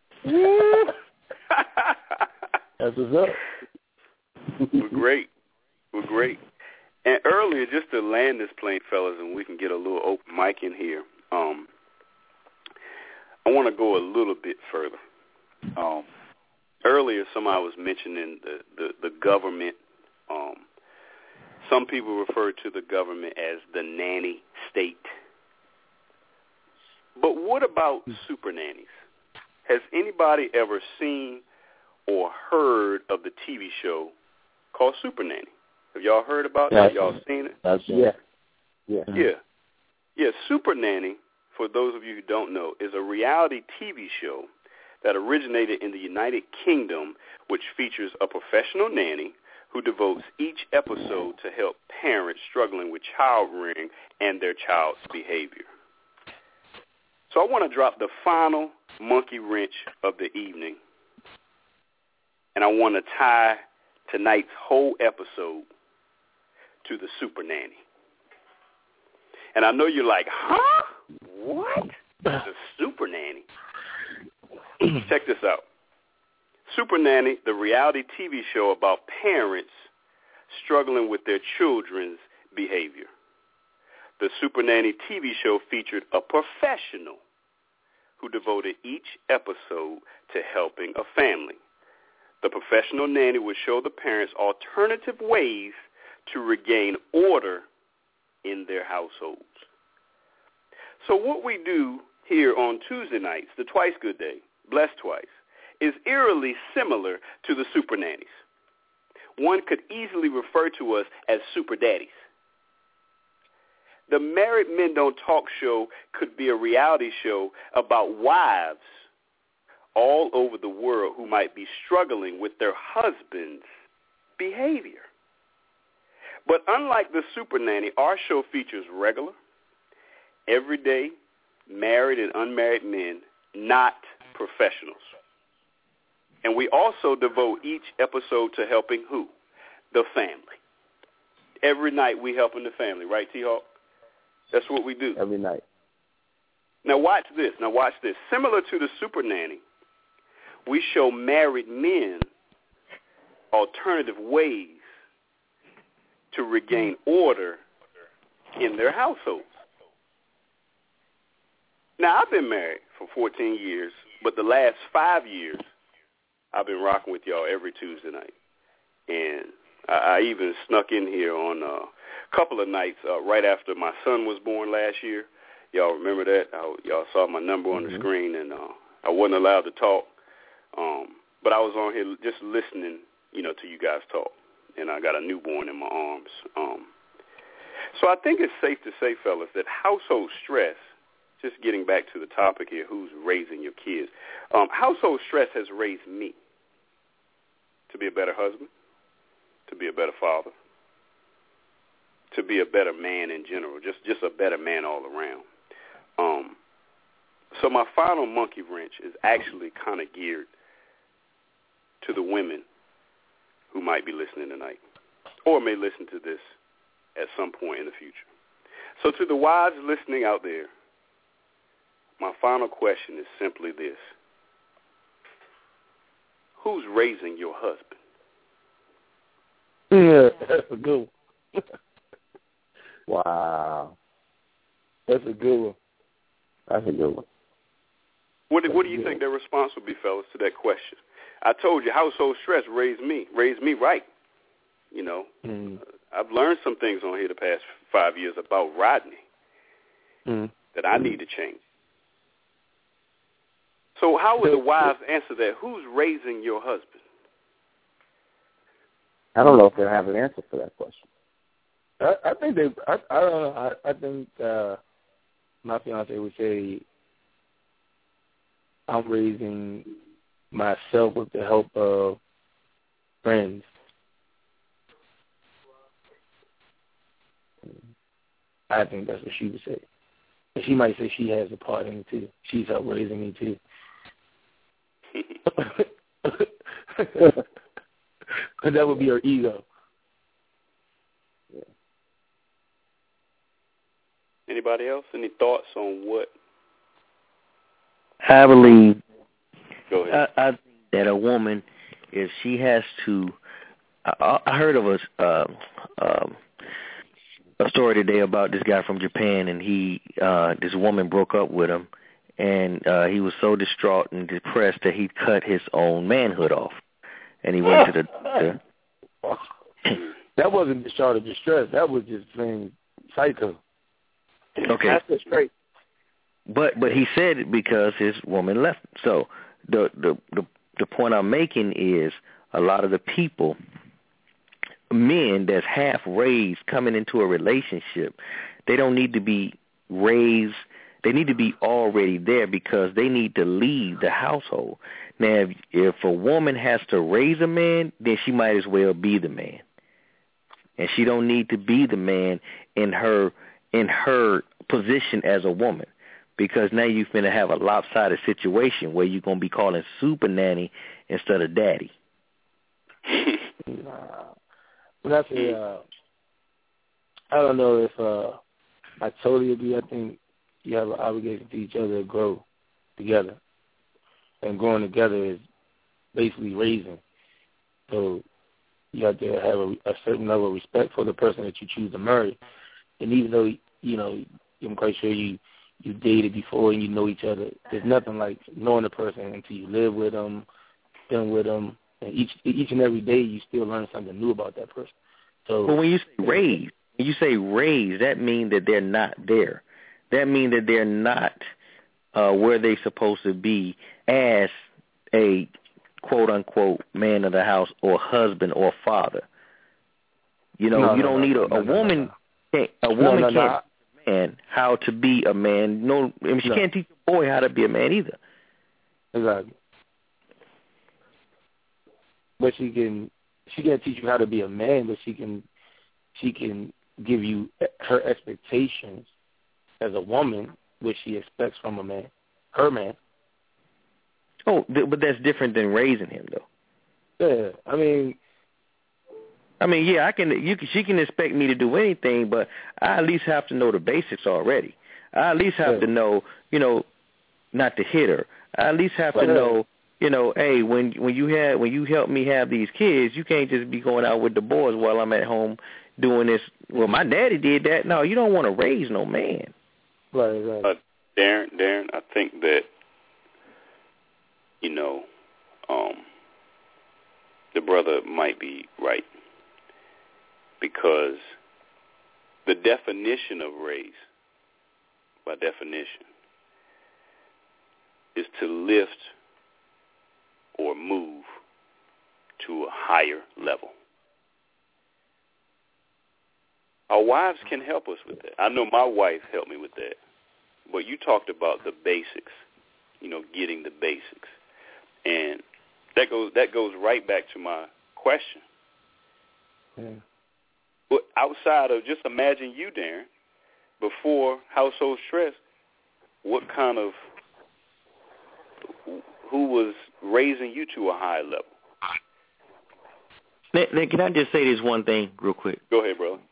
That's what's up.
We're great. And earlier, just to land this plane, fellas, and we can get a little open mic in here, I want to go a little bit further. Earlier, somebody was mentioning the government. Some people refer to the government as the nanny state. But what about super nannies? Has anybody ever seen or heard of the TV show called Super Nanny? Have y'all heard about that? Y'all seen it? Yeah. Super Nanny, for those of you who don't know, is a reality TV show that originated in the United Kingdom, which features a professional nanny who devotes each episode to help parents struggling with child rearing and their child's behavior. So I want to drop the final monkey wrench of the evening, and I want to tie tonight's whole episode to the Super Nanny. And I know you're like, huh? What? The Super Nanny? Check this out. Super Nanny, the reality TV show about parents struggling with their children's behavior. The Super Nanny TV show featured a professional who devoted each episode to helping a family. The professional nanny would show the parents alternative ways to regain order in their households. So what we do here on Tuesday nights, the Twice Good Day, Blessed Twice, is eerily similar to the Super Nannies. One could easily refer to us as Super Daddies. The Married Men Don't Talk show could be a reality show about wives all over the world who might be struggling with their husband's behavior. But unlike the Super Nanny, our show features regular, everyday, married and unmarried men, not professionals. And we also devote each episode to helping who? The family. Every night we helping the family, right, T-Hawk? That's what we do.
Every night.
Now watch this. Similar to the Super Nanny, we show married men alternative ways to regain order in their households. Now, I've been married for 14 years, but the last 5 years, I've been rocking with y'all every Tuesday night. And I even snuck in here on a couple of nights right after my son was born last year. Y'all remember that? Y'all saw my number on the screen, and I wasn't allowed to talk. But I was on here just listening, to you guys talk. And I got a newborn in my arms. So I think it's safe to say, fellas, that household stress, just getting back to the topic here, who's raising your kids, household stress has raised me to be a better husband, to be a better father, to be a better man in general, just a better man all around. So my final monkey wrench is actually kind of geared to the women who might be listening tonight or may listen to this at some point in the future. So to the wives listening out there, my final question is simply this. Who's raising your husband?
Yeah, that's a good one.
Wow.
That's a good one.
That's a good one.
What do you think their response would be, fellas, to that question? I told you, household stress raised me right. I've learned some things on here the past 5 years about Rodney that I need to change. So how would the wives answer that? Who's raising your husband?
I don't know if they have an answer for that question.
I think they. I don't know. I think my fiance would say, I'm raising myself with the help of friends. I think that's what she would say. And she might say she has a part in it too. She's helped raising me too. Because that would be her ego.
Yeah.
Anybody else? Any thoughts on what?
I believe.
Go ahead.
I think that a woman, if she has to, I heard of a story today about this guy from Japan, and this woman broke up with him, and he was so distraught and depressed that he cut his own manhood off, and he went to the doctor.
That wasn't discharge of distress. That was just plain psycho.
Okay.
That's just straight.
But he said it because his woman left him. So the point I'm making is a lot of the people, men that's half raised coming into a relationship, they don't need to be raised. They need to be already there because they need to leave the household. Now, if a woman has to raise a man, then she might as well be the man. And she don't need to be the man in her position as a woman, because now you're going to have a lopsided situation where you're going to be calling Super Nanny instead of Daddy.
When I say, I don't know if I totally agree. I think you have an obligation to each other to grow together. And growing together is basically raising. So you have to have a certain level of respect for the person that you choose to marry. And even though, I'm quite sure you dated before and you know each other, there's nothing like knowing the person until you live with them, been with them. And each and every day you still learn something new about that person. So,
but when you say raise, that means that they're not there. That means that they're not where they're supposed to be as a quote-unquote man of the house or husband or father. You don't need a woman. A woman can't teach a man how to be a man. She can't teach a boy how to be a man either.
Exactly. but she can't teach you how to be a man, but she can give you her expectations as a woman, which she expects from a man, her man.
Oh, but that's different than raising him, though.
Yeah, I mean,
yeah, she can expect me to do anything, but I at least have to know the basics already. I at least have to know, not to hit her. I at least have to know, hey, when you help me have these kids, you can't just be going out with the boys while I'm at home doing this. Well, my daddy did that. No, you don't want to raise no man.
Right.
Darren, I think that, the brother might be right, because the definition of raise, by definition, is to lift or move to a higher level. Our wives can help us with that. I know my wife helped me with that. But you talked about the basics, getting the basics. And that goes right back to my question.
Yeah.
But outside of, just imagine you, Darren, before Household Stress, who was raising you to a high level?
Nick, can I just say this one thing real quick?
Go ahead, brother.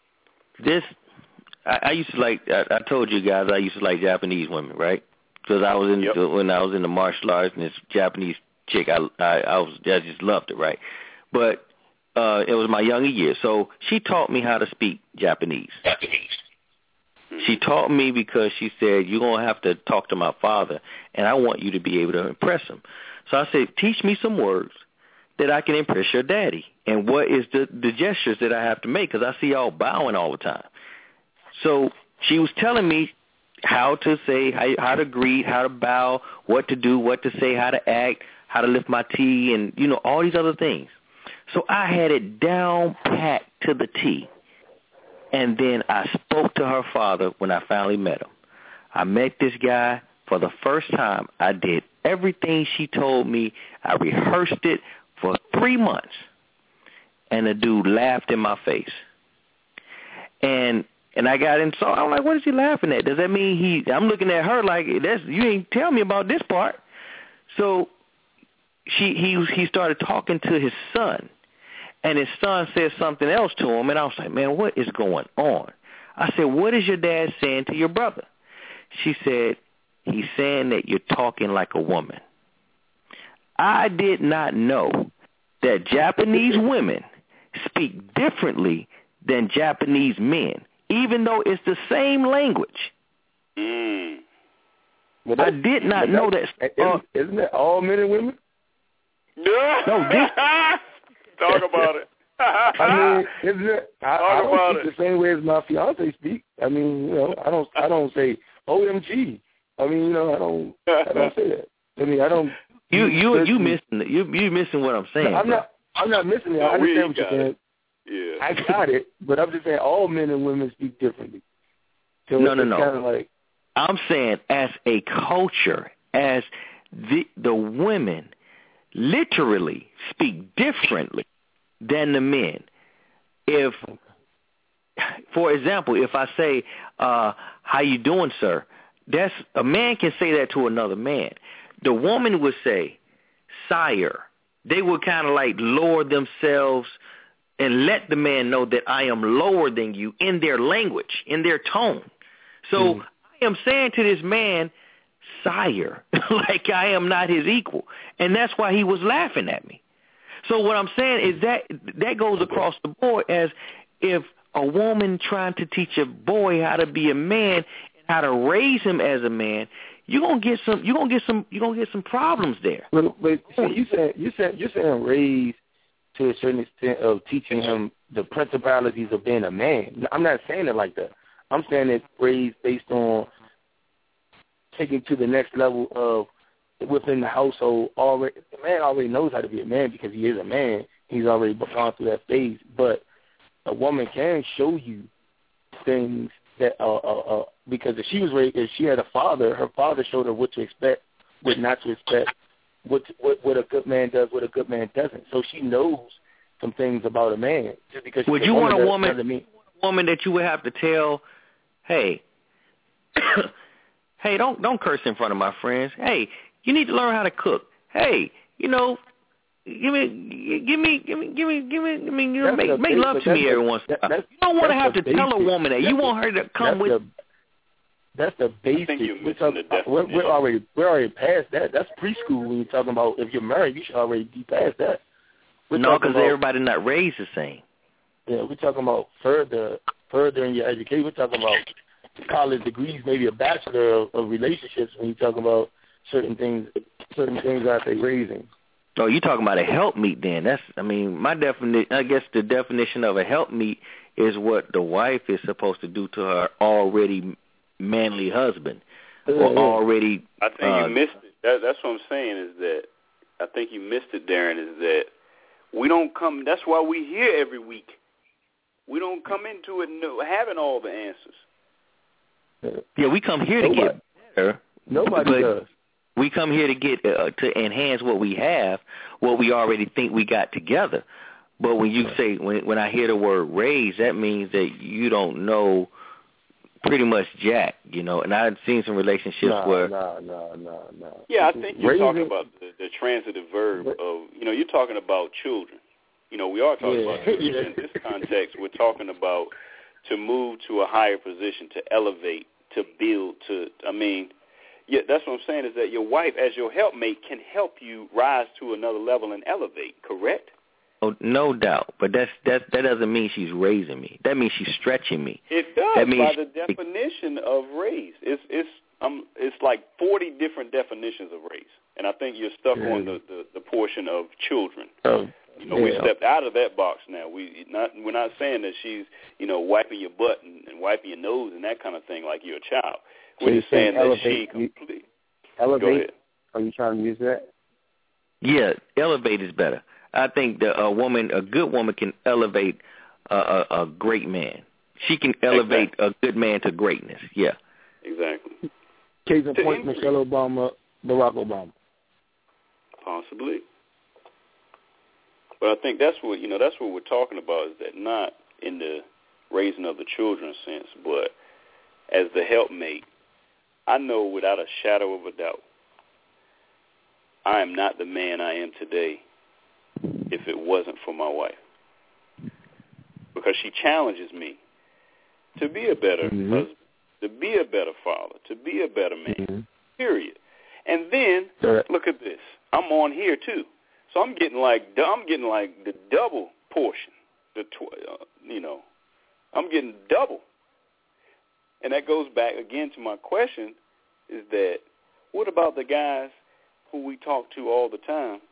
I used to like. I told you guys I used to like Japanese women, right? Because I was when I was in the martial arts, and this Japanese chick, I just loved it, right? But it was my younger years, so she taught me how to speak Japanese. She taught me because she said, you're gonna have to talk to my father, and I want you to be able to impress him. So I said, teach me some words that I can impress your daddy, and what is the gestures that I have to make, because I see y'all bowing all the time. So she was telling me how to say, how to greet, how to bow, what to do, what to say, how to act, how to lift my tea, and, all these other things. So I had it down pat to the T. And then I spoke to her father when I finally met him. I met this guy for the first time. I did everything she told me. I rehearsed it for 3 months. And the dude laughed in my face. And I got in, so I'm like, what is he laughing at? Does that mean I'm looking at her like, you ain't tell me about this part. So he started talking to his son. And his son said something else to him, and I was like, man, what is going on? I said, what is your dad saying to your brother? She said, he's saying that you're talking like a woman. I did not know that Japanese women speak differently than Japanese men, even though it's the same language. I did not know that.
Isn't that all men and women?
No, talk about it.
I mean, isn't it? I don't speak the same way as my fiance speak. I mean, I don't say OMG. I mean, I don't say that. I mean, I don't.
You missing what I'm saying.
No, I'm not missing it. I understand what you're saying.
Yeah,
I got it, but I'm just saying all men and women speak differently. So
no.
Kind of like,
I'm saying as a culture, as the women literally speak differently than the men. If, for example, if I say, how you doing, sir? That's a man can say that to another man. The woman would say, sire. They would kind of like lower themselves and let the man know that I am lower than you in their language, in their tone. So I am saying to this man, sire, like I am not his equal. And that's why he was laughing at me. So what I'm saying is that goes across the board, as if a woman trying to teach a boy how to be a man and how to raise him as a man, you're gonna get some problems there.
But so you're saying raise to a certain extent of teaching him the principalities of being a man. I'm not saying it like that. I'm saying it raised based on taking to the next level of within the household. Already, the man already knows how to be a man because he is a man. He's already gone through that phase. But a woman can show you things that because if she was raised, if she had a father, her father showed her what to expect, what not to expect, what a good man does, what a good man doesn't. So she knows some things about a man. Just because
would you want a woman that you would have to tell, hey, hey, don't curse in front of my friends. Hey, you need to learn how to cook. Hey, give me, make love to me every once in a while. You don't want to have to tell a woman that. You want her to come with.
That's the basic. We're already past that. That's preschool when you're talking about if you're married, you should already be past that.
No, because everybody not raised the same.
Yeah, we're talking about further in your education. We're talking about college degrees, maybe a bachelor of relationships when you're talking about certain things that they're raising.
Oh, you're talking about a helpmeet then. My definition, I guess the definition of a helpmeet is what the wife is supposed to do to her already manly husband. Or already...
I think you missed it. That's what I'm saying is that, I think you missed it, Darren, is that we don't come, that's why we here every week. We don't come into it having all the answers.
Yeah, we come here to get better.
Nobody does.
We come here to get to enhance what we have, what we already think we got together. But when you say, when I hear the word raise, that means that you don't know pretty much jack, And I've seen some relationships where...
No.
Yeah, I think you're talking about the transitive verb of, you're talking about children. We are talking about children. In this context, we're talking about to move to a higher position, to elevate, to build, yeah, that's what I'm saying is that your wife, as your helpmate, can help you rise to another level and elevate, correct?
Oh, no doubt. But that doesn't mean she's raising me. That means she's stretching me.
It does by the definition of raise. It's like 40 different definitions of raise. And I think you're stuck on the portion of children. We stepped out of that box now. We're not saying that she's, wiping your butt and wiping your nose and that kind of thing like you're a child. We're just saying that she completely...
Elevate? Are you trying to use that?
Yeah, elevate is better. I think that a good woman can elevate a great man. She can elevate a good man to greatness. Yeah.
Exactly.
Case in point, Michelle Obama, Barack Obama.
Possibly. But I think that's what we're talking about, is that not in the raising of the children sense, but as the helpmate. I know without a shadow of a doubt, I am not the man I am today if it wasn't for my wife. Because she challenges me to be a better husband, to be a better father, to be a better man, period. And then, look at this. I'm on here, too. So I'm getting like the double portion. I'm getting double. And that goes back again to my question, is that what about the guys who we talk to all the time?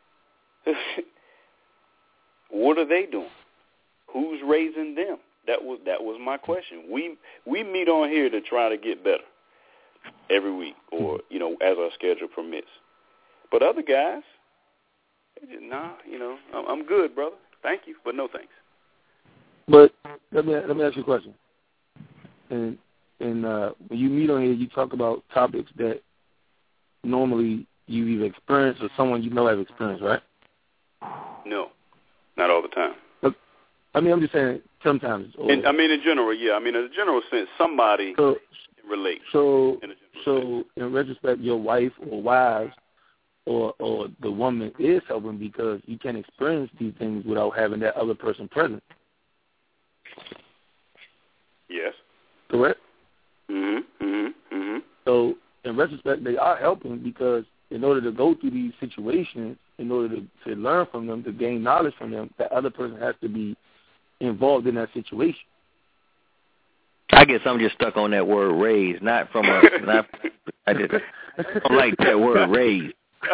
What are they doing? Who's raising them? That was my question. We meet on here to try to get better every week, or as our schedule permits. But other guys, they just, I'm good, brother. Thank you, but no thanks.
But let me ask you a question. And when you meet on here, you talk about topics that normally you either experienced or someone have experienced, right?
No, not all the time.
I'm just saying sometimes.
In general, yeah. In a general sense, somebody can relate.
So in retrospect, your wife or wives or the woman is helping because you can't experience these things without having that other person present.
Yes.
Correct? So in retrospect, they are helping because in order to go through these situations, in order to learn from them, to gain knowledge from them, that other person has to be involved in that situation.
I guess I'm just stuck on that word raise, not from a. I don't like that word raise.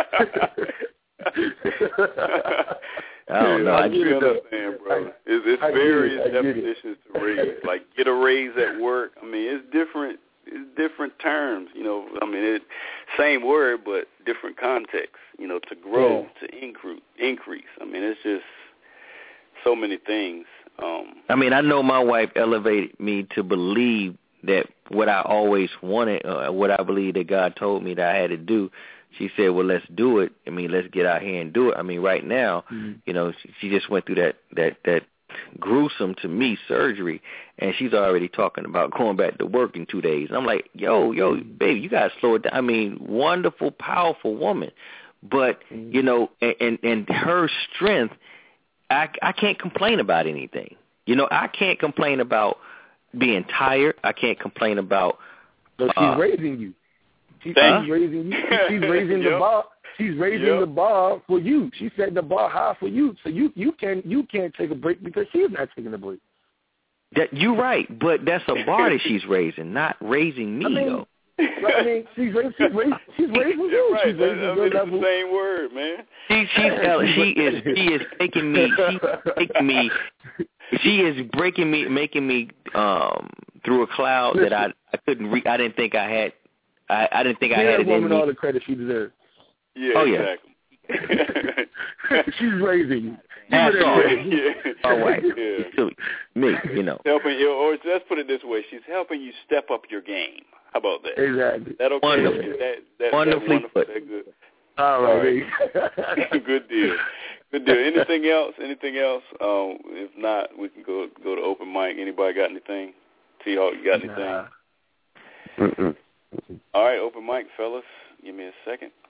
I don't know.
I understand, brother. It's various definitions to raise. Like get a raise at work. It's different. It's different terms. Same word but different context. To grow, to increase. It's just so many things.
I know my wife elevated me to believe that what I always wanted, what I believe that God told me that I had to do, she said, well, let's do it. I mean, let's get out here and do it. I mean, right now, you know, she just went through that gruesome to me surgery, and she's already talking about going back to work in 2 days. And I'm like, yo, baby, you got to slow it down. I mean, wonderful, powerful woman. But, you know, and her strength, I can't complain about anything. You know, I can't complain about being tired. I can't complain about.
So she's raising you. She's raising you. She's raising the bar. She's raising the bar for you. She set the bar high for you, so you can't take a break because she's not taking a break.
You're right, but that's a bar that she's raising, not raising me though.
I mean, she's raising you.
Right.
She's raising
it's the same word, man.
She is taking me. She is breaking me, making me through a cloud that I couldn't reach. I didn't think I had. I didn't think I had it in me.
Give that woman all the credit she deserves.
Yeah, exactly.
She's raising you.
All right. Yeah. Me, you know.
Helping you, or let's put it this way: she's helping you step up your game. How about that?
Exactly.
That okay?
Wonderful.
Wonderfully
put.
That good.
All right.
Good deal. Good deal. Anything else? If not, we can go to open mic. Anybody got anything? T-Hawk, you got anything?
Nah.
All right, open mic, fellas. Give me a second.